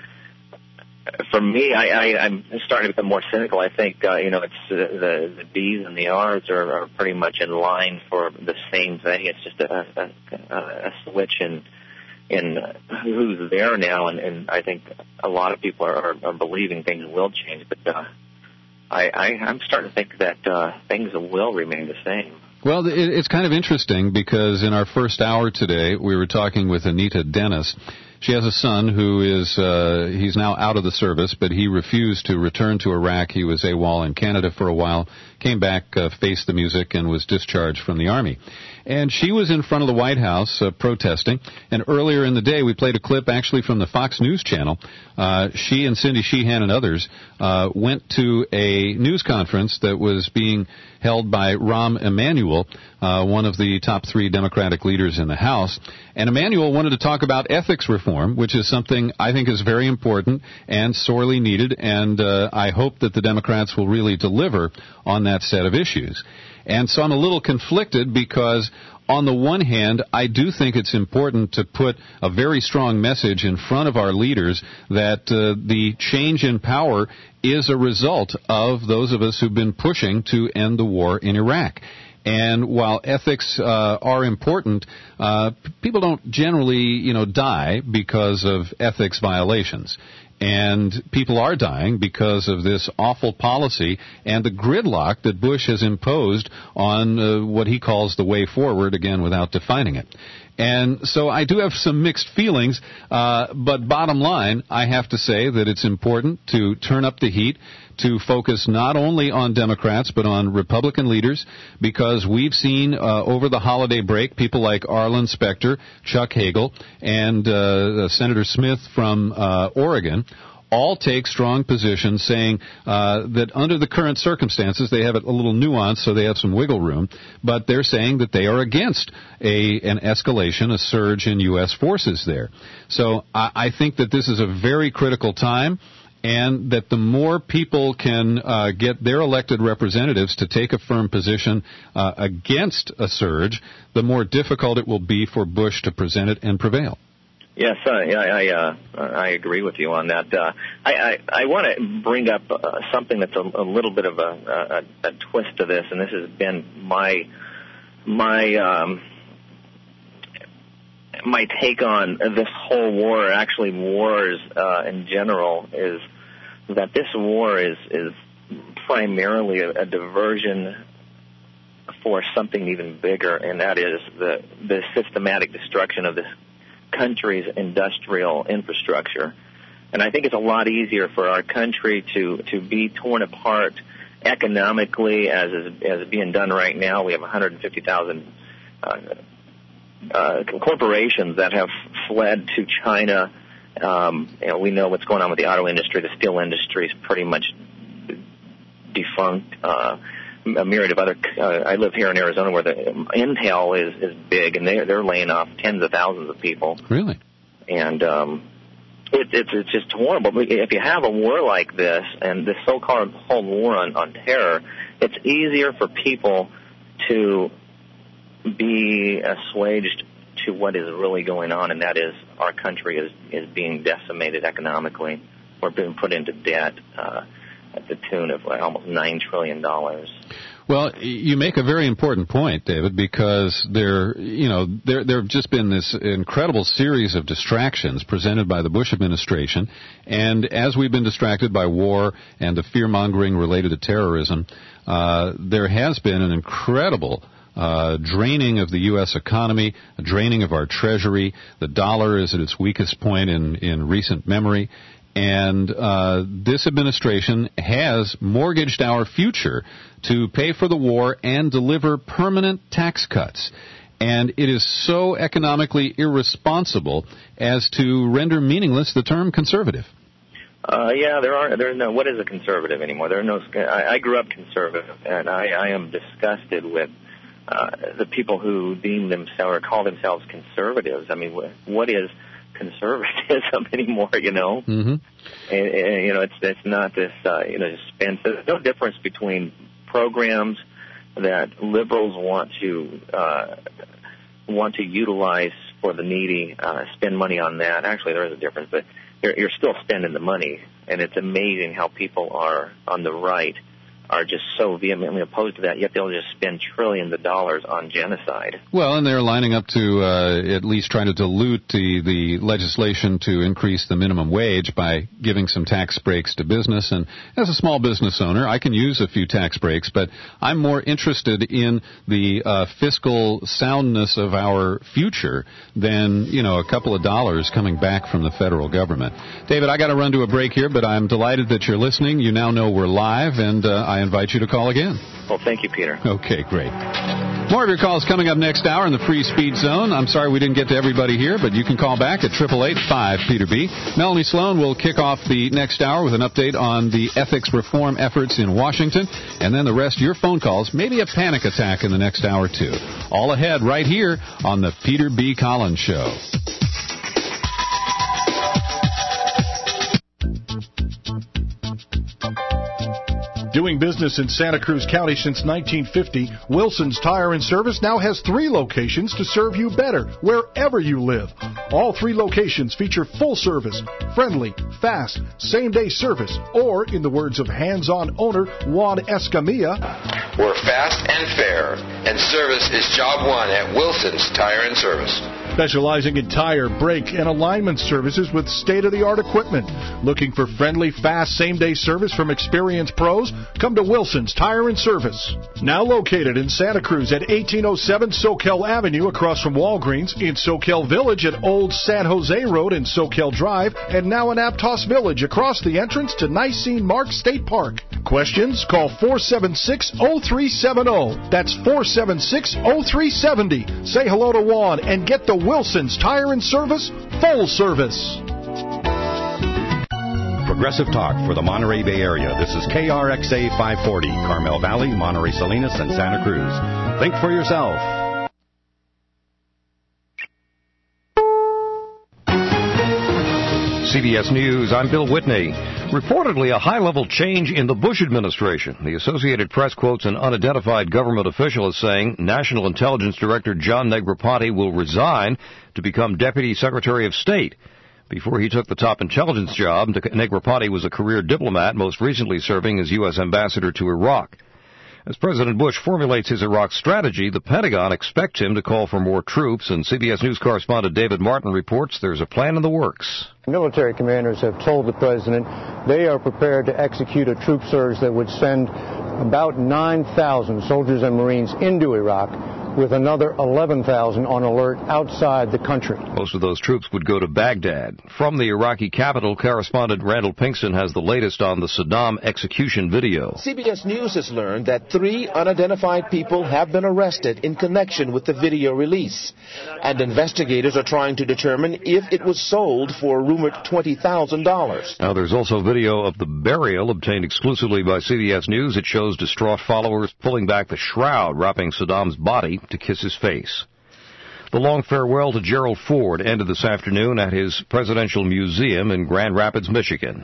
For me, I'm starting to become more cynical. I think it's the D's and the R's are pretty much in line for the same thing. It's just a switch in who's there now, and I think a lot of people are believing things will change. But I'm starting to think that things will remain the same.
Well, it's kind of interesting because in our first hour today, we were talking with Anita Dennis. She has a son who is, he's now out of the service, but he refused to return to Iraq. He was AWOL in Canada for a while, came back, faced the music, and was discharged from the Army. And she was in front of the White House protesting. And earlier in the day, we played a clip actually from the Fox News Channel. She and Cindy Sheehan and others went to a news conference that was being held by Rahm Emanuel, one of the top 3 Democratic leaders in the House. And Emanuel wanted to talk about ethics reform, which is something I think is very important and sorely needed. And I hope that the Democrats will really deliver on that set of issues. And so I'm a little conflicted because, on the one hand, I do think it's important to put a very strong message in front of our leaders that the change in power is a result of those of us who've been pushing to end the war in Iraq. And while ethics are important, people don't generally, die because of ethics violations. And people are dying because of this awful policy and the gridlock that Bush has imposed on what he calls the way forward, again, without defining it. And so I do have some mixed feelings, but bottom line, I have to say that it's important to turn up the heat, to focus not only on Democrats but on Republican leaders, because we've seen over the holiday break people like Arlen Specter, Chuck Hagel, and Senator Smith from Oregon all take strong positions saying that under the current circumstances, they have it a little nuanced, so they have some wiggle room, but they're saying that they are against an escalation, a surge in U.S. forces there. So I think that this is a very critical time, and that the more people can get their elected representatives to take a firm position against a surge, the more difficult it will be for Bush to present it and prevail.
Yes, I agree with you on that. I want to bring up something that's a little bit of a twist to this, and this has been my take on this whole war, or actually wars in general, is that this war is primarily a diversion for something even bigger, and that is the systematic destruction of this country's industrial infrastructure. And I think it's a lot easier for our country to be torn apart economically as being done right now. We have 150,000 corporations that have fled to China. We know what's going on with the auto industry. The steel industry is pretty much defunct. A myriad of other. I live here in Arizona, where the Intel is big, and they're laying off tens of thousands of people.
Really?
And It's just horrible. If you have a war like this and the so-called whole war on terror, it's easier for people to be assuaged to what is really going on, and that is our country is being decimated economically. We're being put into debt at the tune of almost $9 trillion.
Well, you make a very important point, David, because there have just been this incredible series of distractions presented by the Bush administration, and as we've been distracted by war and the fear-mongering related to terrorism, there has been an incredible draining of the U.S. economy, a draining of our treasury. The dollar is at its weakest point in recent memory. And this administration has mortgaged our future to pay for the war and deliver permanent tax cuts. And it is so economically irresponsible as to render meaningless the term conservative.
There's no, what is a conservative anymore? There are no, I grew up conservative, and I am disgusted with the people who deem themselves or call themselves conservatives. I mean, what is conservatism anymore,
Mm-hmm.
And it's not this, spend. There's no difference between programs that liberals want to utilize for the needy, spend money on that. Actually, there is a difference, but you're still spending the money, and it's amazing how people are on the right are just so vehemently opposed to that, yet they'll just spend trillions of dollars on genocide.
Well, and they're lining up to at least trying to dilute the legislation to increase the minimum wage by giving some tax breaks to business. And as a small business owner, I can use a few tax breaks, but I'm more interested in the fiscal soundness of our future than, a couple of dollars coming back from the federal government. David, I got to run to a break here, but I'm delighted that you're listening. You now know we're live, and I invite you to call again.
Well, thank you, Peter.
Okay, great. More of your calls coming up next hour in the Free Speed Zone. I'm sorry we didn't get to everybody here, but you can call back at 888-5-PETER-B. Melanie Sloan will kick off the next hour with an update on the ethics reform efforts in Washington, and then the rest of your phone calls, maybe a panic attack in the next hour, too. All ahead right here on the Peter B. Collins Show.
Doing business in Santa Cruz County since 1950, Wilson's Tire and Service now has 3 locations to serve you better wherever you live. All 3 locations feature full service, friendly, fast, same-day service, or, in the words of hands-on owner Juan Escamilla,
we're fast and fair, and service is job one at Wilson's Tire and Service.
Specializing in tire, brake, and alignment services with state-of-the-art equipment. Looking for friendly, fast, same-day service from experienced pros? Come to Wilson's Tire and Service. Now located in Santa Cruz at 1807 Soquel Avenue across from Walgreens, in Soquel Village at Old San Jose Road and Soquel Drive, and now in Aptos Village across the entrance to Nicene Mark State Park. Questions? Call 476-0370. That's 476-0370. Say hello to Juan and get the Wilson's Tire and Service full service.
Progressive Talk for the Monterey Bay Area. This is KRXA 540, Carmel Valley, Monterey Salinas, and Santa Cruz. Think for yourself.
CBS News, I'm Bill Whitney. Reportedly, a high-level change in the Bush administration. The Associated Press quotes an unidentified government official as saying National Intelligence Director John Negroponte will resign to become Deputy Secretary of State. Before he took the top intelligence job, Negroponte was a career diplomat, most recently serving as U.S. ambassador to Iraq. As President Bush formulates his Iraq strategy, the Pentagon expects him to call for more troops, and CBS News correspondent David Martin reports there's a plan in the works.
Military commanders have told the president they are prepared to execute a troop surge that would send about 9,000 soldiers and Marines into Iraq, with another 11,000 on alert outside the country.
Most of those troops would go to Baghdad. From the Iraqi capital, correspondent Randall Pinkston has the latest on the Saddam execution video.
CBS News has learned that 3 unidentified people have been arrested in connection with the video release, and investigators are trying to determine if it was sold for a rumored $20,000.
Now, there's also video of the burial obtained exclusively by CBS News. It shows distraught followers pulling back the shroud wrapping Saddam's body to kiss his face. The long farewell to Gerald Ford ended this afternoon at his Presidential Museum in Grand Rapids, Michigan.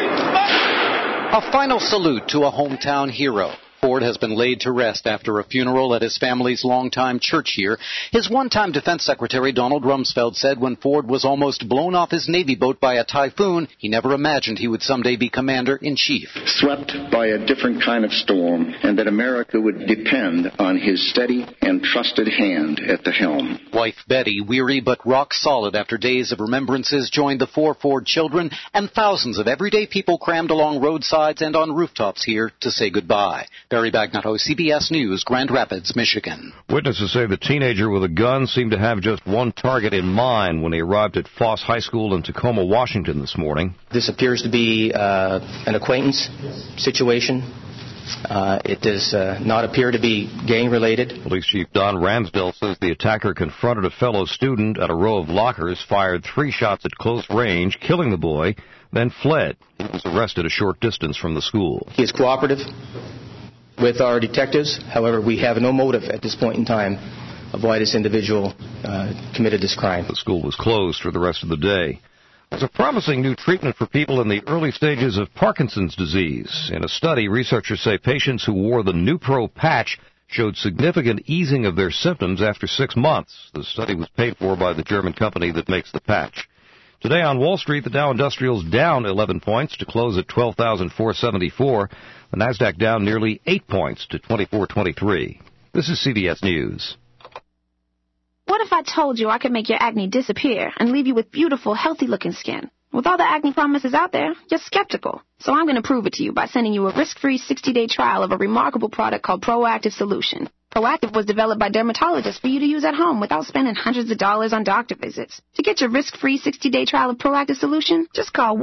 A final salute to a hometown hero. Ford has been laid to rest after a funeral at his family's longtime church here. His one-time Defense Secretary Donald Rumsfeld said when Ford was almost blown off his Navy boat by a typhoon, he never imagined he would someday be Commander-in-Chief.
Swept by a different kind of storm, and that America would depend on his steady and trusted hand at the helm.
Wife Betty, weary but rock solid after days of remembrances, joined the 4 Ford children and thousands of everyday people crammed along roadsides and on rooftops here to say goodbye. Barry Bagnotto, CBS News, Grand Rapids, Michigan.
Witnesses say the teenager with a gun seemed to have just one target in mind when he arrived at Foss High School in Tacoma, Washington this morning.
This appears to be an acquaintance situation. It does not appear to be gang-related.
Police Chief Don Ramsdell says the attacker confronted a fellow student at a row of lockers, fired 3 shots at close range, killing the boy, then fled. He was arrested a short distance from the school.
He is cooperative with our detectives. However, we have no motive at this point in time of why this individual committed this crime.
The school was closed for the rest of the day. There's a promising new treatment for people in the early stages of Parkinson's disease. In a study, researchers say patients who wore the Nupro patch showed significant easing of their symptoms after 6 months. The study was paid for by the German company that makes the patch. Today on Wall Street, the Dow Industrial's down 11 points to close at 12,474. The Nasdaq down nearly 8 points to 2423. This is CBS News.
What if I told you I could make your acne disappear and leave you with beautiful, healthy-looking skin? With all the acne promises out there, you're skeptical. So I'm going to prove it to you by sending you a risk-free 60-day trial of a remarkable product called Proactive Solution. Proactive was developed by dermatologists for you to use at home without spending hundreds of dollars on doctor visits. To get your risk-free 60-day trial of Proactive Solution, just call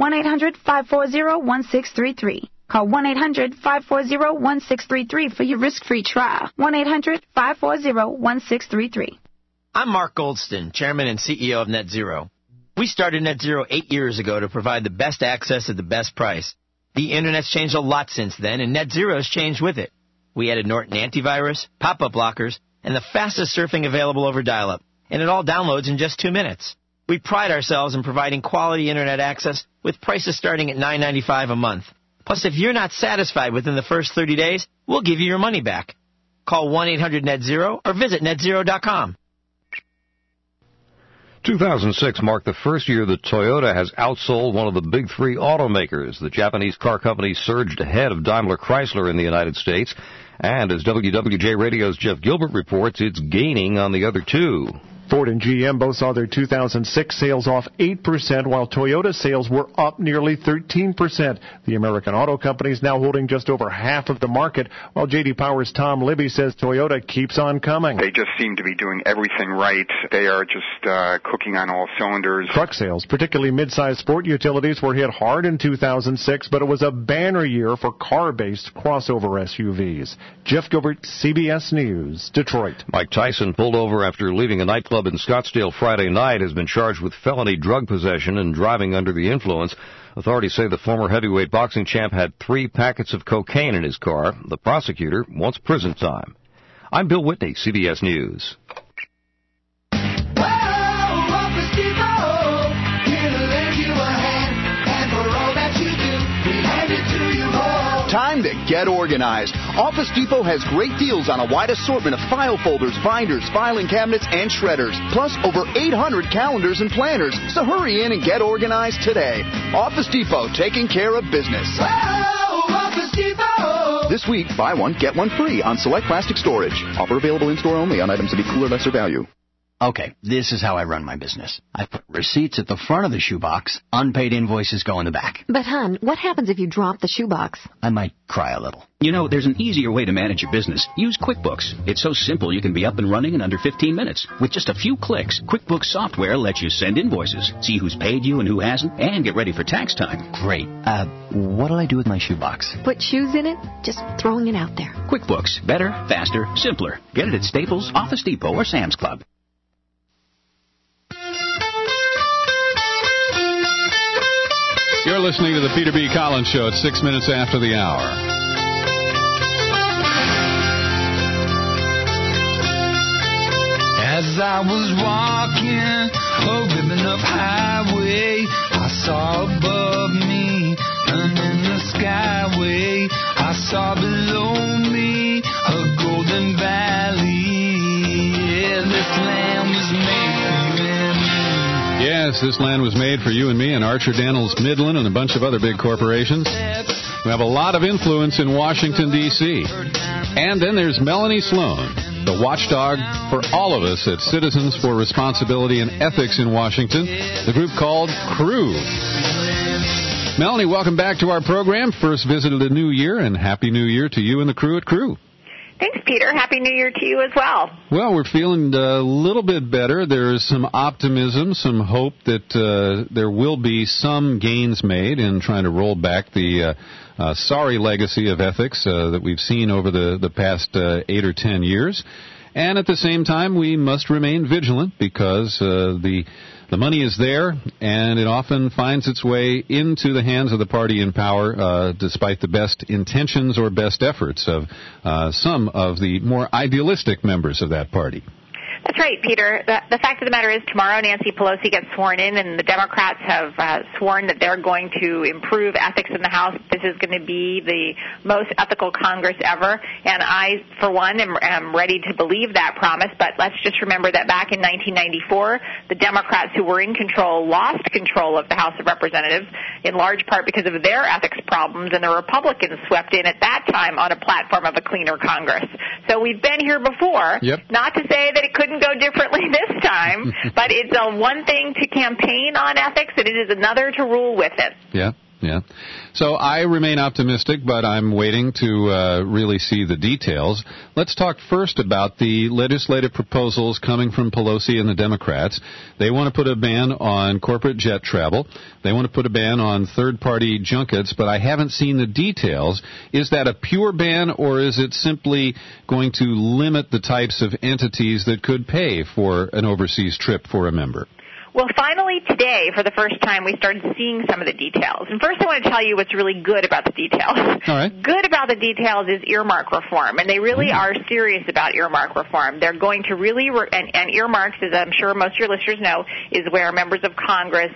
1-800-540-1633. Call 1-800-540-1633 for your risk-free trial. 1-800-540-1633.
I'm Mark Goldston, Chairman and CEO of Net Zero. We started Net Zero 8 years ago to provide the best access at the best price. The Internet's changed a lot since then, and Net Zero's changed with it. We added Norton antivirus, pop-up blockers, and the fastest surfing available over dial-up. And it all downloads in just 2 minutes. We pride ourselves in providing quality Internet access with prices starting at $9.95 a month. Plus, if you're not satisfied within the first 30 days, we'll give you your money back. Call 1-800-NET-ZERO or visit netzero.com.
2006 marked the first year that Toyota has outsold one of the big 3 automakers. The Japanese car company surged ahead of Daimler Chrysler in the United States. And as WWJ Radio's Jeff Gilbert reports, it's gaining on the other 2.
Ford and GM both saw their 2006 sales off 8%, while Toyota sales were up nearly 13%. The American auto company is now holding just over half of the market, while J.D. Power's Tom Libby says Toyota keeps on coming.
They just seem to be doing everything right. They are just cooking on all cylinders.
Truck sales, particularly mid-sized sport utilities, were hit hard in 2006, but it was a banner year for car-based crossover SUVs. Jeff Gilbert, CBS News, Detroit.
Mike Tyson pulled over after leaving a nightclub in Scottsdale Friday night, has been charged with felony drug possession and driving under the influence. Authorities say the former heavyweight boxing champ had 3 packets of cocaine in his car. The prosecutor wants prison time. I'm Bill Whitney, CBS News.
Time to get organized. Office Depot has great deals on a wide assortment of file folders, binders, filing cabinets, and shredders, plus over 800 calendars and planners. So hurry in and get organized today. Office Depot, taking care of business.
Whoa, Office Depot!
This week, buy one, get one free on select plastic storage. Offer available in-store only on items to be cooler, lesser value.
Okay, this is how I run my business. I put receipts at the front of the shoebox, unpaid invoices go in the back.
But, hon, what happens if you drop the shoebox?
I might cry a little.
You know, there's an easier way to manage your business. Use QuickBooks. It's so simple you can be up and running in under 15 minutes. With just a few clicks, QuickBooks software lets you send invoices, see who's paid you and who hasn't, and get ready for tax time.
Great. What'll I do with my shoebox?
Put shoes in it? Just throwing it out there.
QuickBooks. Better, faster, simpler. Get it at Staples, Office Depot, or Sam's Club.
You're listening to the Peter B. Collins Show at 6 minutes after the hour.
As
I was walking a ribbon of highway, I saw above me and in the skyway, I saw below me a golden valley. Yeah, this land was made for you and me.
Yes, this land was made for you and me and Archer Daniels Midland and a bunch of other big corporations who have a lot of influence in Washington, D.C. And then there's Melanie Sloan, the watchdog for all of us at Citizens for Responsibility and Ethics in Washington, the group called CREW. Melanie, welcome back to our program. First visit of the new year, and Happy New Year to you and the crew at CREW.
Thanks, Peter. Happy New Year to you as well.
Well, we're feeling a little bit better. There's some optimism, some hope that there will be some gains made in trying to roll back the sorry legacy of ethics that we've seen over the past 8 or 10 years. And at the same time, we must remain vigilant because the money is there, and it often finds its way into the hands of the party in power, despite the best intentions or best efforts of some of the more idealistic members of that party.
That's right, Peter. The fact of the matter is tomorrow Nancy Pelosi gets sworn in, and the Democrats have sworn that they're going to improve ethics in the House. This is going to be the most ethical Congress ever, and I, for one, am ready to believe that promise. But let's just remember that back in 1994, the Democrats who were in control lost control of the House of Representatives, in large part because of their ethics problems, and the Republicans swept in at that time on a platform of a cleaner Congress. So we've been here before.
Yep.
Not to say that it couldn't go differently this time, but it's one thing to campaign on ethics, and it is another to rule with it.
Yeah. So I remain optimistic, but I'm waiting to really see the details. Let's talk first about the legislative proposals coming from Pelosi and the Democrats. They want to put a ban on corporate jet travel. They want to put a ban on third-party junkets, but I haven't seen the details. Is that a pure ban, or is it simply going to limit the types of entities that could pay for an overseas trip for a member?
Well, finally today, for the first time, we started seeing some of the details. And first I want to tell you what's really good about the details.
All right.
Good about the details is earmark reform, and they really are serious about earmark reform. They're going to really, and earmarks, as I'm sure most of your listeners know, is where members of Congress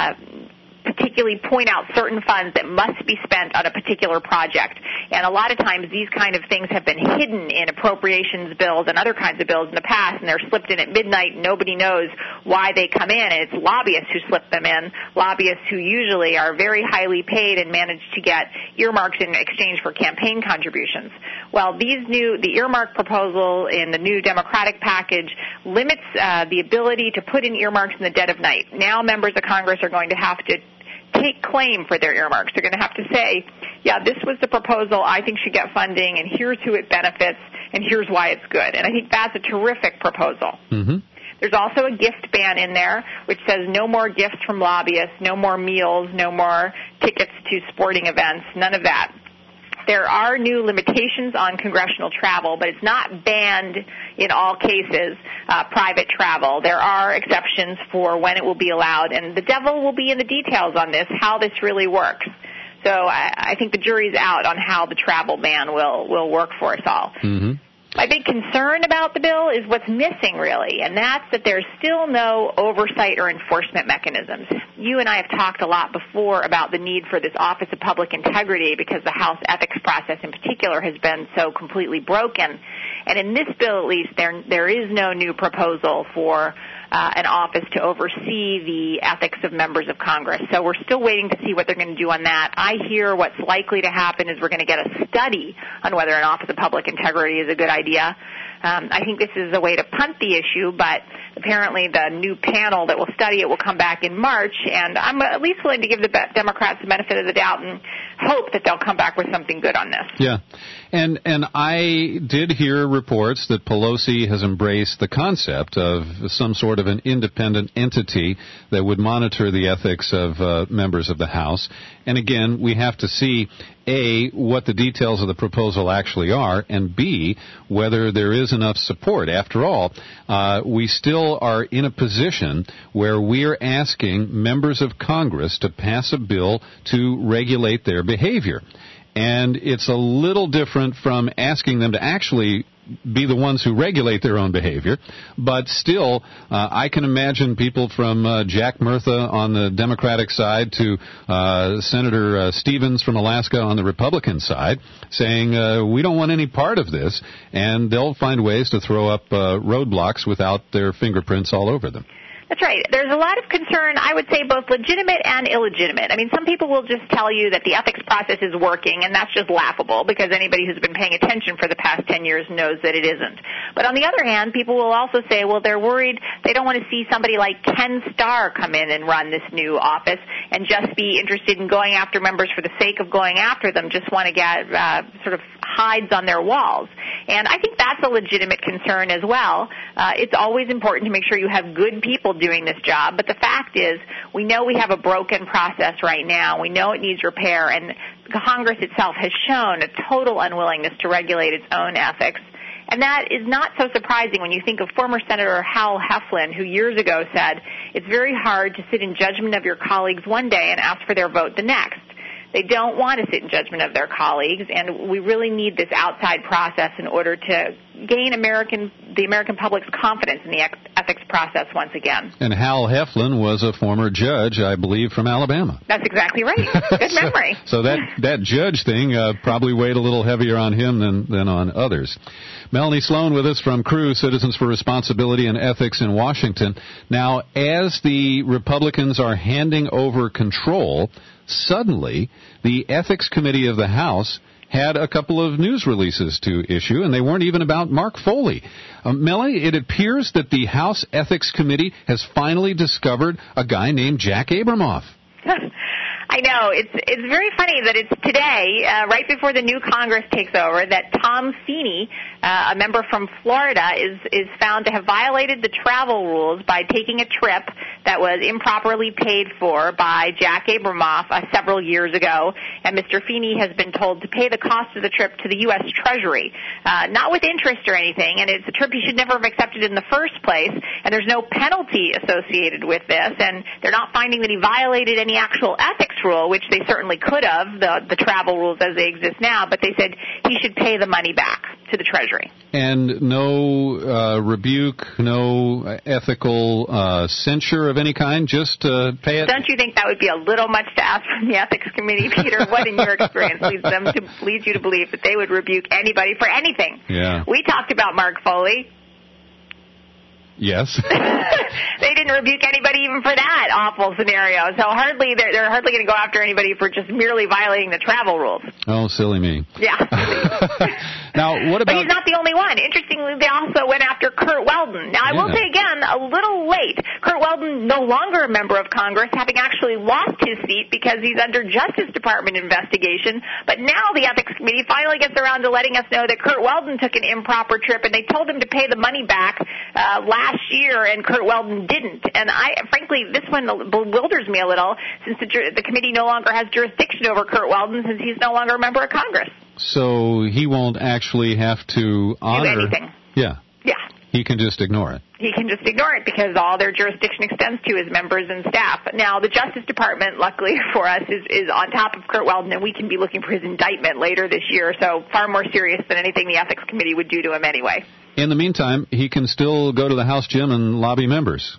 particularly point out certain funds that must be spent on a particular project. And a lot of times these kind of things have been hidden in appropriations bills and other kinds of bills in the past, and they're slipped in at midnight and nobody knows why they come in, and it's lobbyists who slip them in, lobbyists who usually are very highly paid and manage to get earmarks in exchange for campaign contributions. Well, the earmark proposal in the new Democratic package limits the ability to put in earmarks in the dead of night. Now members of Congress are going to have to take claim for their earmarks. They're going to have to say, yeah, this was the proposal I think should get funding, and here's who it benefits, and here's why it's good. And I think that's a terrific proposal.
Mm-hmm.
There's also a gift ban in there, which says no more gifts from lobbyists, no more meals, no more tickets to sporting events, none of that. There are new limitations on congressional travel, but it's not banned in all cases, private travel. There are exceptions for when it will be allowed, and the devil will be in the details on this, how this really works. So I think the jury's out on how the travel ban will work for us all.
Mm-hmm.
My big concern about the bill is what's missing, really, and that's that there's still no oversight or enforcement mechanisms. You and I have talked a lot before about the need for this Office of Public Integrity because the House ethics process in particular has been so completely broken. And in this bill, at least, there is no new proposal for an office to oversee the ethics of members of Congress. So we're still waiting to see what they're going to do on that. I hear what's likely to happen is we're going to get a study on whether an Office of Public Integrity is a good idea. I think this is a way to punt the issue, but apparently the new panel that will study it will come back in March, and I'm at least willing to give the Democrats the benefit of the doubt and hope that they'll come back with something good on this.
Yeah. And I did hear reports that Pelosi has embraced the concept of some sort of an independent entity that would monitor the ethics of members of the House. And again, we have to see, A, what the details of the proposal actually are, and B, whether there is enough support. After all, we still are in a position where we're asking members of Congress to pass a bill to regulate their behavior. And it's a little different from asking them to actually be the ones who regulate their own behavior. But still, I can imagine people from Jack Murtha on the Democratic side to Senator Stevens from Alaska on the Republican side saying, we don't want any part of this, and they'll find ways to throw up roadblocks without their fingerprints all over them.
That's right. There's a lot of concern, I would say, both legitimate and illegitimate. I mean, some people will just tell you that the ethics process is working, and that's just laughable because anybody who's been paying attention for the past 10 years knows that it isn't. But on the other hand, people will also say, well, they're worried they don't want to see somebody like Ken Starr come in and run this new office and just be interested in going after members for the sake of going after them, just want to get sort of hides on their walls. And I think that's a legitimate concern as well. It's always important to make sure you have good people doing this job, but the fact is we know we have a broken process right now. We know it needs repair, and Congress itself has shown a total unwillingness to regulate its own ethics. And that is not so surprising when you think of former Senator Hal Heflin, who years ago said, it's very hard to sit in judgment of your colleagues one day and ask for their vote the next. They don't want to sit in judgment of their colleagues, and we really need this outside process in order to gain the American public's confidence in the ethics process once again.
And Hal Heflin was a former judge, I believe, from Alabama.
That's exactly right. Good memory.
So that judge thing probably weighed a little heavier on him than on others. Melanie Sloan with us from CREW, Citizens for Responsibility and Ethics in Washington. Now, as the Republicans are handing over control, suddenly the Ethics Committee of the House had a couple of news releases to issue, and they weren't even about Mark Foley. Melanie, it appears that the House Ethics Committee has finally discovered a guy named Jack Abramoff.
I know. It's very funny that it's today, right before the new Congress takes over, that Tom Feeney, a member from Florida, is found to have violated the travel rules by taking a trip that was improperly paid for by Jack Abramoff several years ago, and Mr. Feeney has been told to pay the cost of the trip to the U.S. Treasury, not with interest or anything, and it's a trip he should never have accepted in the first place, and there's no penalty associated with this, and they're not finding that he violated any actual ethics rule, which they certainly could have, the travel rules as they exist now, but they said he should pay the money back to the Treasury.
And no rebuke, no ethical censure of any kind, just pay it?
Don't you think that would be a little much to ask from the Ethics Committee, Peter? What in your experience leads you to believe that they would rebuke anybody for anything?
Yeah.
We talked about Mark Foley.
Yes.
They didn't rebuke anybody even for that awful scenario. So they're hardly going to go after anybody for just merely violating the travel rules.
Oh, silly me.
Yeah.
Now, what about...
But he's not the only one. Interestingly, they also went after Curt Weldon. Now, I will say again, a little late. Curt Weldon, no longer a member of Congress, having actually lost his seat because he's under Justice Department investigation. But now the Ethics Committee finally gets around to letting us know that Curt Weldon took an improper trip, and they told him to pay the money back last year, and Curt Weldon didn't. And frankly, this one bewilders me a little, since the committee no longer has jurisdiction over Curt Weldon, since he's no longer a member of Congress.
So he won't actually have to honor...
do anything.
Yeah.
Yeah.
He can just ignore it.
He can just ignore it because all their jurisdiction extends to is members and staff. Now, the Justice Department, luckily for us, is on top of Curt Weldon, and we can be looking for his indictment later this year, so far more serious than anything the Ethics Committee would do to him anyway.
In the meantime, he can still go to the House gym and lobby members.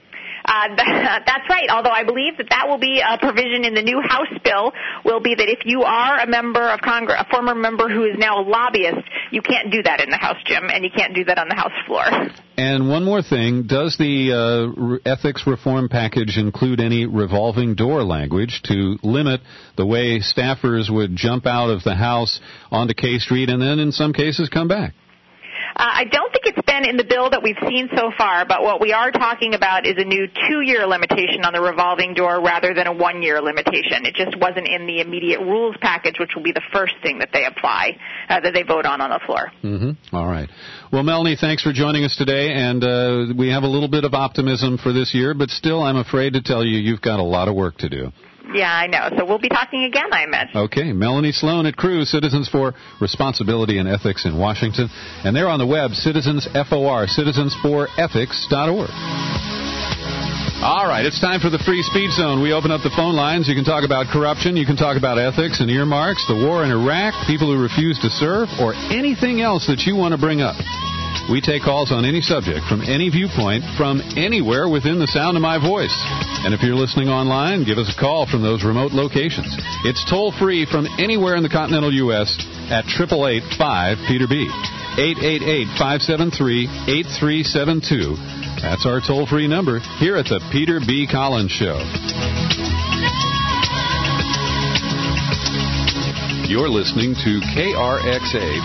That's right, although I believe that will be a provision in the new House bill, will be that if you are a member of Congress, a former member who is now a lobbyist, you can't do that in the House gym, and you can't do that on the House floor.
And one more thing, does the ethics reform package include any revolving door language to limit the way staffers would jump out of the House onto K Street and then in some cases come back?
I don't think it's been in the bill that we've seen so far, but what we are talking about is a new 2-year limitation on the revolving door rather than a 1-year limitation. It just wasn't in the immediate rules package, which will be the first thing that they apply, that they vote on the floor.
Mm-hmm. All right. Well, Melanie, thanks for joining us today, and we have a little bit of optimism for this year, but still I'm afraid to tell you you've got a lot of work to do.
Yeah, I know. So we'll be talking again, I imagine.
Okay. Melanie Sloan at CREW, Citizens for Responsibility and Ethics in Washington. And they're on the web, citizensfor, citizensforethics.org. All right, it's time for the Free Speech Zone. We open up the phone lines. You can talk about corruption. You can talk about ethics and earmarks, the war in Iraq, people who refuse to serve, or anything else that you want to bring up. We take calls on any subject from any viewpoint from anywhere within the sound of my voice. And if you're listening online, give us a call from those remote locations. It's toll-free from anywhere in the continental U.S. at 888-5-PETER-B. 888-573-8372. That's our toll-free number here at the Peter B. Collins Show. You're listening to KRXA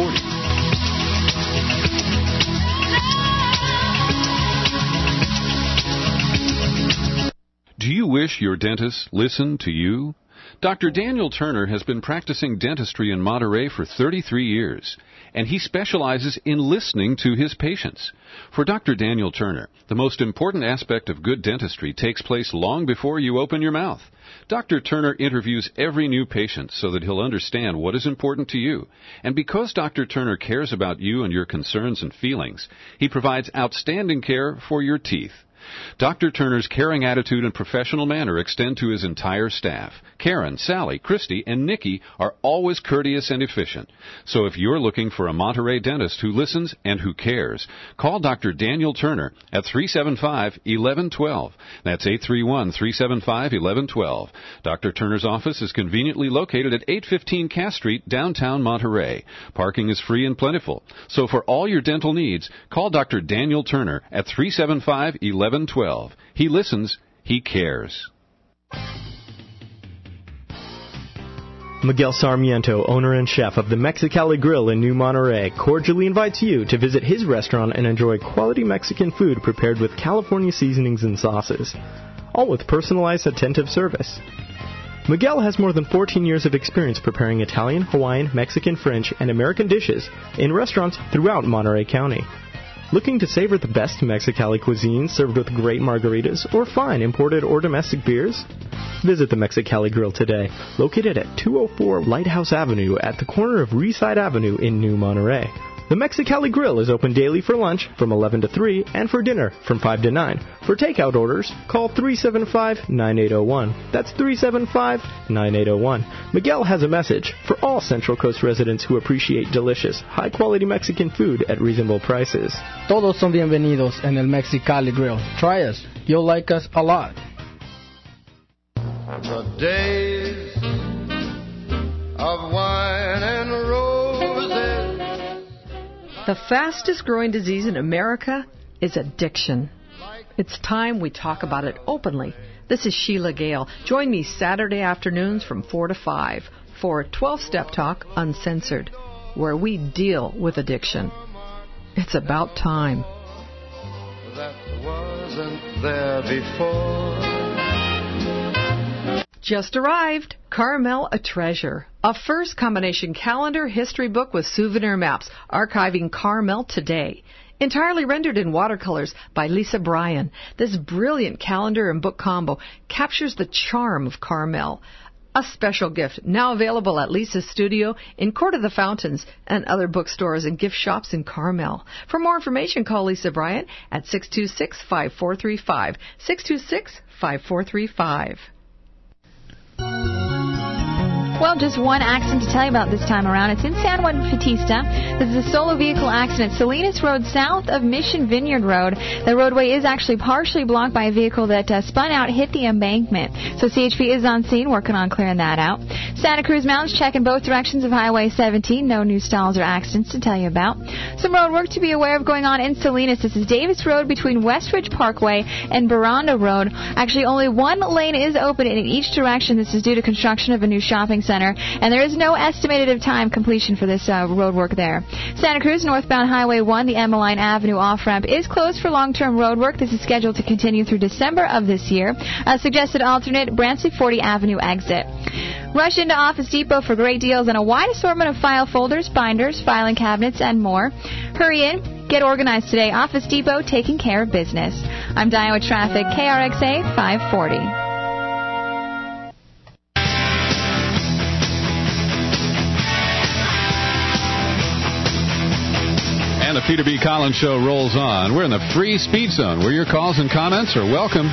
540. Do you wish your dentist listened to you? Dr. Daniel Turner has been practicing dentistry in Monterey for 33 years, and he specializes in listening to his patients. For Dr. Daniel Turner, the most important aspect of good dentistry takes place long before you open your mouth. Dr. Turner interviews every new patient so that he'll understand what is important to you. And because Dr. Turner cares about you and your concerns and feelings, he provides outstanding care for your teeth. Dr. Turner's caring attitude and professional manner extend to his entire staff. Karen, Sally, Christy, and Nikki are always courteous and efficient. So if you're looking for a Monterey dentist who listens and who cares, call Dr. Daniel Turner at 375-1112. That's 831-375-1112. Dr. Turner's office is conveniently located at 815 Cass Street, downtown Monterey. Parking is free and plentiful. So for all your dental needs, call Dr. Daniel Turner at 375-1112. He listens, he cares.
Miguel Sarmiento, owner and chef of the Mexicali Grill in New Monterey, cordially invites you to visit his restaurant and enjoy quality Mexican food prepared with California seasonings and sauces, all with personalized, attentive service. Miguel has more than 14 years of experience preparing Italian, Hawaiian, Mexican, French, and American dishes in restaurants throughout Monterey County. Looking to savor the best Mexicali cuisine served with great margaritas or fine imported or domestic beers? Visit the Mexicali Grill today, located at 204 Lighthouse Avenue at the corner of Reeside Avenue in New Monterey. The Mexicali Grill is open daily for lunch from 11 to 3 and for dinner from 5 to 9. For takeout orders, call 375-9801. That's 375-9801. Miguel has a message for all Central Coast residents who appreciate delicious, high-quality Mexican food at reasonable prices.
Todos son bienvenidos en el Mexicali Grill. Try us. You'll like us a lot.
The days of wine and roses.
The fastest growing disease in America is addiction. It's time we talk about it openly. This is Sheila Gale. Join me Saturday afternoons from 4 to 5 for 12-Step Talk Uncensored, where we deal with addiction. It's about time.
That wasn't there before.
Just arrived. Carmel, a Treasure. A first combination calendar history book with souvenir maps archiving Carmel today. Entirely rendered in watercolors by Lisa Bryan. This brilliant calendar and book combo captures the charm of Carmel. A special gift now available at Lisa's studio in Court of the Fountains and other bookstores and gift shops in Carmel. For more information, call Lisa Bryan at 626-5435. 626-5435.
Well, just one accident to tell you about this time around. It's in San Juan Bautista. This is a solo vehicle accident. Salinas Road south of Mission Vineyard Road. The roadway is actually partially blocked by a vehicle that spun out, hit the embankment. So CHP is on scene working on clearing that out. Santa Cruz Mountains check in both directions of Highway 17. No new stalls or accidents to tell you about. Some road work to be aware of going on in Salinas. This is Davis Road between Westridge Parkway and Baranda Road. Actually, only one lane is open in each direction. This is due to construction of a new shopping center, and there is no estimated time completion for this road work there. Santa Cruz, northbound Highway 1, the Emmeline Avenue off-ramp is closed for long-term road work. This is scheduled to continue through December of this year. Suggested alternate, Brantley 40 Avenue exit. Rush into Office Depot for great deals on a wide assortment of file folders, binders, filing cabinets, and more. Hurry in. Get organized today. Office Depot, taking care of business. I'm Diane with traffic, KRXA 540.
And a Peter B. Collins Show rolls on. We're in the free speed zone, where your calls and comments are welcome.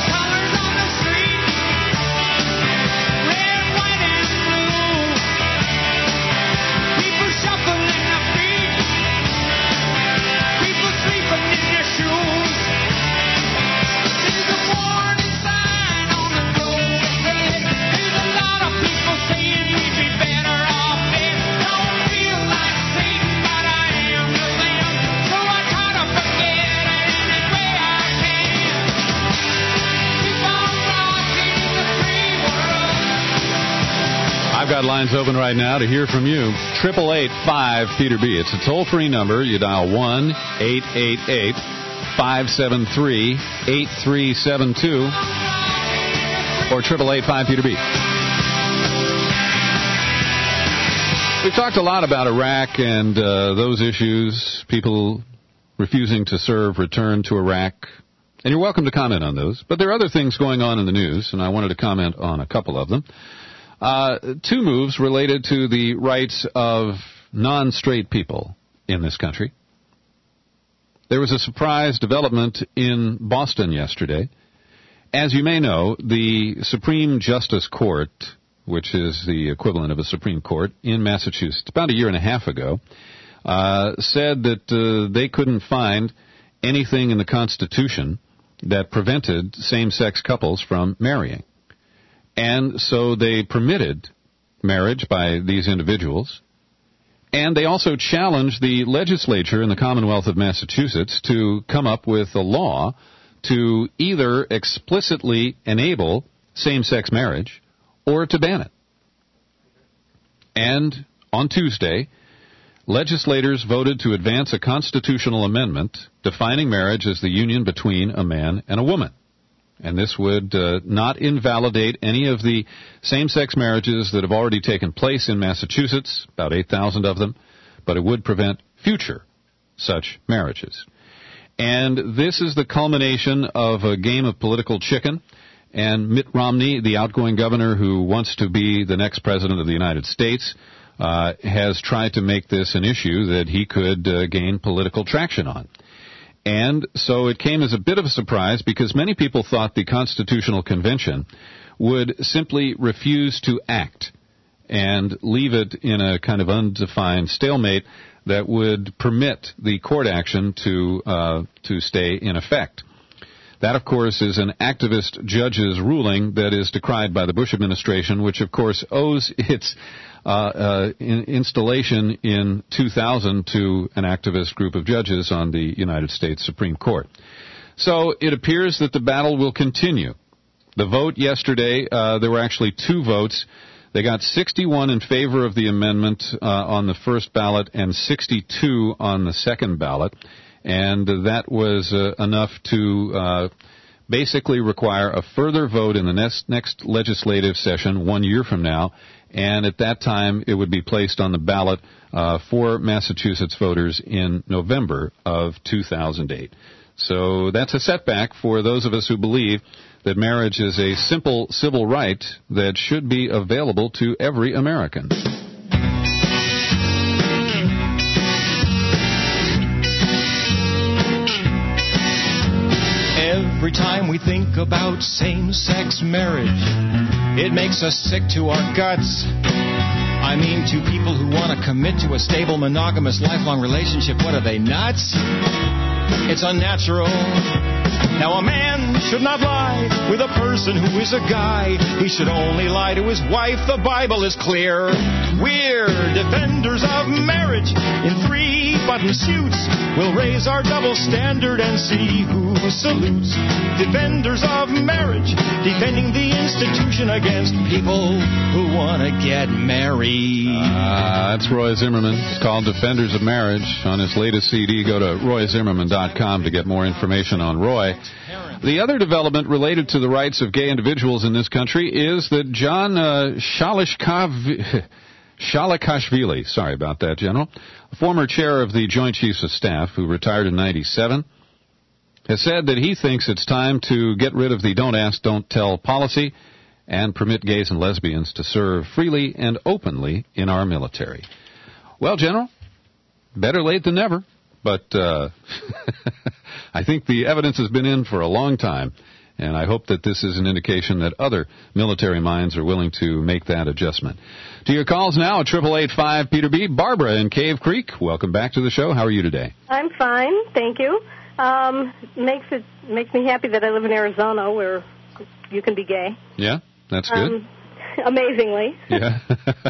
Got lines open right now to hear from you. 888-5-PETER-B. It's a toll-free number. You dial 1-888-573-8372 or 888-5-PETER-B. We've talked a lot about Iraq and those issues, people refusing to serve, return to Iraq, and you're welcome to comment on those. But there are other things going on in the news, and I wanted to comment on a couple of them. Two moves related to the rights of non-straight people in this country. There was a surprise development in Boston yesterday. As you may know, the Supreme Justice Court, which is the equivalent of a Supreme Court in Massachusetts, about a year and a half ago, said that they couldn't find anything in the Constitution that prevented same-sex couples from marrying. And so they permitted marriage by these individuals, and they also challenged the legislature in the Commonwealth of Massachusetts to come up with a law to either explicitly enable same-sex marriage or to ban it. And on Tuesday, legislators voted to advance a constitutional amendment defining marriage as the union between a man and a woman. And this would not invalidate any of the same-sex marriages that have already taken place in Massachusetts, about 8,000 of them, but it would prevent future such marriages. And this is the culmination of a game of political chicken, and Mitt Romney, the outgoing governor who wants to be the next president of the United States, has tried to make this an issue that he could gain political traction on. And so it came as a bit of a surprise because many people thought the Constitutional Convention would simply refuse to act and leave it in a kind of undefined stalemate that would permit the court action to stay in effect. That, of course, is an activist judge's ruling that is decried by the Bush administration, which, of course, owes its installation in 2000 to an activist group of judges on the United States Supreme Court. So it appears that the battle will continue. The vote yesterday, there were actually two votes. They got 61 in favor of the amendment on the first ballot and 62 on the second ballot. And that was enough to basically require a further vote in the next legislative session 1 year from now. And at that time, it would be placed on the ballot for Massachusetts voters in November of 2008. So that's a setback for those of us who believe that marriage is a simple civil right that should be available to every American.
Every time we think about same-sex marriage, it makes us sick to our guts. I mean, to people who want to commit to a stable, monogamous, lifelong relationship, what are they, nuts? It's unnatural. Now, a man should not lie with a person who is a guy. He should only lie to his wife. The Bible is clear. We're defenders of marriage in three-button suits. We'll raise our double standard and see who salutes. Defenders of marriage, defending the institution against people who want to get married.
That's Roy Zimmerman. It's called Defenders of Marriage. On his latest CD, go to royzimmerman.com to get more information on Roy. The other development related to the rights of gay individuals in this country is that John Shalikashvili, sorry about that, General, former chair of the Joint Chiefs of Staff, who retired in 1997, has said that he thinks it's time to get rid of the don't ask, don't tell policy and permit gays and lesbians to serve freely and openly in our military. Well, General, better late than never. But I think the evidence has been in for a long time, and I hope that this is an indication that other military minds are willing to make that adjustment. To your calls now at 888-5-PETER-B. Barbara in Cave Creek, welcome back to the show. How are you today?
I'm fine, thank you. Makes me happy that I live in Arizona, where you can be gay.
Yeah, that's good.
Amazingly.
Yeah.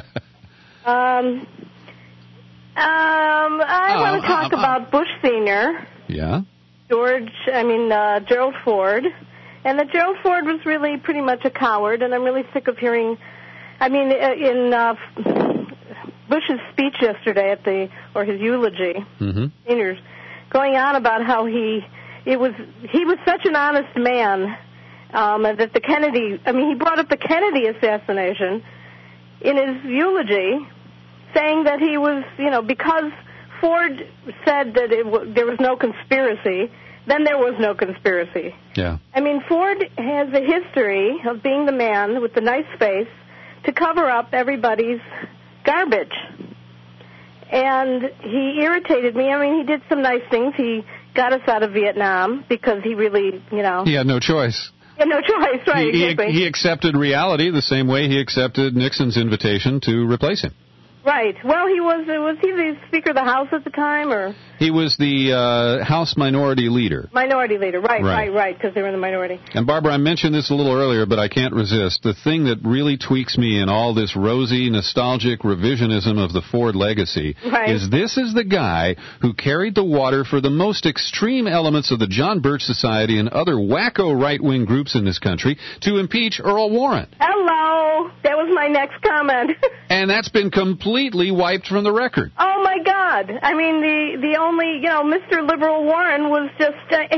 I want to talk about Bush Sr.
Yeah.
Gerald Ford. And that Gerald Ford was really pretty much a coward, and I'm really sick of hearing, in Bush's speech yesterday or his eulogy, Senior's, going on about how he was such an honest man, that the Kennedy, he brought up the Kennedy assassination in his eulogy, saying that he was, because Ford said that there was no conspiracy, then there was no conspiracy.
Yeah.
Ford has a history of being the man with the nice face to cover up everybody's garbage. And he irritated me. He did some nice things. He got us out of Vietnam because he really,
He had no choice.
He had no choice, right?
He accepted reality the same way he accepted Nixon's invitation to replace him.
Right. Well, was he the Speaker of the House at the time, or?
He was the House Minority Leader.
Minority Leader, right, because they were in the minority.
And Barbara, I mentioned this a little earlier, but I can't resist. The thing that really tweaks me in all this rosy, nostalgic revisionism of the Ford legacy is this is the guy who carried the water for the most extreme elements of the John Birch Society and other wacko right-wing groups in this country to impeach Earl Warren.
Hello! That was my next comment.
And that's been completely wiped from the record.
Oh, my God. The only, Mr. Liberal Warren was just,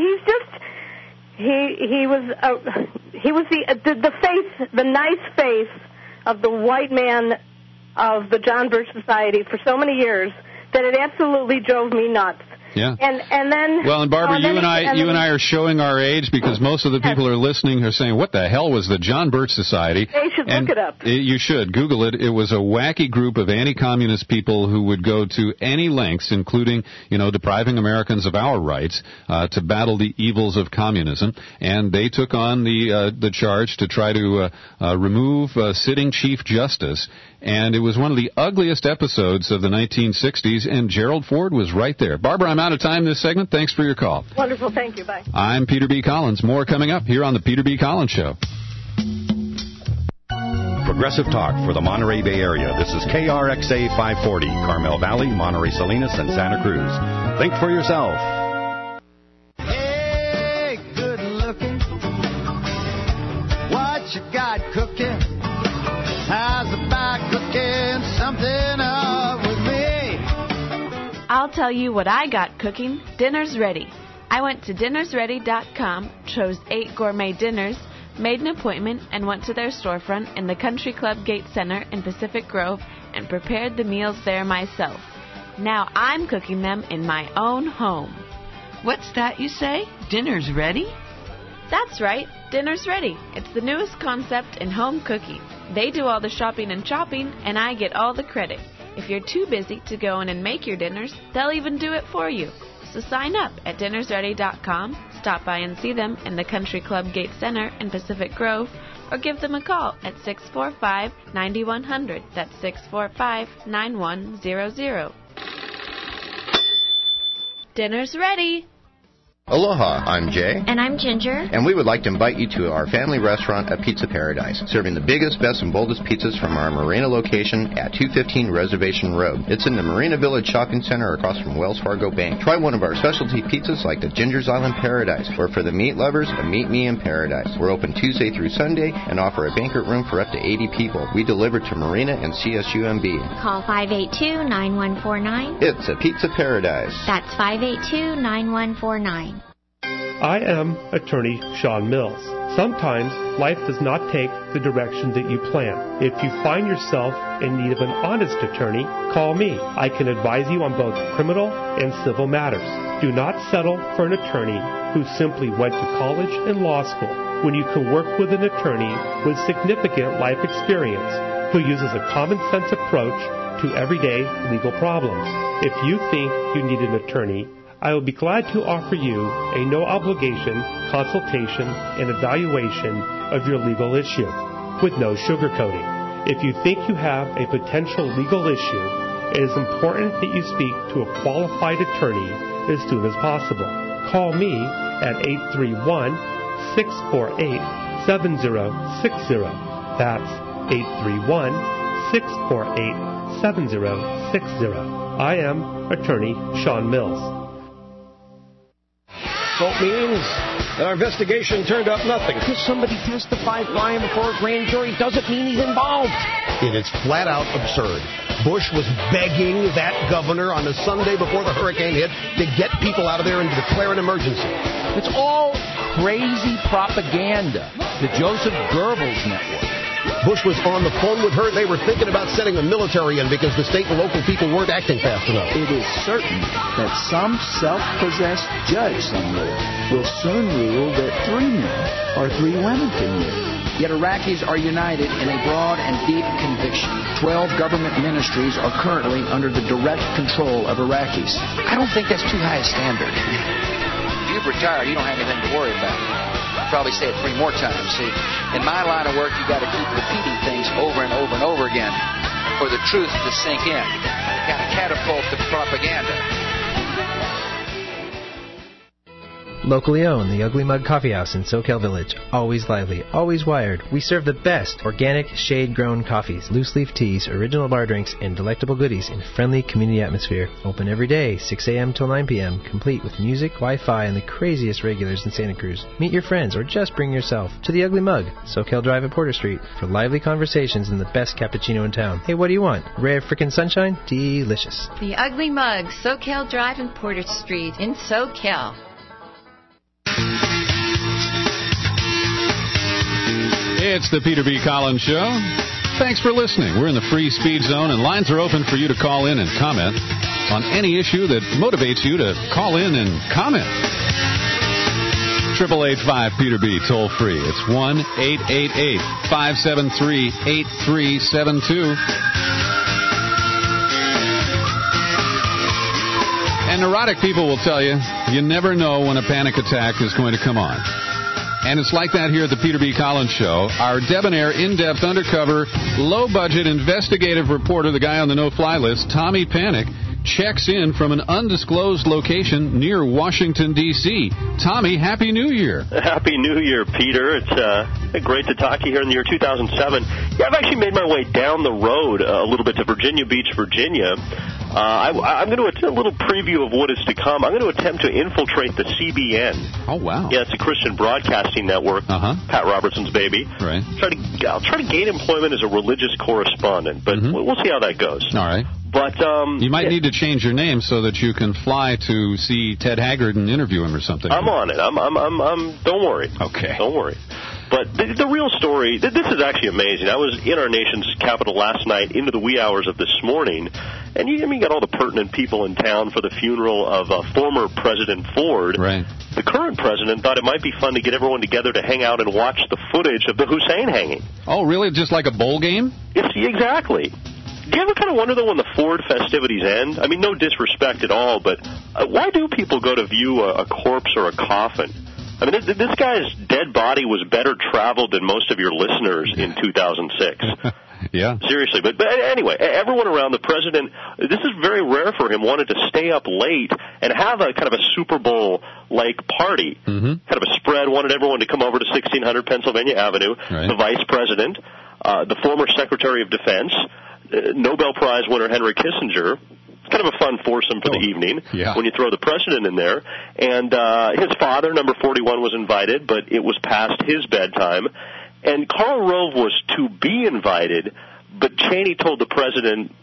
he was the face, the nice face of the white man of the John Birch Society for so many years that it absolutely drove me nuts.
Yeah.
And then.
Well, and Barbara, you and I are showing our age because most of the people who are listening are saying, "What the hell was the John Birch Society?"
They should look it up.
You should Google it. It was a wacky group of anti-communist people who would go to any lengths, including, depriving Americans of our rights, to battle the evils of communism. And they took on the charge to try to remove sitting Chief Justice. And it was one of the ugliest episodes of the 1960s, and Gerald Ford was right there. Barbara, I'm out of time this segment. Thanks for your call.
Wonderful. Thank you. Bye.
I'm Peter B. Collins. More coming up here on the Peter B. Collins Show.
Progressive Talk for the Monterey Bay Area. This is KRXA 540, Carmel Valley, Monterey Salinas, and Santa Cruz. Think for yourself.
Hey, good looking. What you got cooking? How's about cooking something up with me?
I'll tell you what I got cooking. Dinner's ready. I went to dinnersready.com, chose 8 gourmet dinners, made an appointment, and went to their storefront in the Country Club Gate Center in Pacific Grove and prepared the meals there myself. Now I'm cooking them in my own home.
What's that you say? Dinner's ready?
That's right. Dinner's ready. It's the newest concept in home cooking. They do all the shopping and chopping, and I get all the credit. If you're too busy to go in and make your dinners, they'll even do it for you. So sign up at dinnersready.com, stop by and see them in the Country Club Gate Center in Pacific Grove, or give them a call at 645-9100. That's 645-9100. Dinner's ready.
Aloha, I'm Jay.
And I'm Ginger.
And we would like to invite you to our family restaurant at Pizza Paradise, serving the biggest, best, and boldest pizzas from our Marina location at 215 Reservation Road. It's in the Marina Village Shopping Center across from Wells Fargo Bank. Try one of our specialty pizzas like the Ginger's Island Paradise, or for the meat lovers, a Meet Me in Paradise. We're open Tuesday through Sunday and offer a banquet room for up to 80 people. We deliver to Marina and CSUMB.
Call 582-9149.
It's a Pizza Paradise.
That's 582-9149.
I am attorney Sean Mills. Sometimes life does not take the direction that you plan. If you find yourself in need of an honest attorney, call me. I can advise you on both criminal and civil matters. Do not settle for an attorney who simply went to college and law school when you can work with an attorney with significant life experience who uses a common sense approach to everyday legal problems. If you think you need an attorney, I will be glad to offer you a no-obligation consultation and evaluation of your legal issue with no sugarcoating. If you think you have a potential legal issue, it is important that you speak to a qualified attorney as soon as possible. Call me at 831-648-7060. That's 831-648-7060. I am Attorney Sean Mills.
Vote means that our investigation turned up nothing. Because somebody testified lying before a grand jury doesn't mean he's involved.
It is flat out absurd. Bush was begging that governor on the Sunday before the hurricane hit to get people out of there and to declare an emergency.
It's all crazy propaganda. The Joseph Goebbels network.
Bush was on the phone with her. They were thinking about sending the military in because the state and local people weren't acting fast enough.
It is certain that some self-possessed judge somewhere will soon rule that 3 men or 3 women can live. Yet Iraqis are united in a broad and deep conviction. 12 government ministries are currently under the direct control of Iraqis.
I don't think that's too high a standard. If you've retired, you don't have anything to worry about. Probably say it 3 more times. See, in my line of work, you got to keep repeating things over and over and over again for the truth to sink in. You got to catapult the propaganda.
Locally owned, the Ugly Mug Coffee House in SoCal Village. Always lively, always wired. We serve the best organic, shade-grown coffees, loose-leaf teas, original bar drinks, and delectable goodies in a friendly community atmosphere. Open every day, 6 a.m. till 9 p.m., complete with music, Wi-Fi, and the craziest regulars in Santa Cruz. Meet your friends or just bring yourself to the Ugly Mug, SoCal Drive at Porter Street, for lively conversations and the best cappuccino in town. Hey, what do you want? Rare frickin' sunshine? Delicious.
The Ugly Mug, SoCal Drive and Porter Street in SoCal.
It's the Peter B. Collins Show. Thanks for listening. We're in the free speed zone, and lines are open for you to call in and comment on any issue that motivates you to call in and comment. 888-5-PETER-B, toll free. It's 1-888-573-8372. And neurotic people will tell you, you never know when a panic attack is going to come on. And it's like that here at the Peter B. Collins Show. Our debonair, in-depth, undercover, low-budget investigative reporter, the guy on the no-fly list, Tommy Panic, checks in from an undisclosed location near Washington, D.C. Tommy, Happy New Year.
Happy New Year, Peter. It's great to talk to you here in the year 2007. Yeah, I've actually made my way down the road a little bit to Virginia Beach, Virginia. I'm going to attempt a little preview of what is to come. I'm going to attempt to infiltrate the CBN.
Oh, wow.
Yeah, it's a Christian broadcasting network, Pat Robertson's baby.
Right.
I'll try to gain employment as a religious correspondent, but we'll see how that goes.
All right.
But
you might need to change your name so that you can fly to see Ted Haggard and interview him or something.
I'm on it. I'm don't worry.
Okay.
Don't worry. But the real story, this is actually amazing. I was in our nation's capital last night into the wee hours of this morning, and you got all the pertinent people in town for the funeral of former President Ford.
Right.
The current president thought it might be fun to get everyone together to hang out and watch the footage of the Hussein hanging.
Oh, really? Just like a bowl game?
Yes, exactly. Do you ever kind of wonder, though, when the Ford festivities end? I mean, no disrespect at all, but why do people go to view a corpse or a coffin? I mean, this guy's dead body was better traveled than most of your listeners in 2006.
Yeah.
Seriously. But anyway, everyone around the president, this is very rare for him, wanted to stay up late and have a kind of a Super Bowl-like party.
Mm-hmm.
Kind of a spread, wanted everyone to come over to 1600 Pennsylvania Avenue.
Right.
The vice president, the former Secretary of Defense, Nobel Prize winner Henry Kissinger. It's kind of a fun foursome for the evening when you throw the president in there. And his father, number 41, was invited, but it was past his bedtime. And Karl Rove was to be invited, but Cheney told the president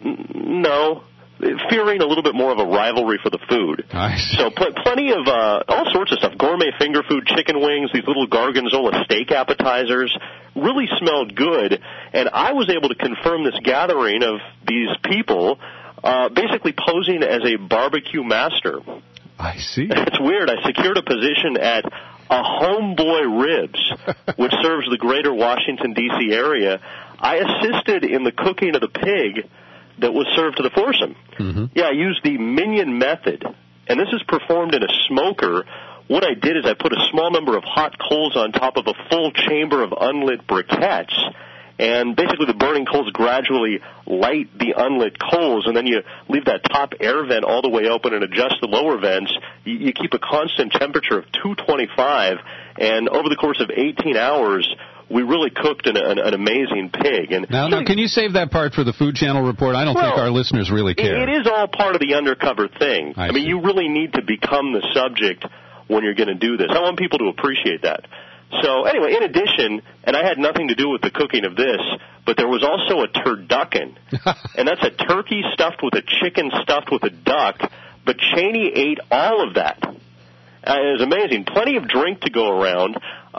no, fearing a little bit more of a rivalry for the food.
Nice.
So plenty of all sorts of stuff, gourmet finger food, chicken wings, these little Gorgonzola steak appetizers, really smelled good. And I was able to confirm this gathering of these people basically posing as a barbecue master.
I see.
It's weird. I secured a position at a Homeboy Ribs, which serves the greater Washington, D.C. area. I assisted in the cooking of the pig that was served to the foursome.
Mm-hmm.
Yeah, I used the minion method. and this is performed in a smoker. What I did is I put a small number of hot coals on top of a full chamber of unlit briquettes, and basically the burning coals gradually light the unlit coals, and then you leave that top air vent all the way open and adjust the lower vents. You keep a constant temperature of 225, and over the course of 18 hours, we really cooked an amazing pig. And
now, can you save that part for the Food Channel report? I don't think our listeners really care.
It is all part of the undercover thing. I mean, you really need to become the subject when you're going to do this. I want people to appreciate that. So anyway, in addition, and I had nothing to do with the cooking of this, but there was also a turducken, and that's a turkey stuffed with a chicken stuffed with a duck, but Cheney ate all of that. It was amazing. Plenty of drink to go around.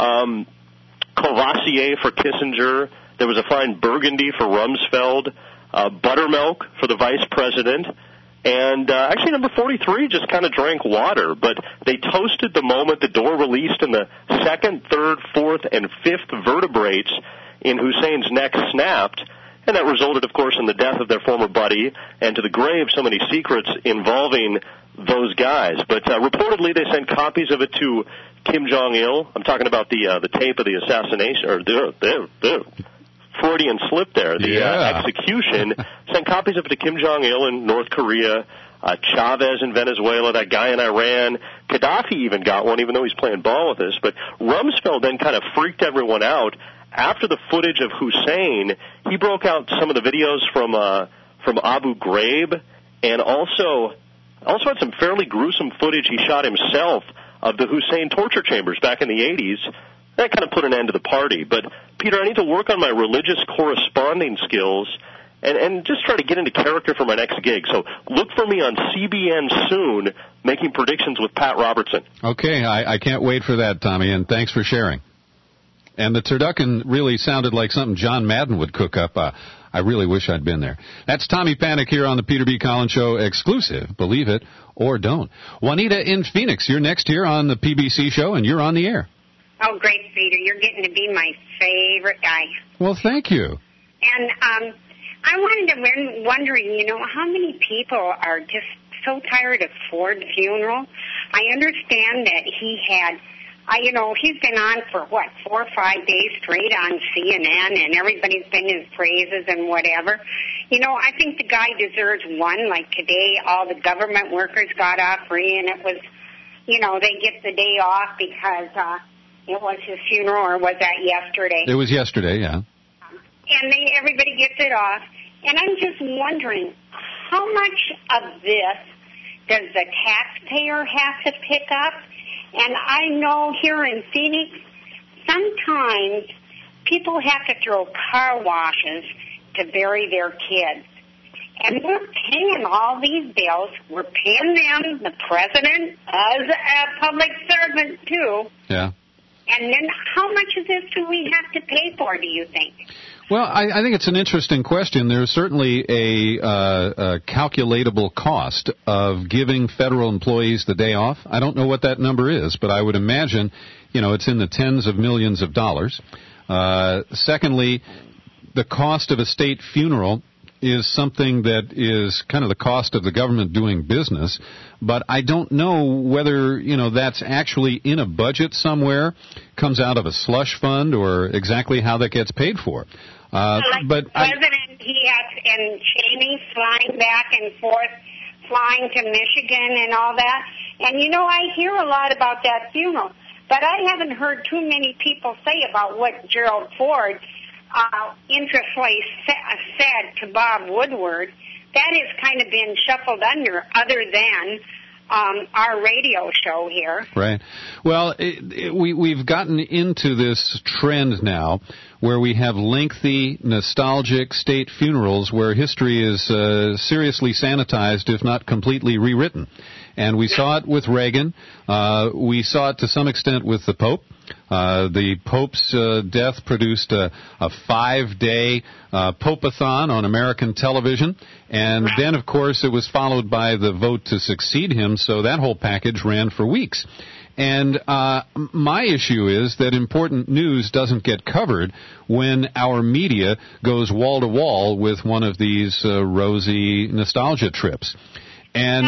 Courvoisier for Kissinger. There was a fine Burgundy for Rumsfeld. Buttermilk for the vice president. And actually, number 43 just kind of drank water, but they toasted the moment the door released and the second, third, fourth, and fifth vertebrates in Hussein's neck snapped, and that resulted, of course, in the death of their former buddy and to the grave so many secrets involving those guys. But reportedly, they sent copies of it to Kim Jong-il. I'm talking about the tape of the assassination, or the Freudian slip there, the execution, sent copies of it to Kim Jong-il in North Korea, Chavez in Venezuela, that guy in Iran. Gaddafi even got one, even though he's playing ball with us. But Rumsfeld then kind of freaked everyone out. After the footage of Hussein, he broke out some of the videos from Abu Ghraib, and also had some fairly gruesome footage he shot himself of the Hussein torture chambers back in the 80s. That kind of put an end to the party. But, Peter, I need to work on my religious corresponding skills and just try to get into character for my next gig. So look for me on CBN soon, making predictions with Pat Robertson.
Okay, I can't wait for that, Tommy, and thanks for sharing. And the turducken really sounded like something John Madden would cook up. I really wish I'd been there. That's Tommy Panic here on the Peter B. Collins Show, exclusive, believe it or don't. Juanita in Phoenix, you're next here on the PBC Show, and you're on the air.
Oh, great, Peter. You're getting to be my favorite guy.
Well, thank you.
And I wanted to wondering, how many people are just so tired of Ford's funeral? I understand that he had, he's been on for, 4 or 5 days straight on CNN, and everybody's been his praises and whatever. I think the guy deserves one. Like today, all the government workers got off free, and it was, they get the day off because it was his funeral, or was that yesterday?
It was yesterday, yeah.
And everybody gets it off. And I'm just wondering, how much of this does the taxpayer have to pick up? And I know here in Phoenix, sometimes people have to throw car washes to bury their kids. And we're paying all these bills. We're paying them, the president, as a public servant, too.
Yeah.
And then how much of this do we have to pay for, do you think?
Well, I think it's an interesting question. There's certainly a calculatable cost of giving federal employees the day off. I don't know what that number is, but I would imagine, it's in the tens of millions of dollars. Secondly, the cost of a state funeral is something that is kind of the cost of the government doing business, but I don't know whether, that's actually in a budget somewhere, comes out of a slush fund, or exactly how that gets paid for.
But President, and Cheney flying back and forth, flying to Michigan and all that. And, I hear a lot about that funeral, but I haven't heard too many people say about what Gerald Ford interestingly said to Bob Woodward. That has kind of been shuffled under, other than our radio show here.
Right. Well, we've gotten into this trend now where we have lengthy, nostalgic state funerals where history is seriously sanitized, if not completely rewritten. And we saw it with Reagan. We saw it to some extent with the Pope. The Pope's death produced a 5-day Pope-a-thon on American television, and then, of course, it was followed by the vote to succeed him, so that whole package ran for weeks. And my issue is that important news doesn't get covered when our media goes wall-to-wall with one of these rosy nostalgia trips. And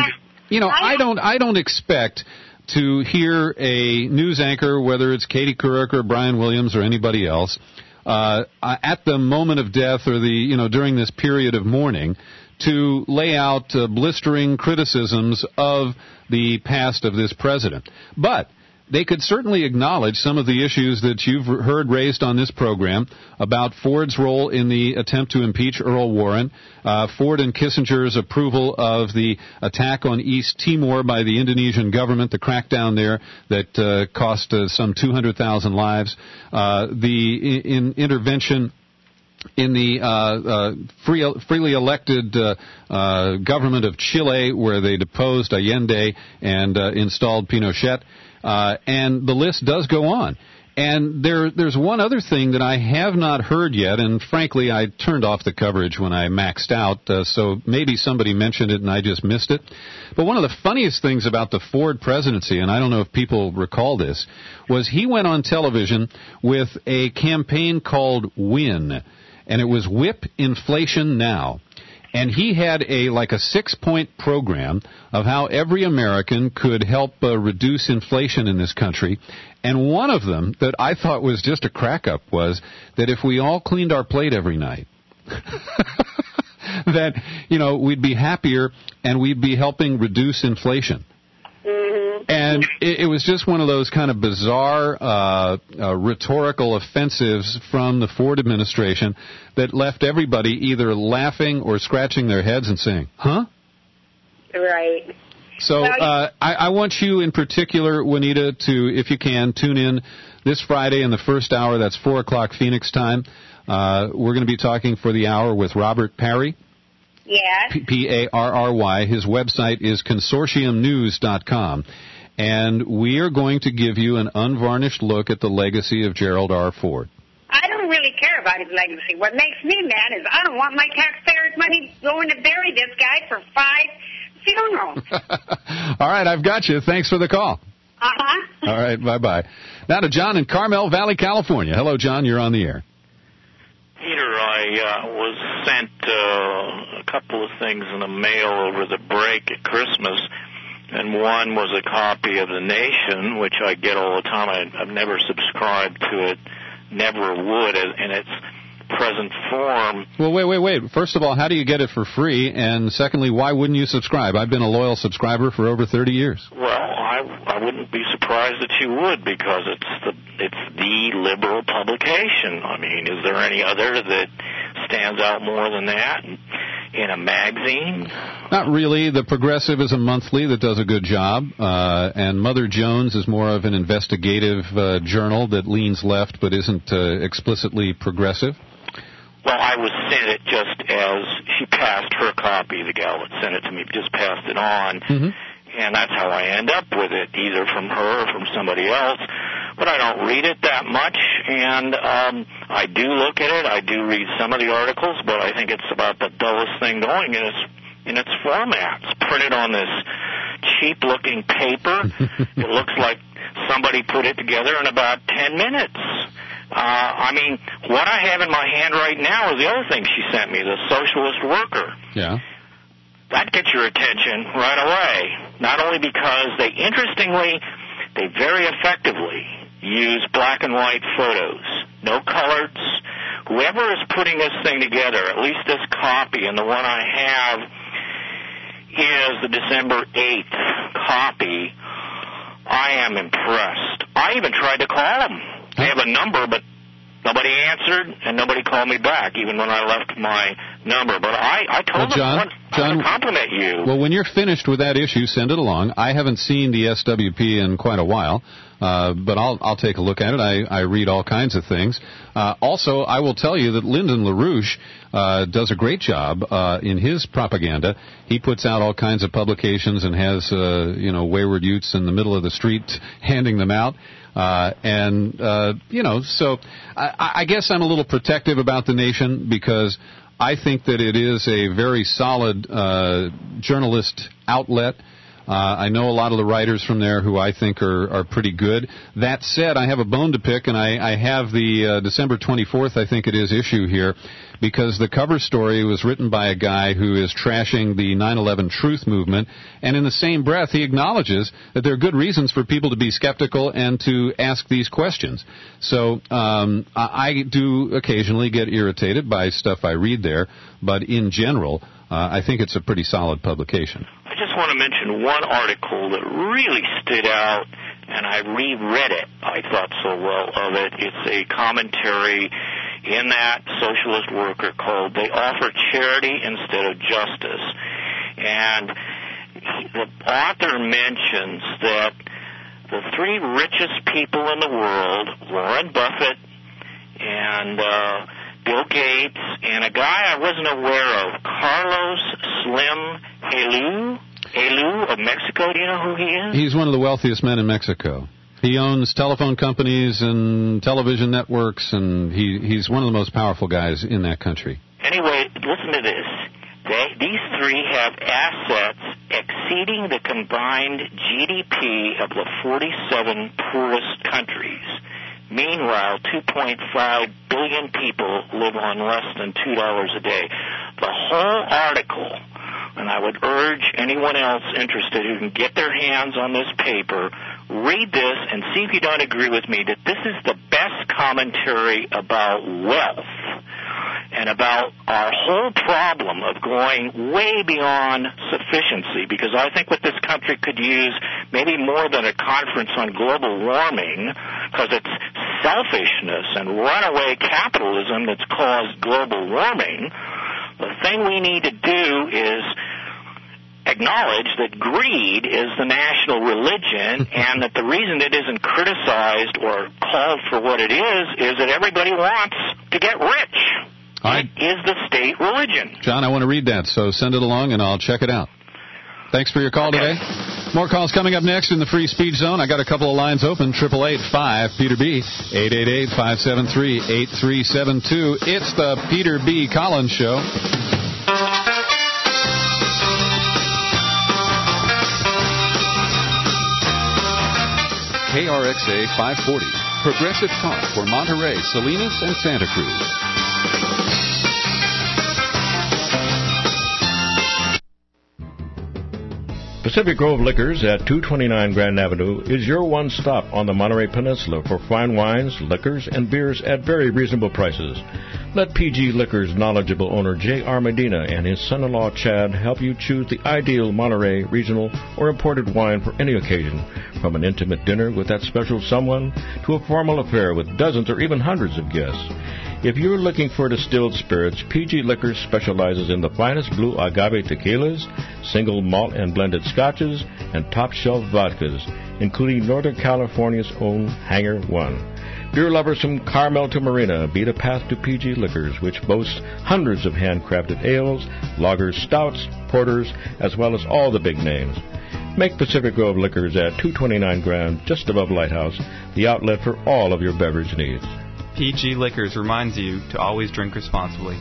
I don't expect to hear a news anchor, whether it's Katie Couric or Brian Williams or anybody else, at the moment of death or during this period of mourning, to lay out blistering criticisms of the past of this president. But they could certainly acknowledge some of the issues that you've heard raised on this program about Ford's role in the attempt to impeach Earl Warren, Ford and Kissinger's approval of the attack on East Timor by the Indonesian government, the crackdown there that cost some 200,000 lives, the intervention in the freely elected government of Chile, where they deposed Allende and installed Pinochet. And the list does go on. And there's one other thing that I have not heard yet, and frankly, I turned off the coverage when I maxed out, so maybe somebody mentioned it and I just missed it. But one of the funniest things about the Ford presidency, and I don't know if people recall this, was he went on television with a campaign called WIN, and it was Whip Inflation Now. And he had a 6-point program of how every American could help reduce inflation in this country. And one of them that I thought was just a crack-up was that if we all cleaned our plate every night, that, we'd be happier and we'd be helping reduce inflation. And it was just one of those kind of bizarre rhetorical offensives from the Ford administration that left everybody either laughing or scratching their heads and saying, huh?
Right.
So I want you in particular, Juanita, to, if you can, tune in this Friday in the first hour. That's 4 o'clock Phoenix time. We're going to be talking for the hour with Robert Parry.
Yes.
Parry. His website is consortiumnews.com. And we are going to give you an unvarnished look at the legacy of Gerald R. Ford.
I don't really care about his legacy. What makes me mad is I don't want my taxpayers' money going to bury this guy for 5 funerals.
All right, I've got you. Thanks for the call.
Uh-huh.
All right, bye-bye. Now to John in Carmel Valley, California. Hello, John. You're on the air.
Peter, I was sent a couple of things in the mail over the break at Christmas, and one was a copy of The Nation, which I get all the time. I've never subscribed to it, never would, in its present form.
Well, wait. First of all, how do you get it for free? And secondly, why wouldn't you subscribe? I've been a loyal subscriber for over 30 years.
Well, I wouldn't be surprised that you would, because it's the liberal publication. I mean, is there any other that stands out more than that in a magazine?
Not really. The Progressive is a monthly that does a good job, and Mother Jones is more of an investigative journal that leans left but isn't explicitly progressive.
Well, I was sent it just as she passed her copy. The gal that sent it to me just passed it on. Mm-hmm. And that's how I end up with it, either from her or from somebody else. But I don't read it that much, and I do look at it. I do read some of the articles, but I think it's about the dullest thing going in its format. It's printed on this cheap-looking paper. It looks like somebody put it together in about 10 minutes. I mean, what I have in my hand right now is the other thing she sent me, the Socialist Worker.
Yeah.
That gets your attention right away, not only because they very effectively use black and white photos, no colors. Whoever is putting this thing together, at least this copy, and the one I have is the December 8th copy, I am impressed. I even tried to call them. They have a number, but nobody answered, and nobody called me back, even when I left my number. But I told them I want to compliment you.
Well, when you're finished with that issue, send it along. I haven't seen the SWP in quite a while, but I'll take a look at it. I read all kinds of things. Also, I will tell you that Lyndon LaRouche does a great job in his propaganda. He puts out all kinds of publications and has wayward youths in the middle of the street handing them out. So I guess I'm a little protective about The Nation because I think that it is a very solid journalist outlet. I know a lot of the writers from there who I think are pretty good. That said, I have a bone to pick, and I have the December 24th, I think it is, issue here, because the cover story was written by a guy who is trashing the 9/11 truth movement, and in the same breath he acknowledges that there are good reasons for people to be skeptical and to ask these questions. So I do occasionally get irritated by stuff I read there, but in general, I think it's a pretty solid publication.
I just want to mention one article that really stood out, and I reread it. I thought so well of it. It's a commentary in that Socialist Worker called "They Offer Charity Instead of Justice." And the author mentions that the three richest people in the world, Warren Buffett and Bill Gates, and a guy I wasn't aware of, Carlos Slim Helú of Mexico. Do you know who he is?
He's one of the wealthiest men in Mexico. He owns telephone companies and television networks, and he's one of the most powerful guys in that country.
Anyway, listen to this. These three have assets exceeding the combined GDP of the 47 poorest countries. Meanwhile, 2.5 billion people live on less than $2 a day. The whole article, and I would urge anyone else interested who can get their hands on this paper, read this and see if you don't agree with me that this is the best commentary about wealth and about our whole problem of going way beyond sufficiency, because I think what this country could use maybe more than a conference on global warming, because it's selfishness and runaway capitalism that's caused global warming. The thing we need to do is acknowledge that greed is the national religion and that the reason it isn't criticized or called for what it is that everybody wants to get rich. It is the state religion.
John, I want to read that, so send it along and I'll check it out. Thanks for your call today. More calls coming up next in the Free Speech Zone. I got a couple of lines open, 888-5-PETER-B, 888-573-8372. It's the Peter B. Collins Show. KRXA 540, Progressive Talk for Monterey, Salinas, and Santa Cruz.
Pacific Grove Liquors at 229 Grand Avenue is your one stop on the Monterey Peninsula for fine wines, liquors, and beers at very reasonable prices. Let PG Liquors' knowledgeable owner J.R. Medina and his son-in-law Chad help you choose the ideal Monterey regional or imported wine for any occasion, from an intimate dinner with that special someone to a formal affair with dozens or even hundreds of guests. If you're looking for distilled spirits, PG Liquors specializes in the finest blue agave tequilas, single malt and blended scotches, and top-shelf vodkas, including Northern California's own Hangar One. Beer lovers from Carmel to Marina beat a path to PG Liquors, which boasts hundreds of handcrafted ales, lagers, stouts, porters, as well as all the big names. Make Pacific Grove Liquors at 229 Grand, just above Lighthouse, the outlet for all of your beverage needs.
PG Liquors reminds you to always drink responsibly.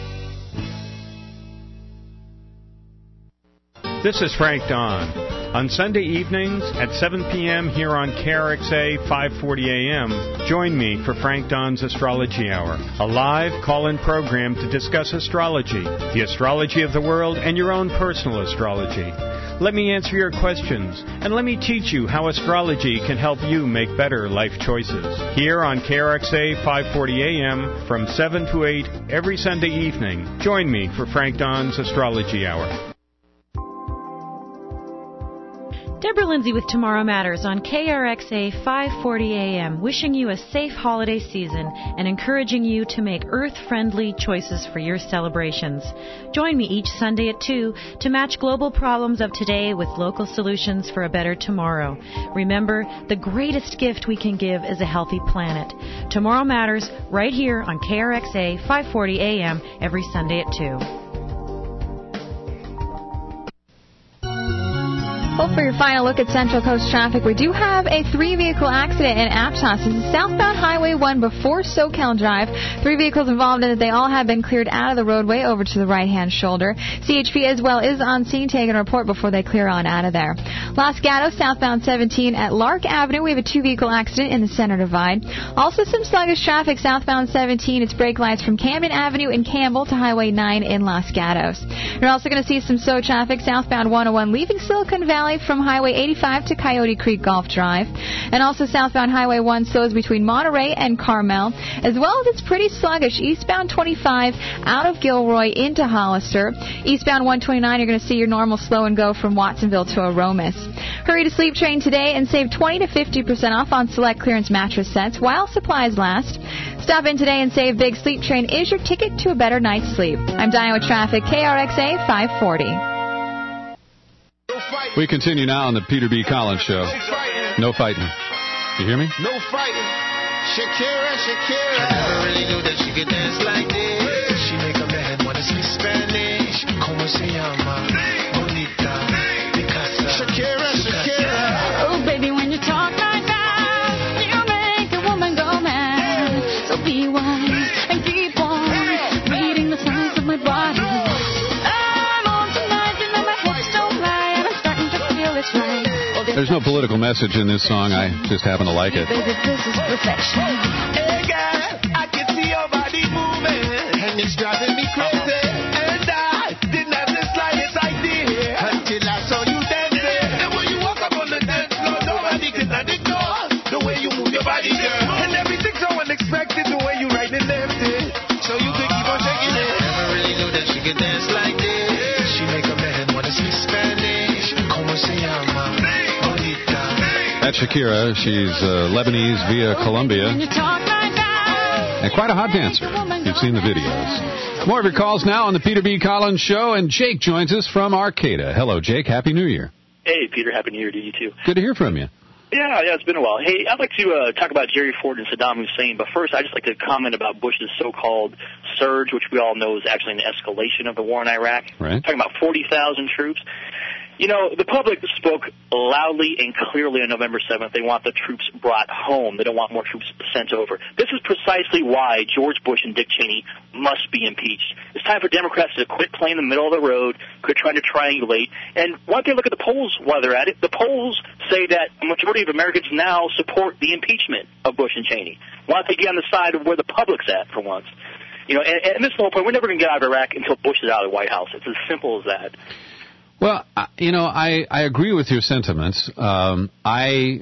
This is Frank Don. On Sunday evenings at 7 p.m. here on KRXA 540 AM, join me for Frank Don's Astrology Hour, a live call-in program to discuss astrology, the astrology of the world, and your own personal astrology. Let me answer your questions, and let me teach you how astrology can help you make better life choices. Here on KRXA 540 AM from 7 to 8 every Sunday evening, join me for Frank Don's Astrology Hour.
Deborah Lindsay with Tomorrow Matters on KRXA 540 AM, wishing you a safe holiday season and encouraging you to make earth-friendly choices for your celebrations. Join me each Sunday at 2 to match global problems of today with local solutions for a better tomorrow. Remember, the greatest gift we can give is a healthy planet. Tomorrow Matters right here on KRXA 540 AM every Sunday at 2.
Well, for your final look at Central Coast traffic, we do have a 3-vehicle accident in Aptos. This is southbound Highway 1 before SoCal Drive. 3 vehicles involved in it. They all have been cleared out of the roadway over to the right-hand shoulder. CHP as well is on scene taking a report before they clear on out of there. Los Gatos, southbound 17 at Lark Avenue. We have a 2-vehicle accident in the center divide. Also some sluggish traffic southbound 17. It's brake lights from Camden Avenue in Campbell to Highway 9 in Los Gatos. You're also going to see some slow traffic southbound 101 leaving Silicon Valley from Highway 85 to Coyote Creek Golf Drive. And also southbound Highway 1 slows between Monterey and Carmel, as well as it's pretty sluggish eastbound 25 out of Gilroy into Hollister. Eastbound 129, you're going to see your normal slow and go from Watsonville to Aromas. Hurry to Sleep Train today and save 20 to 50% off on select clearance mattress sets while supplies last. Stop in today and save big. Sleep Train is your ticket to a better night's sleep. I'm Diane with traffic, KRXA 540.
We continue now on the Peter B. Collins Show. No fighting. You hear me?
No fighting. Shakira, Shakira. I never really knew that she could dance like this. She make a man wanna speak Spanish. Como se llama? Bonita. Picasa. Shakira, Shakira.
Oh, baby, when you talk like that, you make a woman go mad. So be wise and keep on reading the signs of my body.
There's no political message in this song. I just happen to like it.
Baby, this is perfection.
Hey, girl, I can see your body moving, and it's driving me crazy. And I didn't have the slightest idea until I saw you dancing. And when you walk up on the dance floor, nobody can ignore the way you move your body, girl. And everything's so unexpected, the way you right and left it. So you could keep on shaking it. Never really knew that she could dance like this. She make a man wanna speak Spanish. Como se llama?
That's Shakira. She's Lebanese via Colombia. And quite a hot dancer. You've seen the videos. More of your calls now on the Peter B. Collins Show. And Jake joins us from Arcata. Hello, Jake. Happy New Year.
Hey, Peter. Happy New Year to you, too.
Good to hear from you.
Yeah, it's been a while. Hey, I'd like to talk about Jerry Ford and Saddam Hussein, but first I'd just like to comment about Bush's so-called surge, which we all know is actually an escalation of the war in Iraq.
Right.
Talking about 40,000 troops. You know, the public spoke loudly and clearly on November 7th. They want the troops brought home. They don't want more troops sent over. This is precisely why George Bush and Dick Cheney must be impeached. It's time for Democrats to quit playing the middle of the road, quit trying to triangulate, and why don't they look at the polls while they're at it? The polls say that a majority of Americans now support the impeachment of Bush and Cheney. Why don't they get on the side of where the public's at for once? You know, and this is the whole point. We're never going to get out of Iraq until Bush is out of the White House. It's as simple as that.
Well, you know, I agree with your sentiments. I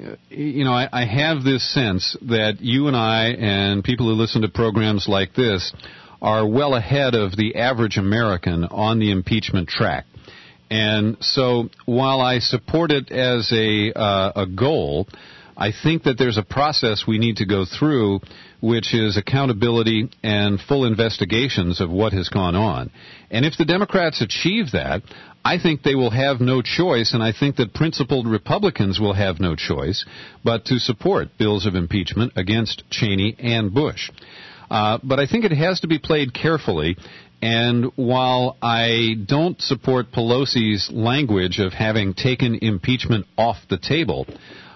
have this sense that you and I and people who listen to programs like this are well ahead of the average American on the impeachment track. And so while I support it as a goal, I think that there's a process we need to go through, which is accountability and full investigations of what has gone on. And if the Democrats achieve that, I think they will have no choice, and I think that principled Republicans will have no choice but to support bills of impeachment against Cheney and Bush. But I think it has to be played carefully, and while I don't support Pelosi's language of having taken impeachment off the table,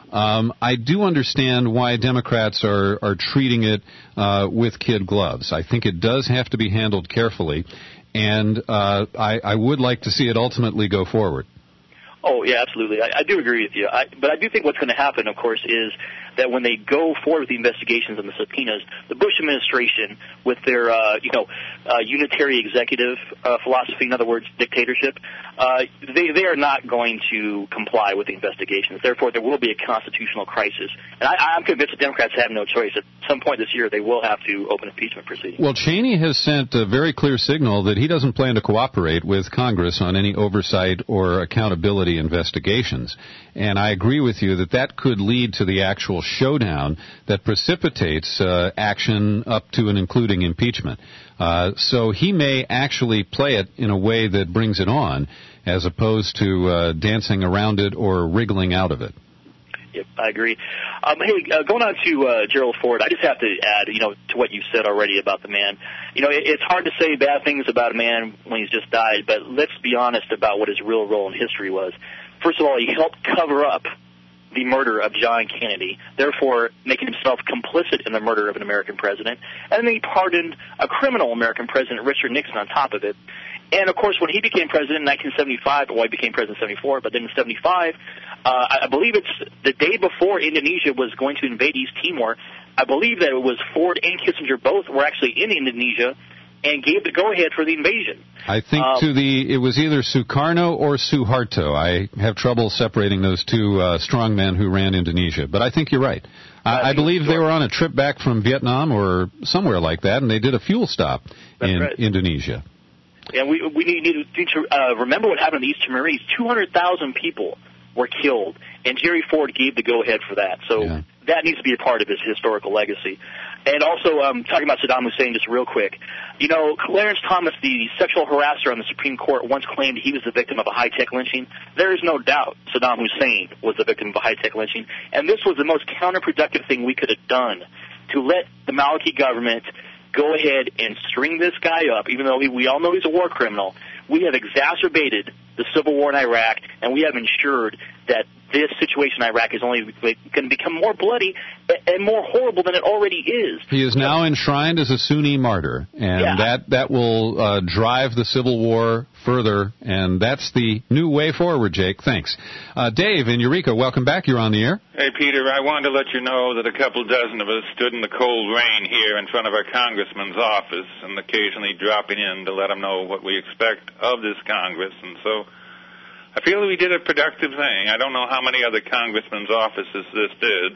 I do understand why Democrats are treating it with kid gloves. I think it does have to be handled carefully, and I would like to see it ultimately go forward.
Oh, yeah, absolutely. I do agree with you. But I do think what's going to happen, of course, is that when they go forward with the investigations and the subpoenas, the Bush administration, with their, unitary executive philosophy, in other words, dictatorship, they are not going to comply with the investigations. Therefore, there will be a constitutional crisis. And I'm convinced the Democrats have no choice. At some point this year, they will have to open impeachment proceedings.
Well, Cheney has sent a very clear signal that he doesn't plan to cooperate with Congress on any oversight or accountability investigations. And I agree with you that could lead to the actual showdown that precipitates action up to and including impeachment. So he may actually play it in a way that brings it on, as opposed to dancing around it or wriggling out of it.
Yep, I agree. Hey, going on to Gerald Ford, I just have to add, to what you said already about the man. It's hard to say bad things about a man when he's just died, but let's be honest about what his real role in history was. First of all, he helped cover up the murder of John Kennedy, therefore making himself complicit in the murder of an American president. And then he pardoned a criminal American president, Richard Nixon, on top of it. And, of course, when he became president in 1975, well, he became president in 74, but then in 75, I believe it's the day before Indonesia was going to invade East Timor, I believe that it was Ford and Kissinger both were actually in Indonesia and gave the go-ahead for the invasion.
I think it was either Sukarno or Suharto. I have trouble separating those two strongmen who ran Indonesia, but I think you're right. I believe they were on a trip back from Vietnam or somewhere like that, and they did a fuel stop in Indonesia.
And we need to remember what happened in the East Timorese. 200,000 people were killed, and Jerry Ford gave the go-ahead for that. So that needs to be a part of his historical legacy. And also, talking about Saddam Hussein just real quick, you know, Clarence Thomas, the sexual harasser on the Supreme Court, once claimed he was the victim of a high-tech lynching. There is no doubt Saddam Hussein was the victim of a high-tech lynching, and this was the most counterproductive thing we could have done to let the Maliki government go ahead and string this guy up, even though we all know he's a war criminal. We have exacerbated the civil war in Iraq, and we have ensured that this situation in Iraq is only going to become more bloody and more horrible than it already is.
He is now enshrined as a Sunni martyr, and that will drive the civil war further, and that's the new way forward, Jake. Thanks. Dave in Eureka, welcome back. You're on the air.
Hey, Peter, I wanted to let you know that a couple dozen of us stood in the cold rain here in front of our congressman's office and occasionally dropping in to let him know what we expect of this Congress, and so I feel we did a productive thing. I don't know how many other congressmen's offices this did.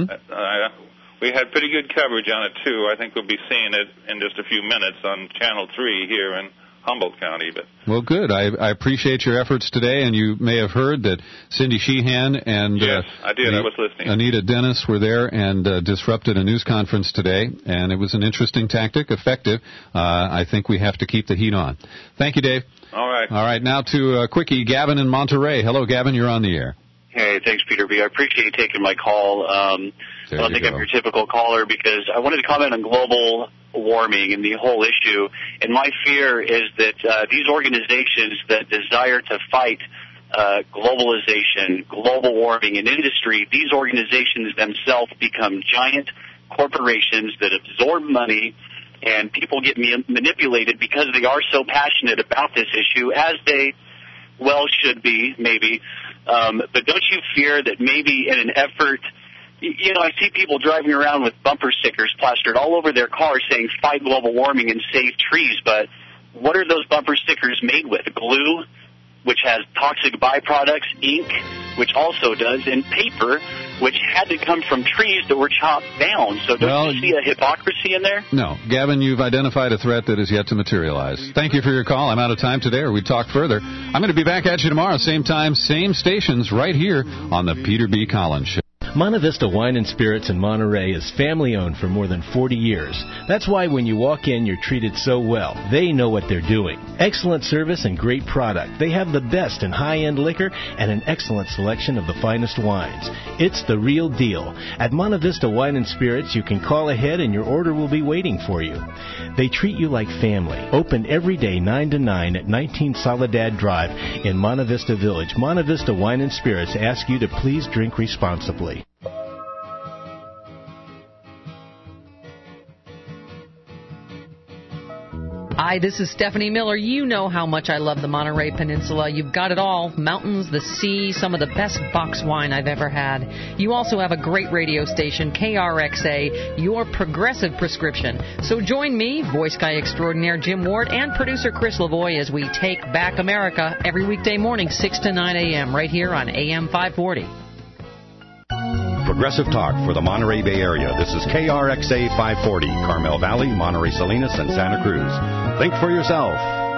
We had pretty good coverage on it, too. I think we'll be seeing it in just a few minutes on Channel 3 here in Humboldt County.
Well, good. I appreciate your efforts today, and you may have heard that Cindy Sheehan and
yes, I did. I was listening.
Anita Dennis were there and disrupted a news conference today, and it was an interesting tactic, effective. I think we have to keep the heat on. Thank you, Dave.
All right,
now to a quickie, Gavin in Monterey. Hello, Gavin, you're on the air.
Hey, thanks, Peter B. I appreciate you taking my call. I don't think I'm your typical caller because I wanted to comment on global warming and the whole issue. And my fear is that these organizations that desire to fight globalization, global warming, and industry, these organizations themselves become giant corporations that absorb money, and people get manipulated because they are so passionate about this issue, as they well should be, maybe. But don't you fear that maybe in an effort, you know, I see people driving around with bumper stickers plastered all over their cars saying fight global warming and save trees, but what are those bumper stickers made with? Glue, which has toxic byproducts, ink, which also does, and paper, which had to come from trees that were chopped down. So don't you see a hypocrisy in there?
No. Gavin, you've identified a threat that is yet to materialize. Thank you for your call. I'm out of time today, or we talk further. I'm going to be back at you tomorrow, same time, same stations, right here on the Peter B. Collins Show.
Monte Vista Wine and Spirits in Monterey is family-owned for more than 40 years. That's why when you walk in, you're treated so well. They know what they're doing. Excellent service and great product. They have the best in high-end liquor and an excellent selection of the finest wines. It's the real deal. At Monte Vista Wine and Spirits, you can call ahead and your order will be waiting for you. They treat you like family. Open every day 9 to 9 at 19 Soledad Drive in Monte Vista Village. Monte Vista Wine and Spirits ask you to please drink responsibly.
Hi, this is Stephanie Miller. You know how much I love the Monterey Peninsula. You've got it all. Mountains, the sea, some of the best box wine I've ever had. You also have a great radio station, KRXA, your progressive prescription. So join me, voice guy extraordinaire Jim Ward, and producer Chris Lavoie as we take back America every weekday morning, 6 to 9 a.m., right here on AM 540.
Progressive talk for the Monterey Bay Area. This is KRXA 540, Carmel Valley, Monterey Salinas, and Santa Cruz. Think for yourself.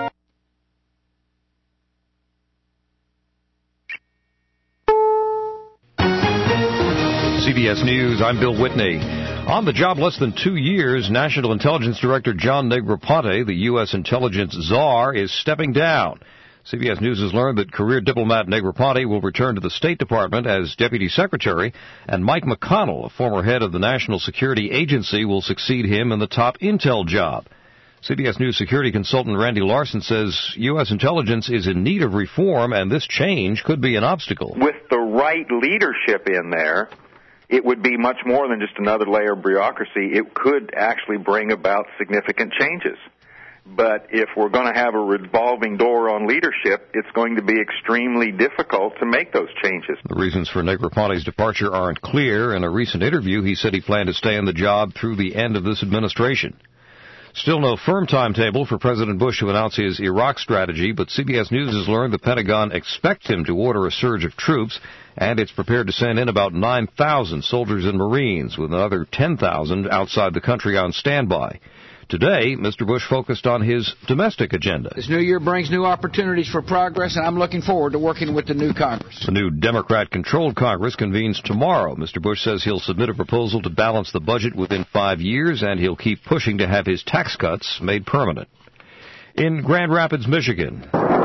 CBS News, I'm Bill Whitney. On the job less than 2 years, National Intelligence Director John Negroponte, the U.S. intelligence czar, is stepping down. CBS News has learned that career diplomat Negroponte will return to the State Department as Deputy Secretary, and Mike McConnell, a former head of the National Security Agency, will succeed him in the top intel job. CBS News security consultant Randy Larson says U.S. intelligence is in need of reform, and this change could be an obstacle.
With the right leadership in there, it would be much more than just another layer of bureaucracy. It could actually bring about significant changes. But if we're going to have a revolving door on leadership, it's going to be extremely difficult to make those changes.
The reasons for Negroponte's departure aren't clear. In a recent interview, he said he planned to stay in the job through the end of this administration. Still no firm timetable for President Bush to announce his Iraq strategy, but CBS News has learned the Pentagon expects him to order a surge of troops, and it's prepared to send in about 9,000 soldiers and Marines, with another 10,000 outside the country on standby. Today, Mr. Bush focused on his domestic agenda.
This new year brings new opportunities for progress, and I'm looking forward to working with the new Congress.
The new Democrat-controlled Congress convenes tomorrow. Mr. Bush says he'll submit a proposal to balance the budget within 5 years, and he'll keep pushing to have his tax cuts made permanent. In Grand Rapids, Michigan,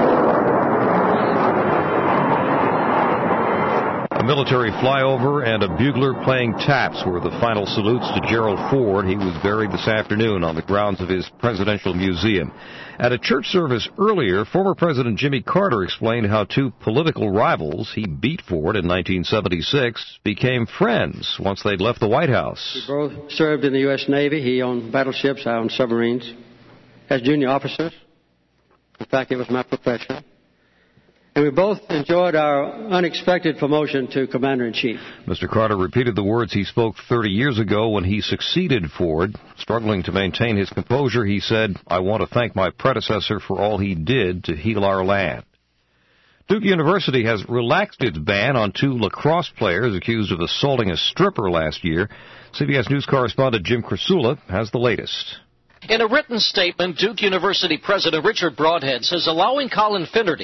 a military flyover and a bugler playing taps were the final salutes to Gerald Ford. He was buried this afternoon on the grounds of his presidential museum. At a church service earlier, former President Jimmy Carter explained how two political rivals, he beat Ford in 1976, became friends once they'd left the White House.
We both served in the U.S. Navy. He owned battleships, I owned submarines. As junior officers. In fact, it was my profession. And we both enjoyed our unexpected promotion to Commander-in-Chief.
Mr. Carter repeated the words he spoke 30 years ago when he succeeded Ford. Struggling to maintain his composure, he said, "I want to thank my predecessor for all he did to heal our land." Duke University has relaxed its ban on two lacrosse players accused of assaulting a stripper last year. CBS News correspondent Jim Krasula has the latest.
In a written statement, Duke University President Richard Broadhead says allowing Colin Finnerty